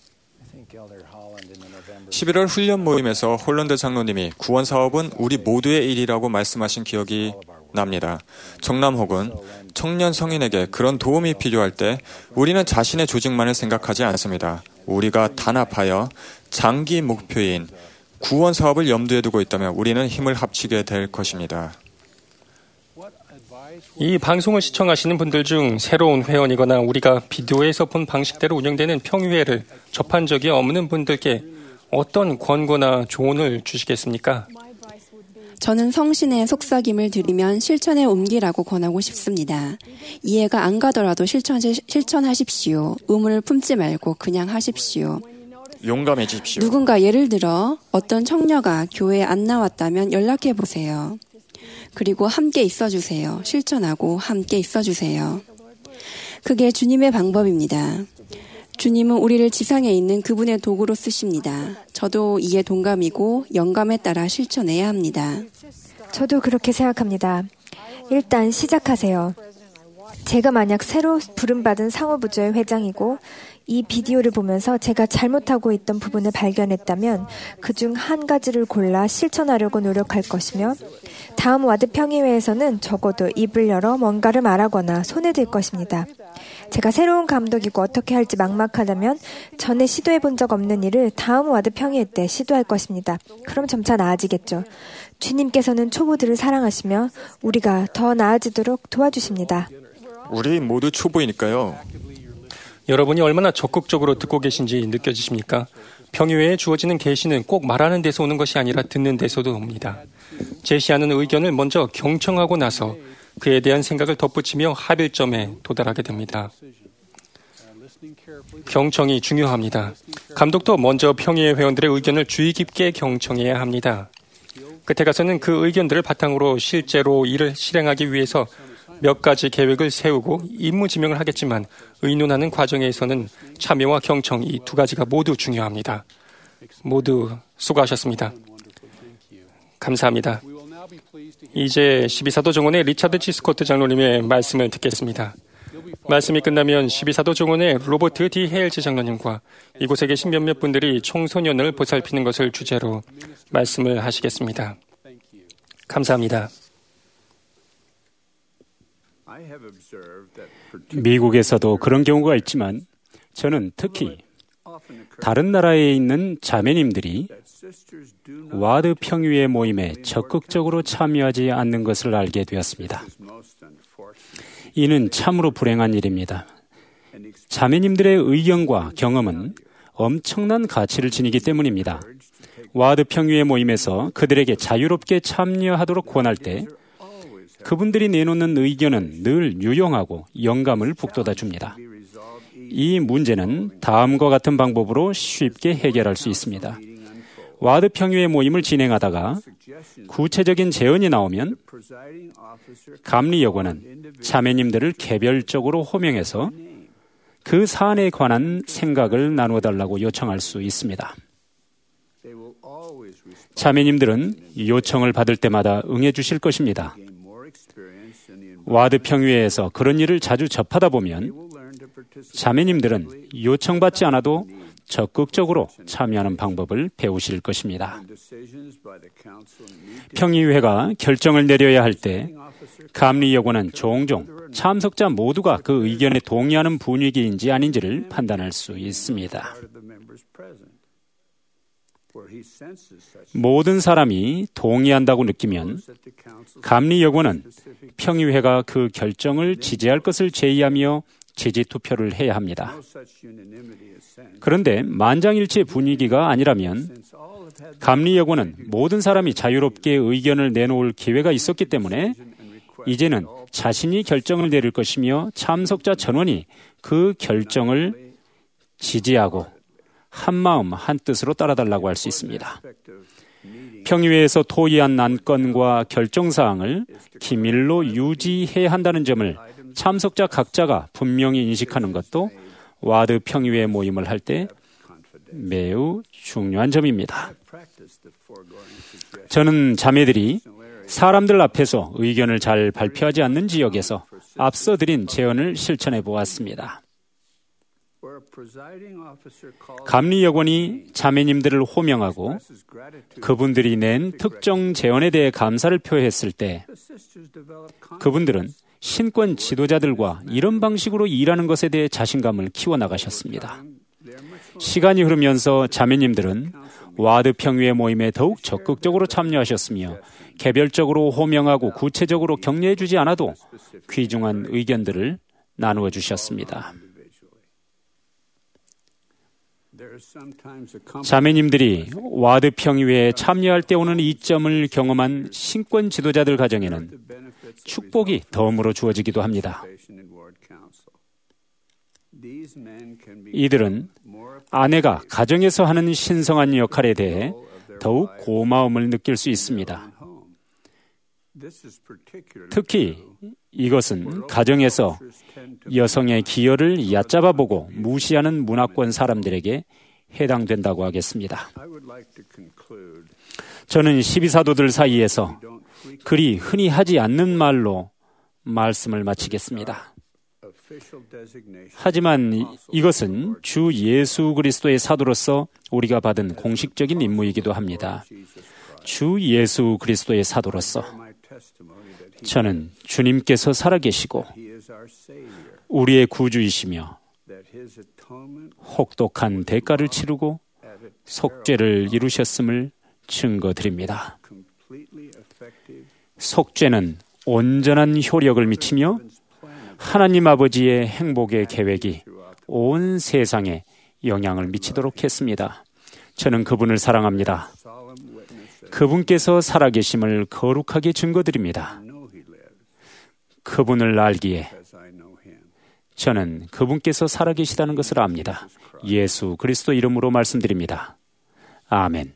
11월 훈련 모임에서 홀런드 장로님이 구원 사업은 우리 모두의 일이라고 말씀하신 기억이 납니다. 청남 혹은 청년 성인에게 그런 도움이 필요할 때 우리는 자신의 조직만을 생각하지 않습니다. 우리가 단합하여 장기 목표인 구원 사업을 염두에 두고 있다면 우리는 힘을 합치게 될 것입니다. 이 방송을 시청하시는 분들 중 새로운 회원이거나 우리가 비디오에서 본 방식대로 운영되는 평의회를 접한 적이 없는 분들께 어떤 권고나 조언을 주시겠습니까? 저는 성신의 속삭임을 드리면 실천에 옮기라고 권하고 싶습니다. 이해가 안 가더라도 실천하십시오. 의문을 품지 말고 그냥 하십시오. 용감해지십시오. 누군가 예를 들어 어떤 청녀가 교회에 안 나왔다면 연락해 보세요. 그리고 함께 있어주세요. 실천하고 함께 있어주세요. 그게 주님의 방법입니다. 주님은 우리를 지상에 있는 그분의 도구로 쓰십니다. 저도 이에 동감이고 영감에 따라 실천해야 합니다. 저도 그렇게 생각합니다. 일단 시작하세요. 제가 만약 새로 부름받은 상호부조의 회장이고 이 비디오를 보면서 제가 잘못하고 있던 부분을 발견했다면 그중 한 가지를 골라 실천하려고 노력할 것이며 다음 와드 평의회에서는 적어도 입을 열어 뭔가를 말하거나 손에 들 것입니다. 제가 새로운 감독이고 어떻게 할지 막막하다면 전에 시도해 본 적 없는 일을 다음 와드 평의회 때 시도할 것입니다. 그럼 점차 나아지겠죠. 주님께서는 초보들을 사랑하시며 우리가 더 나아지도록 도와주십니다. 우리 모두 초보이니까요. 여러분이 얼마나 적극적으로 듣고 계신지 느껴지십니까? 평의회에 주어지는 계시는 꼭 말하는 데서 오는 것이 아니라 듣는 데서도 옵니다. 제시하는 의견을 먼저 경청하고 나서 그에 대한 생각을 덧붙이며 합일점에 도달하게 됩니다. 경청이 중요합니다. 감독도 먼저 평의회 회원들의 의견을 주의 깊게 경청해야 합니다. 끝에 가서는 그 의견들을 바탕으로 실제로 일을 실행하기 위해서 몇 가지 계획을 세우고 임무지명을 하겠지만 의논하는 과정에서는 참여와 경청 이 두 가지가 모두 중요합니다. 모두 수고하셨습니다. 감사합니다. 이제 12사도 정원의 리차드 G. 스코트 장로님의 말씀을 듣겠습니다. 말씀이 끝나면 12사도 정원의 로버트 D. 헤일즈 장로님과 이곳에 계신 몇몇 분들이 청소년을 보살피는 것을 주제로 말씀을 하시겠습니다. 감사합니다. 미국에서도 그런 경우가 있지만 저는 특히 다른 나라에 있는 자매님들이 와드 평의회 모임에 적극적으로 참여하지 않는 것을 알게 되었습니다. 이는 참으로 불행한 일입니다. 자매님들의 의견과 경험은 엄청난 가치를 지니기 때문입니다. 와드 평의회 모임에서 그들에게 자유롭게 참여하도록 권할 때 그분들이 내놓는 의견은 늘 유용하고 영감을 북돋아 줍니다. 이 문제는 다음과 같은 방법으로 쉽게 해결할 수 있습니다. 와드 평의회 모임을 진행하다가 구체적인 제언이 나오면 감리여관은 자매님들을 개별적으로 호명해서 그 사안에 관한 생각을 나누어 달라고 요청할 수 있습니다. 자매님들은 요청을 받을 때마다 응해 주실 것입니다. 와드 평의회에서 그런 일을 자주 접하다 보면 자매님들은 요청받지 않아도 적극적으로 참여하는 방법을 배우실 것입니다. 평의회가 결정을 내려야 할 때 감리여관은 종종 참석자 모두가 그 의견에 동의하는 분위기인지 아닌지를 판단할 수 있습니다. 모든 사람이 동의한다고 느끼면 감리여관은 평의회가 그 결정을 지지할 것을 제의하며 지지 투표를 해야 합니다. 그런데 만장일치 분위기가 아니라면 감리여관은 모든 사람이 자유롭게 의견을 내놓을 기회가 있었기 때문에 이제는 자신이 결정을 내릴 것이며 참석자 전원이 그 결정을 지지하고 한마음 한뜻으로 따라달라고 할 수 있습니다. 평의회에서 토의한 안건과 결정사항을 기밀로 유지해야 한다는 점을 참석자 각자가 분명히 인식하는 것도 와드 평의회 모임을 할 때 매우 중요한 점입니다. 저는 자매들이 사람들 앞에서 의견을 잘 발표하지 않는 지역에서 앞서 드린 제언을 실천해 보았습니다. 감리여관이 자매님들을 호명하고 그분들이 낸 특정 제언에 대해 감사를 표했을 때 그분들은 신권 지도자들과 이런 방식으로 일하는 것에 대해 자신감을 키워나가셨습니다. 시간이 흐르면서 자매님들은 와드 평의회 모임에 더욱 적극적으로 참여하셨으며 개별적으로 호명하고 구체적으로 격려해 주지 않아도 귀중한 의견들을 나누어 주셨습니다. 자매님들이 와드 평의회에 참여할 때 오는 이점을 경험한 신권 지도자들 가정에는 축복이 덤으로 주어지기도 합니다. 이들은 아내가 가정에서 하는 신성한 역할에 대해 더욱 고마움을 느낄 수 있습니다. 특히 이것은 가정에서 여성의 기여를 얕잡아보고 무시하는 문화권 사람들에게 해당된다고 하겠습니다. 저는 12사도들 사이에서 그리 흔히 하지 않는 말로 말씀을 마치겠습니다. 하지만 이것은 주 예수 그리스도의 사도로서 우리가 받은 공식적인 임무이기도 합니다. 주 예수 그리스도의 사도로서 저는 주님께서 살아계시고 우리의 구주이시며 혹독한 대가를 치르고 속죄를 이루셨음을 증거드립니다. 속죄는 온전한 효력을 미치며 하나님 아버지의 행복의 계획이 온 세상에 영향을 미치도록 했습니다. 저는 그분을 사랑합니다. 그분께서 살아계심을 거룩하게 증거드립니다. 그분을 알기에 저는 그분께서 살아계시다는 것을 압니다. 예수 그리스도 이름으로 말씀드립니다. 아멘.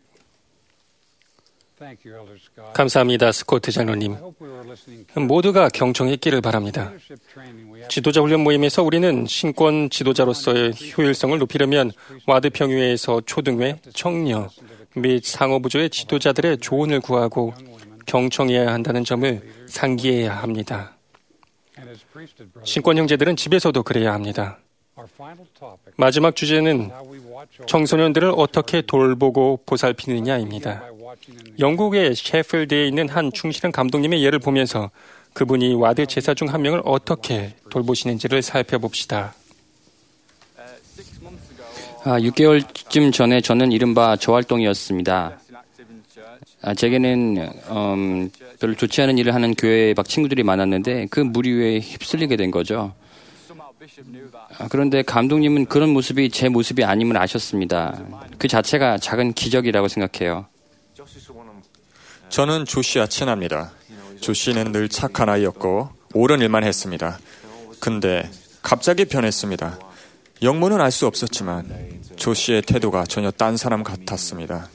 감사합니다, 스코트 장로님. 모두가 경청했기를 바랍니다. 지도자 훈련 모임에서 우리는 신권 지도자로서의 효율성을 높이려면 와드 평유회에서 초등회, 청년 및 상업부조의 지도자들의 조언을 구하고 경청해야 한다는 점을 상기해야 합니다. 신권 형제들은 집에서도 그래야 합니다. 마지막 주제는 청소년들을 어떻게 돌보고 보살피느냐입니다. 영국의 셰필드에 있는 한 충실한 감독님의 예를 보면서 그분이 와드 제사 중 한 명을 어떻게 돌보시는지를 살펴봅시다. 6개월쯤 전에 저는 이른바 저활동이었습니다. 제게는 별로 좋지 않은 일을 하는 교회에 막 친구들이 많았는데 그 무리에 휩쓸리게 된 거죠. 그런데 감독님은 그런 모습이 제 모습이 아님을 아셨습니다. 그 자체가 작은 기적이라고 생각해요. 저는 조 씨와 친합니다. 조 씨는 늘 착한 아이였고 옳은 일만 했습니다. 근데 갑자기 변했습니다. 영문은 알 수 없었지만 조 씨의 태도가 전혀 딴 사람 같았습니다.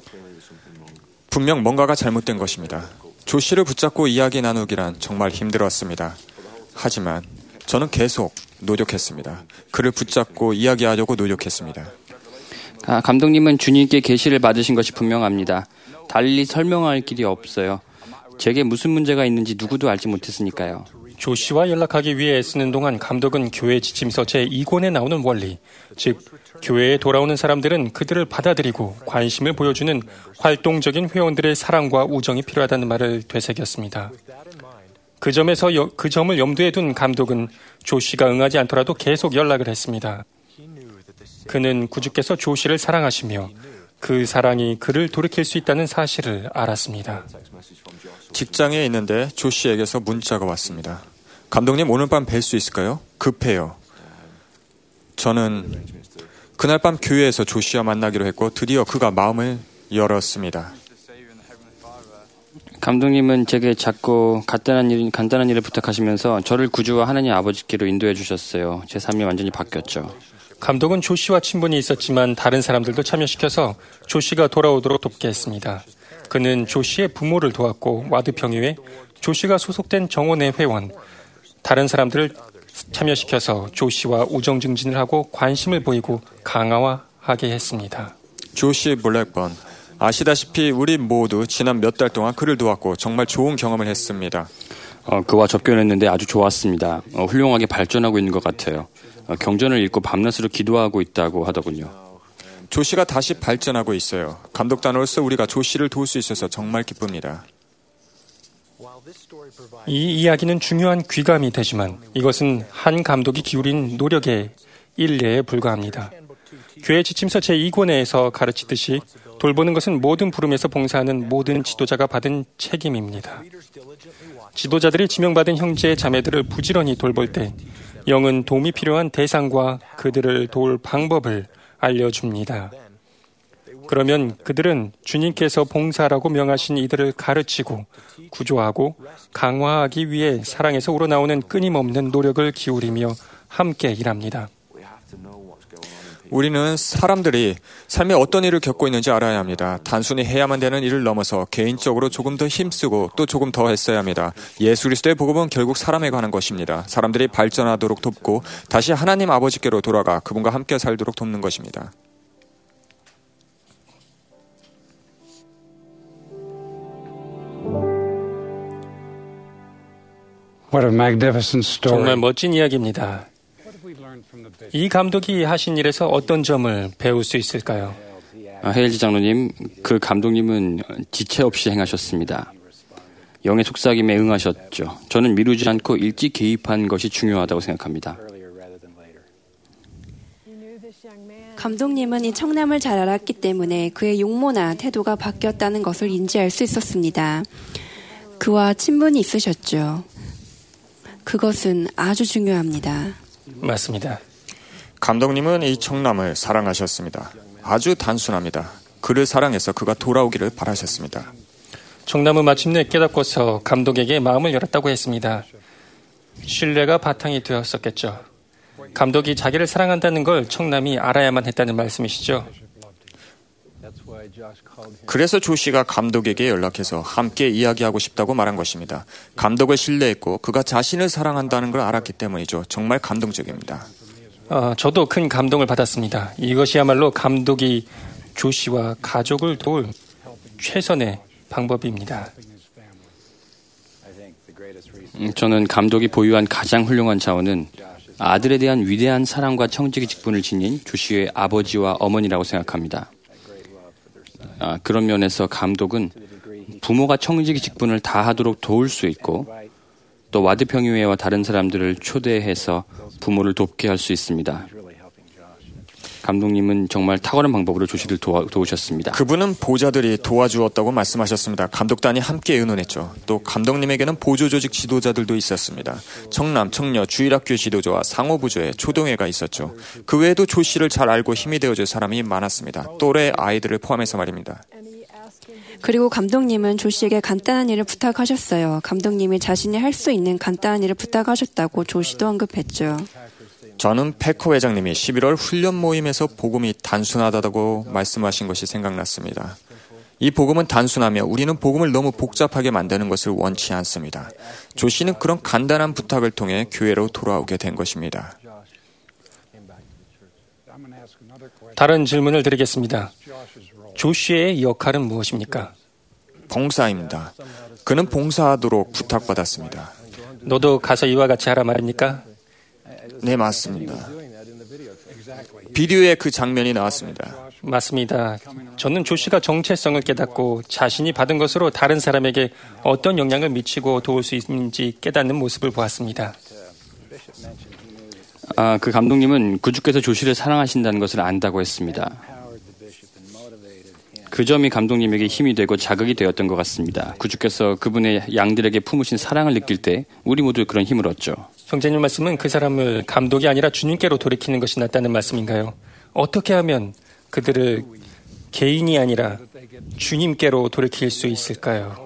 분명 뭔가가 잘못된 것입니다. 조 씨를 붙잡고 이야기 나누기란 정말 힘들었습니다. 하지만 저는 계속 노력했습니다. 그를 붙잡고 이야기하려고 노력했습니다. 감독님은 주님께 계시를 받으신 것이 분명합니다. 달리 설명할 길이 없어요. 제게 무슨 문제가 있는지 누구도 알지 못했으니까요. 조 씨와 연락하기 위해 애쓰는 동안 감독은 교회 지침서 제2권에 나오는 원리, 즉 교회에 돌아오는 사람들은 그들을 받아들이고 관심을 보여주는 활동적인 회원들의 사랑과 우정이 필요하다는 말을 되새겼습니다. 그 점을 염두에 둔 감독은 조 씨가 응하지 않더라도 계속 연락을 했습니다. 그는 구주께서 조 씨를 사랑하시며 그 사랑이 그를 돌이킬 수 있다는 사실을 알았습니다. 직장에 있는데 조 씨에게서 문자가 왔습니다. 감독님, 오늘 밤 뵐 수 있을까요? 급해요. 저는 그날 밤 교회에서 조 씨와 만나기로 했고 드디어 그가 마음을 열었습니다. 감독님은 제게 자꾸 간단한 일을 부탁하시면서 저를 구주와 하나님 아버지께로 인도해 주셨어요. 제 삶이 완전히 바뀌었죠. 감독은 조 씨와 친분이 있었지만 다른 사람들도 참여시켜서 조 씨가 돌아오도록 돕게 했습니다. 그는 조 씨의 부모를 도왔고 와드 평유회, 조 씨가 소속된 정원의 회원, 다른 사람들을 참여시켜서 조 씨와 우정 증진을 하고 관심을 보이고 강화하게 했습니다. 조 씨 블랙번, 아시다시피 우리 모두 지난 몇 달 동안 그를 도왔고 정말 좋은 경험을 했습니다. 그와 접견했는데 아주 좋았습니다. 훌륭하게 발전하고 있는 것 같아요. 경전을 읽고 밤낮으로 기도하고 있다고 하더군요. 조 씨가 다시 발전하고 있어요. 감독단으로서 우리가 조 씨를 도울 수 있어서 정말 기쁩니다. 이 이야기는 중요한 귀감이 되지만 이것은 한 감독이 기울인 노력의 일례에 불과합니다. 교회 지침서 제2권에서 가르치듯이 돌보는 것은 모든 부름에서 봉사하는 모든 지도자가 받은 책임입니다. 지도자들이 지명받은 형제 자매들을 부지런히 돌볼 때 영은 도움이 필요한 대상과 그들을 도울 방법을 알려줍니다. 그러면 그들은 주님께서 봉사라고 명하신 이들을 가르치고 구조하고 강화하기 위해 사랑에서 우러나오는 끊임없는 노력을 기울이며 함께 일합니다. 우리는 사람들이 삶에 어떤 일을 겪고 있는지 알아야 합니다. 단순히 해야만 되는 일을 넘어서 개인적으로 조금 더 힘쓰고 또 조금 더 했어야 합니다. 예수 그리스도의 복음은 결국 사람에 관한 것입니다. 사람들이 발전하도록 돕고 다시 하나님 아버지께로 돌아가 그분과 함께 살도록 돕는 것입니다. 정말 멋진 이야기입니다. 이 감독이 하신 일에서 어떤 점을 배울 수 있을까요? 헤일즈 장로님, 그 감독님은 지체 없이 행하셨습니다. 영의 속삭임에 응하셨죠. 저는 미루지 않고 일찍 개입한 것이 중요하다고 생각합니다. 감독님은 이 청남을 잘 알았기 때문에 그의 용모나 태도가 바뀌었다는 것을 인지할 수 있었습니다. 그와 친분이 있으셨죠. 그것은 아주 중요합니다. 맞습니다. 감독님은 이 청남을 사랑하셨습니다. 아주 단순합니다. 그를 사랑해서 그가 돌아오기를 바라셨습니다. 청남은 마침내 깨닫고서 감독에게 마음을 열었다고 했습니다. 신뢰가 바탕이 되었었겠죠. 감독이 자기를 사랑한다는 걸 청남이 알아야만 했다는 말씀이시죠? 그래서 조씨가 감독에게 연락해서 함께 이야기하고 싶다고 말한 것입니다. 감독을 신뢰했고 그가 자신을 사랑한다는 걸 알았기 때문이죠. 정말 감동적입니다. 저도 큰 감동을 받았습니다. 이것이야말로 감독이 조씨와 가족을 도울 최선의 방법입니다. 저는 감독이 보유한 가장 훌륭한 자원은 아들에 대한 위대한 사랑과 청지기 직분을 지닌 조씨의 아버지와 어머니라고 생각합니다. 그런 면에서 감독은 부모가 청지기 직분을 다하도록 도울 수 있고 또 와드 평유회와 다른 사람들을 초대해서 부모를 돕게 할 수 있습니다. 감독님은 정말 탁월한 방법으로 조씨를 도우셨습니다. 그분은 보좌들이 도와주었다고 말씀하셨습니다. 감독단이 함께 의논했죠. 또 감독님에게는 보조조직 지도자들도 있었습니다. 청남, 청녀, 주일학교 지도자와 상호부조회, 초동회가 있었죠. 그 외에도 조 씨를 잘 알고 힘이 되어줄 사람이 많았습니다. 또래 아이들을 포함해서 말입니다. 그리고 감독님은 조 씨에게 간단한 일을 부탁하셨어요. 감독님이 자신이 할 수 있는 간단한 일을 부탁하셨다고 조 씨도 언급했죠. 저는 패커 회장님이 11월 훈련 모임에서 복음이 단순하다고 말씀하신 것이 생각났습니다. 이 복음은 단순하며 우리는 복음을 너무 복잡하게 만드는 것을 원치 않습니다. 조 씨는 그런 간단한 부탁을 통해 교회로 돌아오게 된 것입니다. 다른 질문을 드리겠습니다. 조 씨의 역할은 무엇입니까? 봉사입니다. 그는 봉사하도록 부탁받았습니다. 너도 가서 이와 같이 하라 말입니까? 네, 맞습니다. 비디오에 그 장면이 나왔습니다. 맞습니다. 저는 조 씨가 정체성을 깨닫고 자신이 받은 것으로 다른 사람에게 어떤 영향을 미치고 도울 수 있는지 깨닫는 모습을 보았습니다. 그 감독님은 구주께서 조 씨를 사랑하신다는 것을 안다고 했습니다. 그 점이 감독님에게 힘이 되고 자극이 되었던 것 같습니다. 구주께서 그분의 양들에게 품으신 사랑을 느낄 때 우리 모두 그런 힘을 얻죠. 형제님 말씀은 그 사람을 감독이 아니라 주님께로 돌이키는 것이 낫다는 말씀인가요? 어떻게 하면 그들을 개인이 아니라 주님께로 돌이킬 수 있을까요?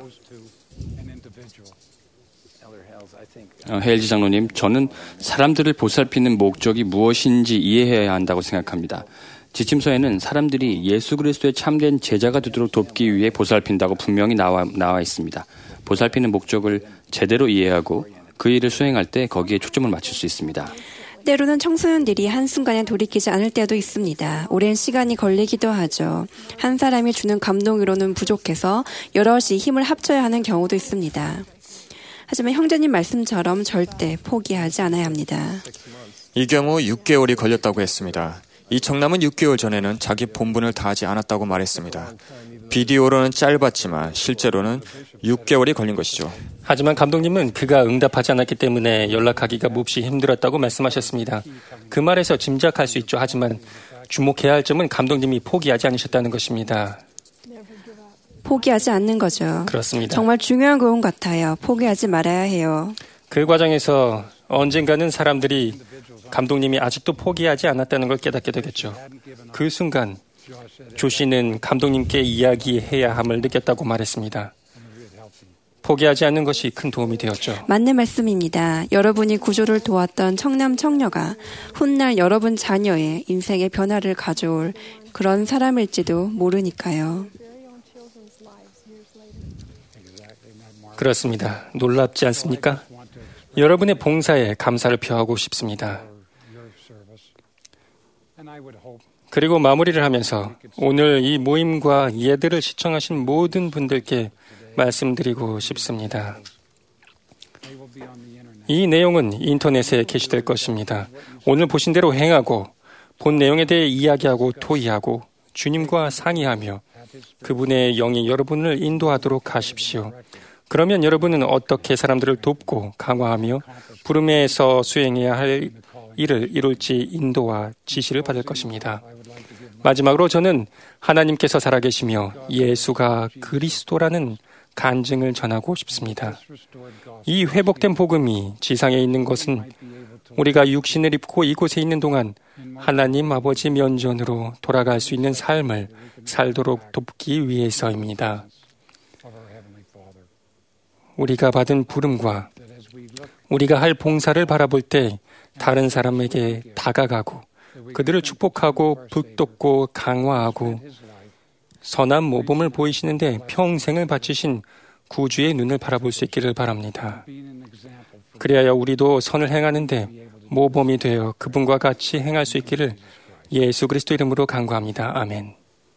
헤일즈 장로님, 저는 사람들을 보살피는 목적이 무엇인지 이해해야 한다고 생각합니다. 지침서에는 사람들이 예수 그리스도의 참된 제자가 되도록 돕기 위해 보살핀다고 분명히 나와 있습니다. 보살피는 목적을 제대로 이해하고 그 일을 수행할 때 거기에 초점을 맞출 수 있습니다. 때로는 청소년들이 한순간에 돌이키지 않을 때도 있습니다. 오랜 시간이 걸리기도 하죠. 한 사람이 주는 감동으로는 부족해서 여럿이 힘을 합쳐야 하는 경우도 있습니다. 하지만 형제님 말씀처럼 절대 포기하지 않아야 합니다. 이 경우 6개월이 걸렸다고 했습니다. 이 청남은 6개월 전에는 자기 본분을 다하지 않았다고 말했습니다. 비디오로는 짧았지만 실제로는 6개월이 걸린 것이죠. 하지만 감독님은 그가 응답하지 않았기 때문에 연락하기가 몹시 힘들었다고 말씀하셨습니다. 그 말에서 짐작할 수 있죠. 하지만 주목해야 할 점은 감독님이 포기하지 않으셨다는 것입니다. 포기하지 않는 거죠. 그렇습니다. 정말 중요한 교훈 같아요. 포기하지 말아야 해요. 그 과정에서 언젠가는 사람들이 감독님이 아직도 포기하지 않았다는 걸 깨닫게 되겠죠. 그 순간 조 씨는 감독님께 이야기해야 함을 느꼈다고 말했습니다. 포기하지 않는 것이 큰 도움이 되었죠. 맞는 말씀입니다. 여러분이 구조를 도왔던 청남 청녀가 훗날 여러분 자녀의 인생의 변화를 가져올 그런 사람일지도 모르니까요. 그렇습니다. 놀랍지 않습니까? 여러분의 봉사에 감사를 표하고 싶습니다. 그리고 마무리를 하면서 오늘 이 모임과 예들을 시청하신 모든 분들께 말씀드리고 싶습니다. 이 내용은 인터넷에 게시될 것입니다. 오늘 보신 대로 행하고 본 내용에 대해 이야기하고 토의하고 주님과 상의하며 그분의 영이 여러분을 인도하도록 하십시오. 그러면 여러분은 어떻게 사람들을 돕고 강화하며 부름에서 수행해야 할 일을 이룰지 인도와 지시를 받을 것입니다. 마지막으로 저는 하나님께서 살아계시며 예수가 그리스도라는 간증을 전하고 싶습니다. 이 회복된 복음이 지상에 있는 것은 우리가 육신을 입고 이곳에 있는 동안 하나님 아버지 면전으로 돌아갈 수 있는 삶을 살도록 돕기 위해서입니다. 우리가 받은 부름과 우리가 할 봉사를 바라볼 때 다른 사람에게 다가가고 그들을 축복하고 붙돋고 강화하고 선한 모범을 보이시는데 평생을 바치신 구주의 눈을 바라볼 수 있기를 바랍니다. 그리하여 우리도 선을 행하는데 모범이 되어 그분과 같이 행할 수 있기를 예수 그리스도 이름으로 간구합니다. 아멘.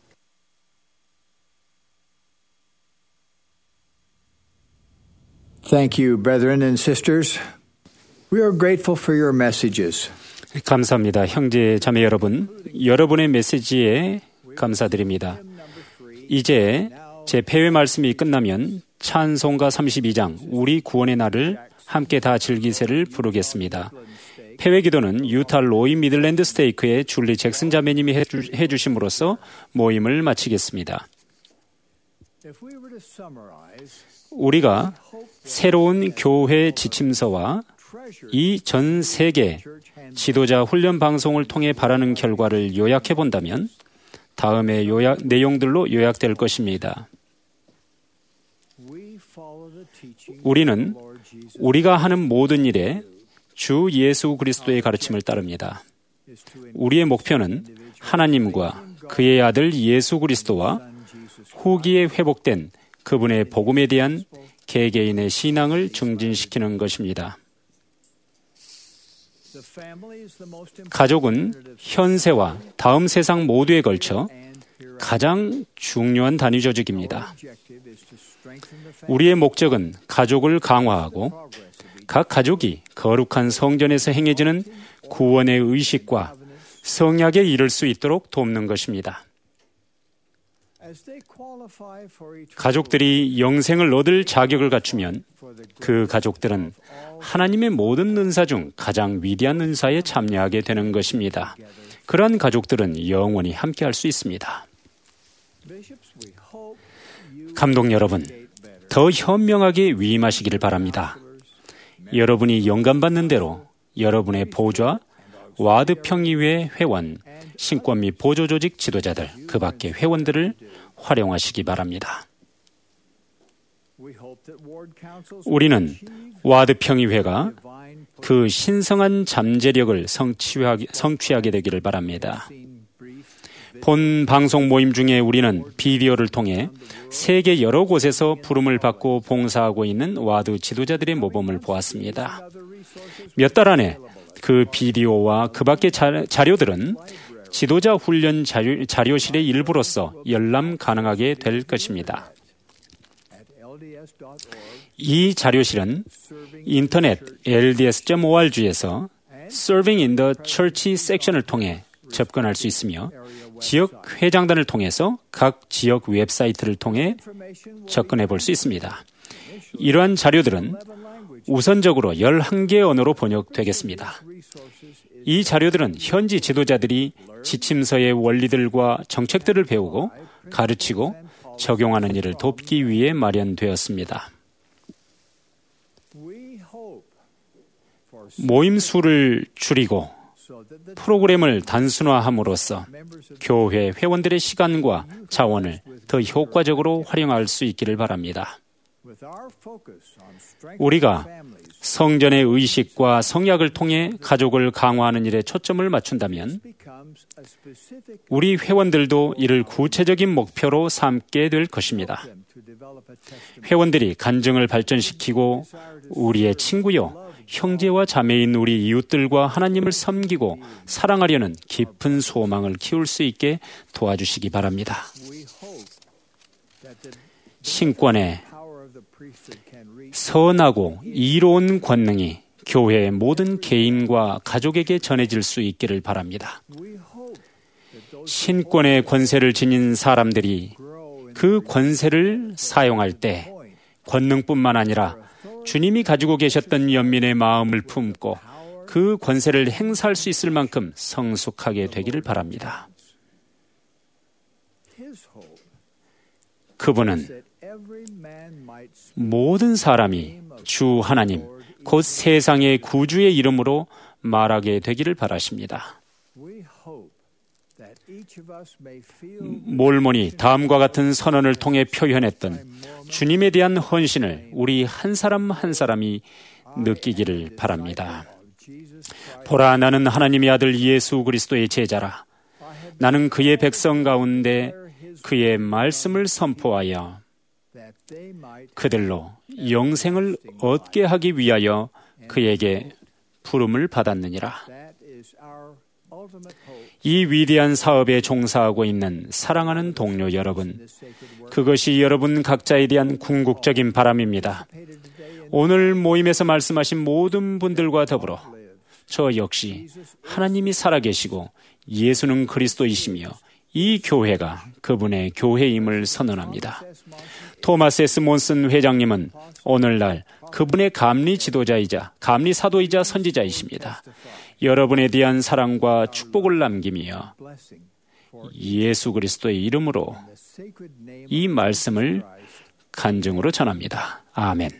Thank you, brethren and sisters. We are grateful for your messages. 감사합니다. 형제 자매 여러분, 여러분의 메시지에 감사드립니다. 이제 제 폐회 말씀이 끝나면 찬송가 32장 우리 구원의 날을 함께 다 즐기세를 부르겠습니다. 폐회 기도는 유타 로이 미들랜드 스테이크의 줄리 잭슨 자매님이 해주심으로써 모임을 마치겠습니다. 우리가 새로운 교회 지침서와 이 전 세계 지도자 훈련 방송을 통해 바라는 결과를 요약해 본다면 다음의 내용들로 요약될 것입니다. 우리는 우리가 하는 모든 일에 주 예수 그리스도의 가르침을 따릅니다. 우리의 목표는 하나님과 그의 아들 예수 그리스도와 후기에 회복된 그분의 복음에 대한 개개인의 신앙을 증진시키는 것입니다. 가족은 현세와 다음 세상 모두에 걸쳐 가장 중요한 단위 조직입니다. 우리의 목적은 가족을 강화하고 각 가족이 거룩한 성전에서 행해지는 구원의 의식과 성약에 이를 수 있도록 돕는 것입니다. 가족들이 영생을 얻을 자격을 갖추면 그 가족들은 하나님의 모든 은사 중 가장 위대한 은사에 참여하게 되는 것입니다. 그러한 가족들은 영원히 함께할 수 있습니다. 감독 여러분, 더 현명하게 위임하시기를 바랍니다. 여러분이 영감받는 대로 여러분의 보좌, 와드 평의회 회원, 신권 및 보조조직 지도자들, 그 밖의 회원들을 활용하시기 바랍니다. 우리는 와드 평의회가 그 신성한 잠재력을 성취하게 되기를 바랍니다. 본 방송 모임 중에 우리는 비디오를 통해 세계 여러 곳에서 부름을 받고 봉사하고 있는 와드 지도자들의 모범을 보았습니다. 몇 달 안에 그 비디오와 그 밖의 자료들은 지도자 훈련 자료실의 일부로서 열람 가능하게 될 것입니다. 이 자료실은 인터넷 LDS.org에서 Serving in the Church 섹션을 통해 접근할 수 있으며 지역 회장단을 통해서 각 지역 웹사이트를 통해 접근해 볼 수 있습니다. 이러한 자료들은 우선적으로 11개 언어로 번역되겠습니다. 이 자료들은 현지 지도자들이 지침서의 원리들과 정책들을 배우고 가르치고 적용하는 일을 돕기 위해 마련되었습니다. 모임 수를 줄이고 프로그램을 단순화함으로써 교회 회원들의 시간과 자원을 더 효과적으로 활용할 수 있기를 바랍니다. 우리가 성전의 의식과 성약을 통해 가족을 강화하는 일에 초점을 맞춘다면 우리 회원들도 이를 구체적인 목표로 삼게 될 것입니다. 회원들이 간증을 발전시키고 우리의 친구요, 형제와 자매인 우리 이웃들과 하나님을 섬기고 사랑하려는 깊은 소망을 키울 수 있게 도와주시기 바랍니다. 신권의 선하고 이로운 권능이 교회의 모든 개인과 가족에게 전해질 수 있기를 바랍니다. 신권의 권세를 지닌 사람들이 그 권세를 사용할 때 권능뿐만 아니라 주님이 가지고 계셨던 연민의 마음을 품고 그 권세를 행사할 수 있을 만큼 성숙하게 되기를 바랍니다. 그분은 모든 사람이 주 하나님, 곧 세상의 구주의 이름으로 말하게 되기를 바라십니다. 몰몬이 다음과 같은 선언을 통해 표현했던 주님에 대한 헌신을 우리 한 사람 한 사람이 느끼기를 바랍니다. 보라, 나는 하나님의 아들 예수 그리스도의 제자라. 나는 그의 백성 가운데 그의 말씀을 선포하여 그들로 영생을 얻게 하기 위하여 그에게 부름을 받았느니라. 이 위대한 사업에 종사하고 있는 사랑하는 동료 여러분, 그것이 여러분 각자에 대한 궁극적인 바람입니다. 오늘 모임에서 말씀하신 모든 분들과 더불어 저 역시 하나님이 살아계시고 예수는 그리스도이시며 이 교회가 그분의 교회임을 선언합니다. 토마스 S. 몬슨 회장님은 오늘날 그분의 감리 지도자이자 감리 사도이자 선지자이십니다. 여러분에 대한 사랑과 축복을 남기며 예수 그리스도의 이름으로 이 말씀을 간증으로 전합니다. 아멘.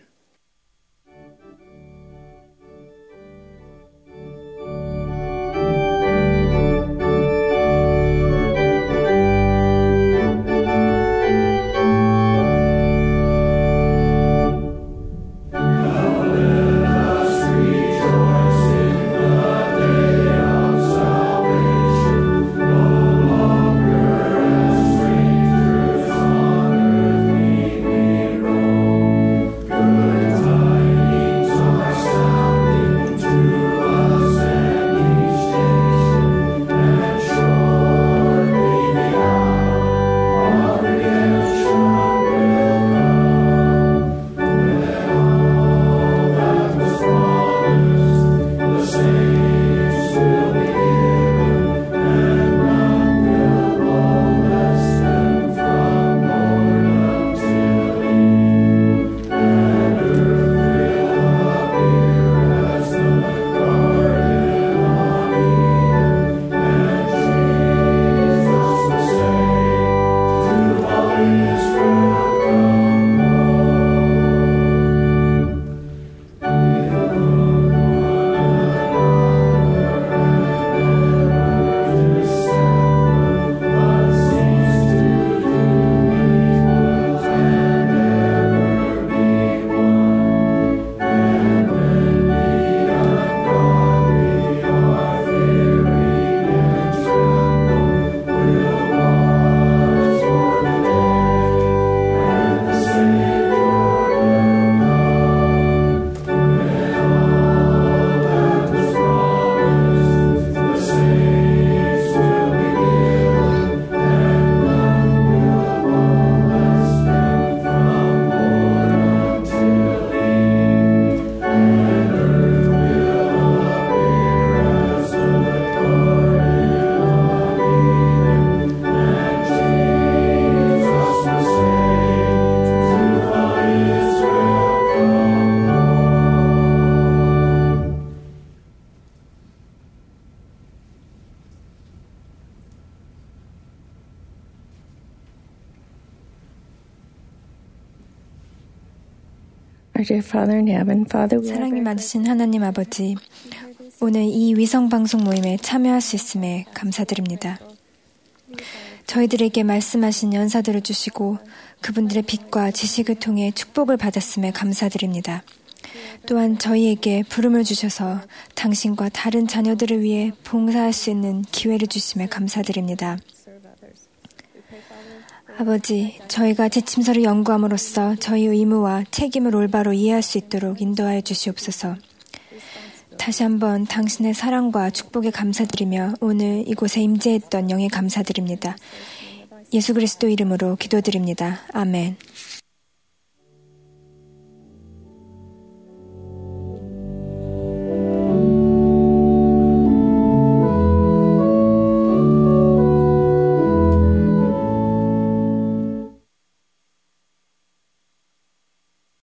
사랑이 많으신 하나님 아버지, 오늘 이 위성방송 모임에 참여할 수 있음에 감사드립니다. 저희들에게 말씀하신 연사들을 주시고 그분들의 빛과 지식을 통해 축복을 받았음에 감사드립니다. 또한 저희에게 부름을 주셔서 당신과 다른 자녀들을 위해 봉사할 수 있는 기회를 주심에 감사드립니다. 아버지, 저희가 지침서를 연구함으로써 저희 의무와 책임을 올바로 이해할 수 있도록 인도하여 주시옵소서. 다시 한번 당신의 사랑과 축복에 감사드리며 오늘 이곳에 임재했던 영에 감사드립니다. 예수 그리스도 이름으로 기도드립니다. 아멘.